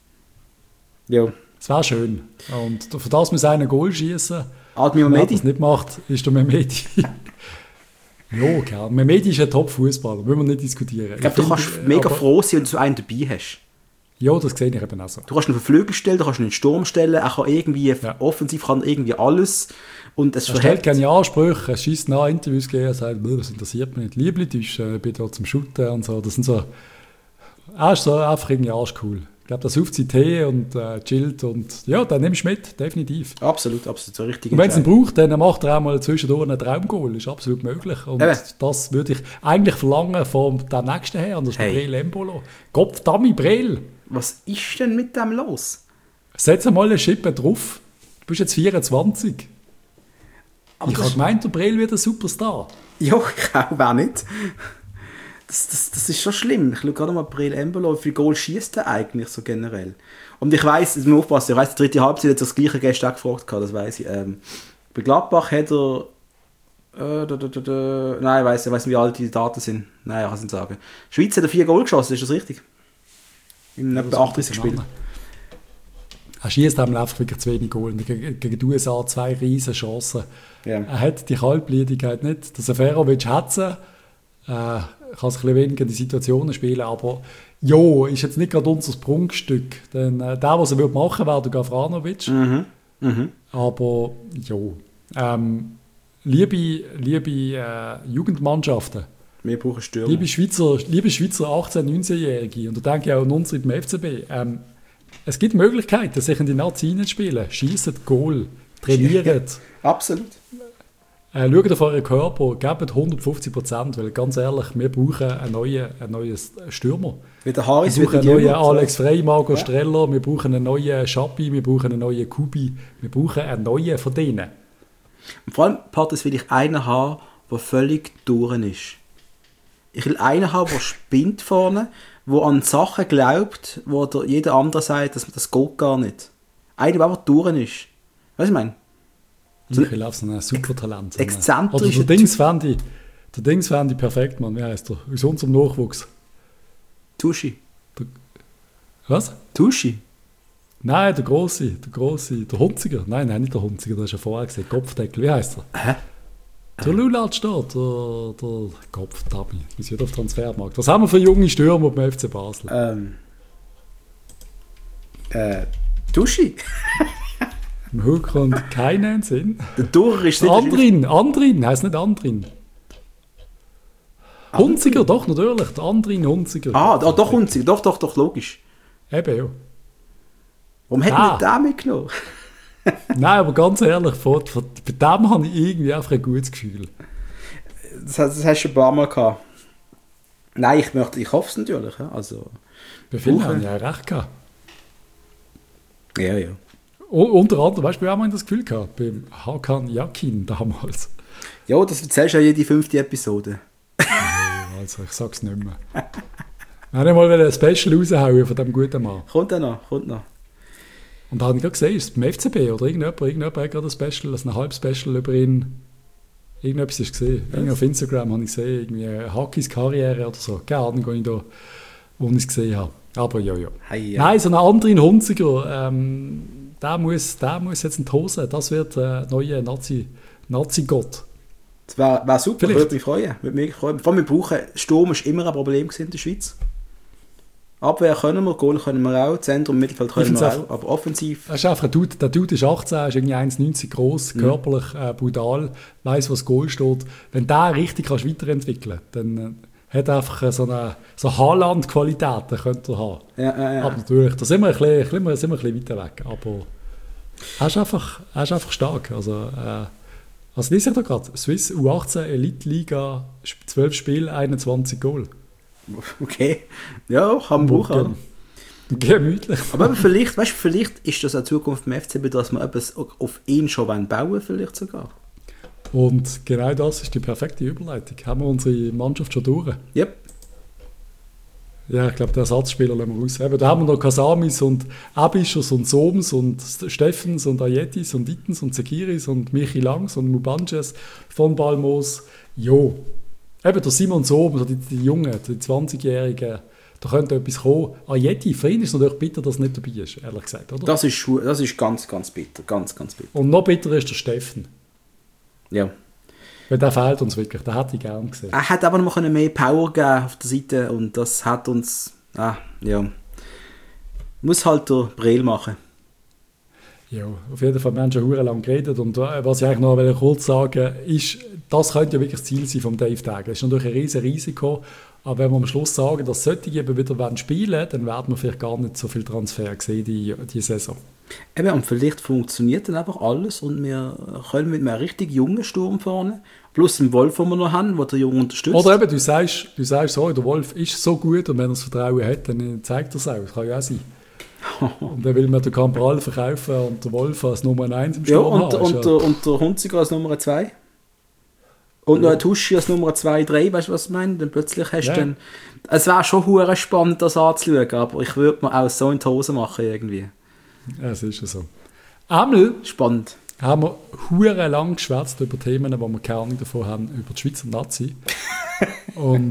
Ja. Das wäre schön. Und für das muss einer ein Goal schießen. Admir Mehmedi. Wer das nicht macht, ist der Mehmedi. Ja, klar. Mehmedi ist ein Top-Fußballer. Müssen wir nicht diskutieren. Ich glaube, du kannst mega froh sein, wenn du so einen dabei hast. Ja, das sehe ich eben auch so. Du kannst ihn auf den Flügel stellen, du kannst ihn in den Sturm stellen. Er kann irgendwie, offensiv kann irgendwie alles. Und es er stellt keine Ansprüche. Er schießt nach Interviews gehen. Er sagt, das interessiert mich nicht. Lieblitisch, ich bin da zum Shooten und so. Das sind so... Er ist so einfach irgendwie arschcool. Ich glaube, das ruft sie Tee und chillt und ja, dann nimmst du mit, definitiv. Absolut, so richtig. Und wenn es ihn braucht, dann macht er auch mal zwischendurch einen Traumgoal. Das ist absolut möglich. Und das würde ich eigentlich verlangen von dem nächsten her, und das ist Breel Embolo. Gott, Dami Breel. Was ist denn mit dem los? Setz mal eine Schippe drauf. Du bist jetzt 24. Aber ich habe gemeint, der Breel wird ein Superstar. Ja, ich auch nicht. Das ist schon schlimm. Ich schaue gerade mal Breel Embolo, wie viel Goal schießt er eigentlich so generell? Und ich weiss, jetzt muss man aufpassen, ich weiss, die dritte Halbzeit hat das gleiche gestern gefragt, das weiss ich. Bei Gladbach hat er... Nein, ich weiss nicht, wie alt die Daten sind. Nein, ich kann es nicht sagen. Schweiz hat er 4 Goal geschossen, ist das richtig? In etwa 38 Spielen. Er schießt einfach wirklich zu wenig Goal. Gegen die USA 2 riesen Chancen. Ja. Er hat die Kaltblütigkeit nicht. Der Seferovic hat sie. Kann sich ein bisschen weniger in die Situationen spielen, aber ja, ist jetzt nicht gerade unser Prunkstück. Denn der, was er machen würde, wäre der Gavranovic. Aber ja, liebe Jugendmannschaften, wir brauchen Stürmer. Liebe Schweizer 18-, 19-Jährige, und da denke ich auch an uns im FCB, es gibt Möglichkeiten, sich in die Nazi hineinzuspielen. Schiessen, Goal, trainieren. Absolut. Schaut auf euren Körper, gebt 150%, weil ganz ehrlich, wir brauchen einen neuen Stürmer. Wie der Harris, wir brauchen einen neuen Alex Frey, Marco Streller, wir brauchen einen neuen Schappi, wir brauchen einen neuen Kubi, wir brauchen einen neuen von denen. Und vor allem, Patrick, will ich einen haben, der völlig durch ist. Ich will einen haben, der spinnt vorne, der an Sachen glaubt, wo jeder andere sagt, dass das geht gar nicht. Einer, der einfach durch ist. Weißt du, was ich meine? So ich will auch so ein Supertalent. Exzentrischer der Dings fände ich perfekt, Mann. Wie heißt der? Aus unserem Nachwuchs. Tuschi. Was? Tuschi? Nein, der Grosse. Der Hunziger. Nein, nicht der Hunziger, das hast du ja vorher gesehen. Kopfdeckel, wie heißt er? Hä? Der Lulat steht, der Kopftabi. Wir sind auf Transfermarkt. Was haben wir für junge Stürmer beim FC Basel? Tuschi? Im Hook kommt keinen Sinn. Der Durer ist nicht... Andrin, heisst nicht Andrin. Hunziger, doch, natürlich. Der Andrin Hunziger. Doch, Hunziger. Doch, logisch. Eben, ja. Warum hätten wir den mitgenommen? Nein, aber ganz ehrlich, bei dem habe ich irgendwie einfach ein gutes Gefühl. Das hast du schon ein paar Mal gehabt. Nein, ich hoffe es natürlich. Ja. Also, bei vielen haben ja recht gehabt. Ja. Unter anderem, weißt du, wir haben mal das Gefühl gehabt, beim Hakan Yakin damals. Ja, das erzählst du ja jede 5. Episode. Also, ich sag's nicht mehr. Wir haben mal ein Special raushauen von diesem guten Mann. Kommt noch. Und da habe ich gerade gesehen, ist es beim FCB oder irgendjemand hat gerade ein Special, ein halbes Special über ihn. Irgendetwas ist gesehen. Irgendwie auf Instagram habe ich gesehen, irgendwie Hakis Karriere oder so. Keine Ahnung, wo ich es gesehen habe. Aber ja. Hey, ja. Nein, so einen anderen Hunziger, der muss jetzt in die Hose. Das wird ein neuer Nazi-Gott. Das wäre super, würde mich freuen. Vor allem, wir brauchen, Sturm war immer ein Problem in der Schweiz. Abwehr können wir, Goal können wir auch, Zentrum, Mittelfeld können wir auch, aber offensiv... Er ist einfach ein Dude, der Dude ist 18, ist irgendwie 1,90 groß, körperlich brutal, weiss, was Goal steht. Wenn der richtig kannst weiterentwickeln kannst, dann hat er einfach so Haaland-Qualitäten könnte er haben. Ja. Aber natürlich, da sind wir ein bisschen weiter weg. Aber er ist einfach stark. Also lese ich da gerade, Swiss U18 Elite Liga, 12 Spiele, 21 Goal. Okay, ja, kann man brauchen. Gemütlich. Aber vielleicht ist das eine Zukunft im FCB, dass wir etwas auf ihn schon bauen wollen, vielleicht sogar. Und genau das ist die perfekte Überleitung. Haben wir unsere Mannschaft schon durch? Yep. Ja, ich glaube, den Ersatzspieler lassen wir raus. Eben, da haben wir noch Kasamis und Abischers und Soms und Steffens und Ayetis und Ittens und Sekiris und Michi Langs und Mubanjes von Balmos. Jo. Eben, der Simon Sohm, also die Jungen, die 20-Jährigen, da könnte etwas kommen. Ayeti, für ihn ist es natürlich bitter, dass er nicht dabei ist, ehrlich gesagt, oder? Das ist ganz, ganz bitter. Ganz, ganz bitter. Und noch bitterer ist der Steffen. Ja. Weil der fehlt uns wirklich, den hätte ich gerne gesehen. Er hat aber noch mehr Power gegeben auf der Seite und das hat uns... Muss halt der Breel machen. Ja, auf jeden Fall, wir haben schon lange geredet und was ich eigentlich noch kurz sagen ist, das könnte ja wirklich das Ziel sein von Dave Dagger. Das ist natürlich ein riesiges Risiko, aber wenn wir am Schluss sagen, dass solche eben wieder spielen wollen, dann werden wir vielleicht gar nicht so viel Transfer sehen die Saison. Eben, und vielleicht funktioniert dann einfach alles und wir können mit einem richtig jungen Sturm vorne, plus dem Wolf, den wir noch haben, der den Jungen unterstützt. Oder eben, du sagst so, der Wolf ist so gut und wenn er das Vertrauen hat, dann zeigt er es auch. Das kann ja auch sein. Und dann will man den Cabral verkaufen und der Wolf als Nummer 1 im Sturm haben. Und der Hunziger als Nummer 2. Und noch ein Tuschi als Nummer 2, 3, weißt du, was ich meine? Dann plötzlich hast du dann... Es wäre schon hure spannend, das anzuschauen, aber ich würde mir auch so in die Hose machen irgendwie. Ja, es ist ja so. Einmal spannend. Haben wir hure lang geschwätzt über Themen, wo wir keine Ahnung davon haben, über die Schweizer Nazi. Und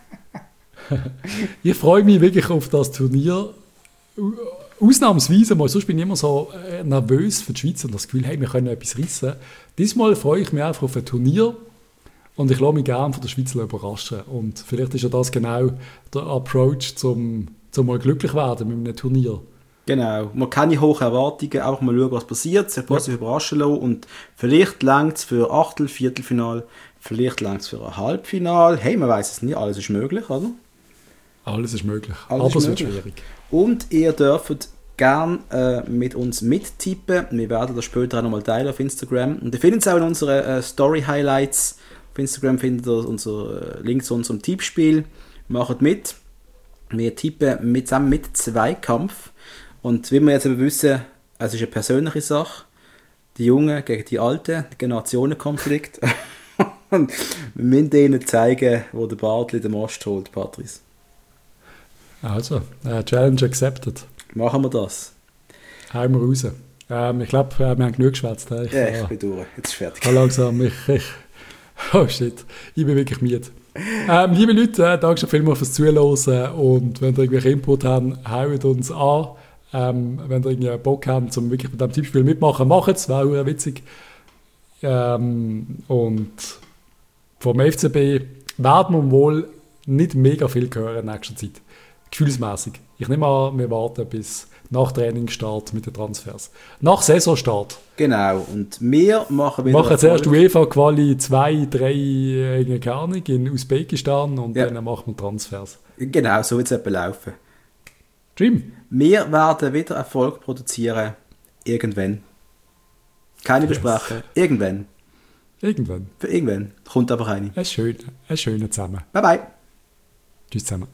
ich freue mich wirklich auf das Turnier. Ausnahmsweise mal, sonst bin ich immer so nervös für die Schweiz und das Gefühl, hey, wir können etwas rissen. Diesmal freue ich mich einfach auf ein Turnier und ich lasse mich gerne von der Schweiz überraschen. Und vielleicht ist ja das genau der Approach, zum mal glücklich werden mit einem Turnier. Genau, man hat keine hohen Erwartungen, auch mal schauen, was passiert, sich positiv überraschen lassen und vielleicht reicht es für Achtel-, Viertelfinal, vielleicht reicht es für ein Halbfinal. Hey, man weiß es nicht, alles ist möglich, oder? Alles ist möglich, aber es wird schwierig. Und ihr dürft gerne mit uns mittippen. Wir werden das später auch nochmal teilen auf Instagram. Und ihr findet es auch in unseren Story-Highlights. Auf Instagram findet ihr unser Link zu unserem Tippspiel. Macht mit. Wir tippen zusammen mit Zweikampf. Und wie wir jetzt aber wissen, es ist eine persönliche Sache. Die Jungen gegen die Alten, der Generationenkonflikt. Und wir müssen ihnen zeigen, wo der Bartli den Most holt, Patrice. Also, Challenge accepted. Machen wir das. Hauen wir raus. Ich glaube, wir haben genug geschwätzt. Ich bin durch. Jetzt ist fertig. Langsam. Oh shit, ich bin wirklich müde. Liebe Leute, danke schon vielmals fürs Zuhören. Und wenn ihr irgendwelche Input habt, haut uns an. Wenn ihr irgendwie Bock habt, um wirklich mit diesem Tippspiel mitmachen, macht es. Wäre auch witzig. Und vom FCB werden wir wohl nicht mega viel hören in nächster Zeit. Gefühlsmäßig. Ich nehme an, wir warten bis nach Trainingsstart mit den Transfers. Nach Saisonstart. Genau. Und wir machen wieder... Wir machen zuerst UEFA-Quali 2, 3, keine Ahnung, in Usbekistan und dann machen wir Transfers. Genau, so wird es etwa laufen. Dream. Wir werden wieder Erfolg produzieren. Irgendwann. Keine Versprechen. Irgendwann. Irgendwann. Für irgendwann. Kommt aber eine. Ein schöner zusammen. Bye bye. Tschüss zusammen.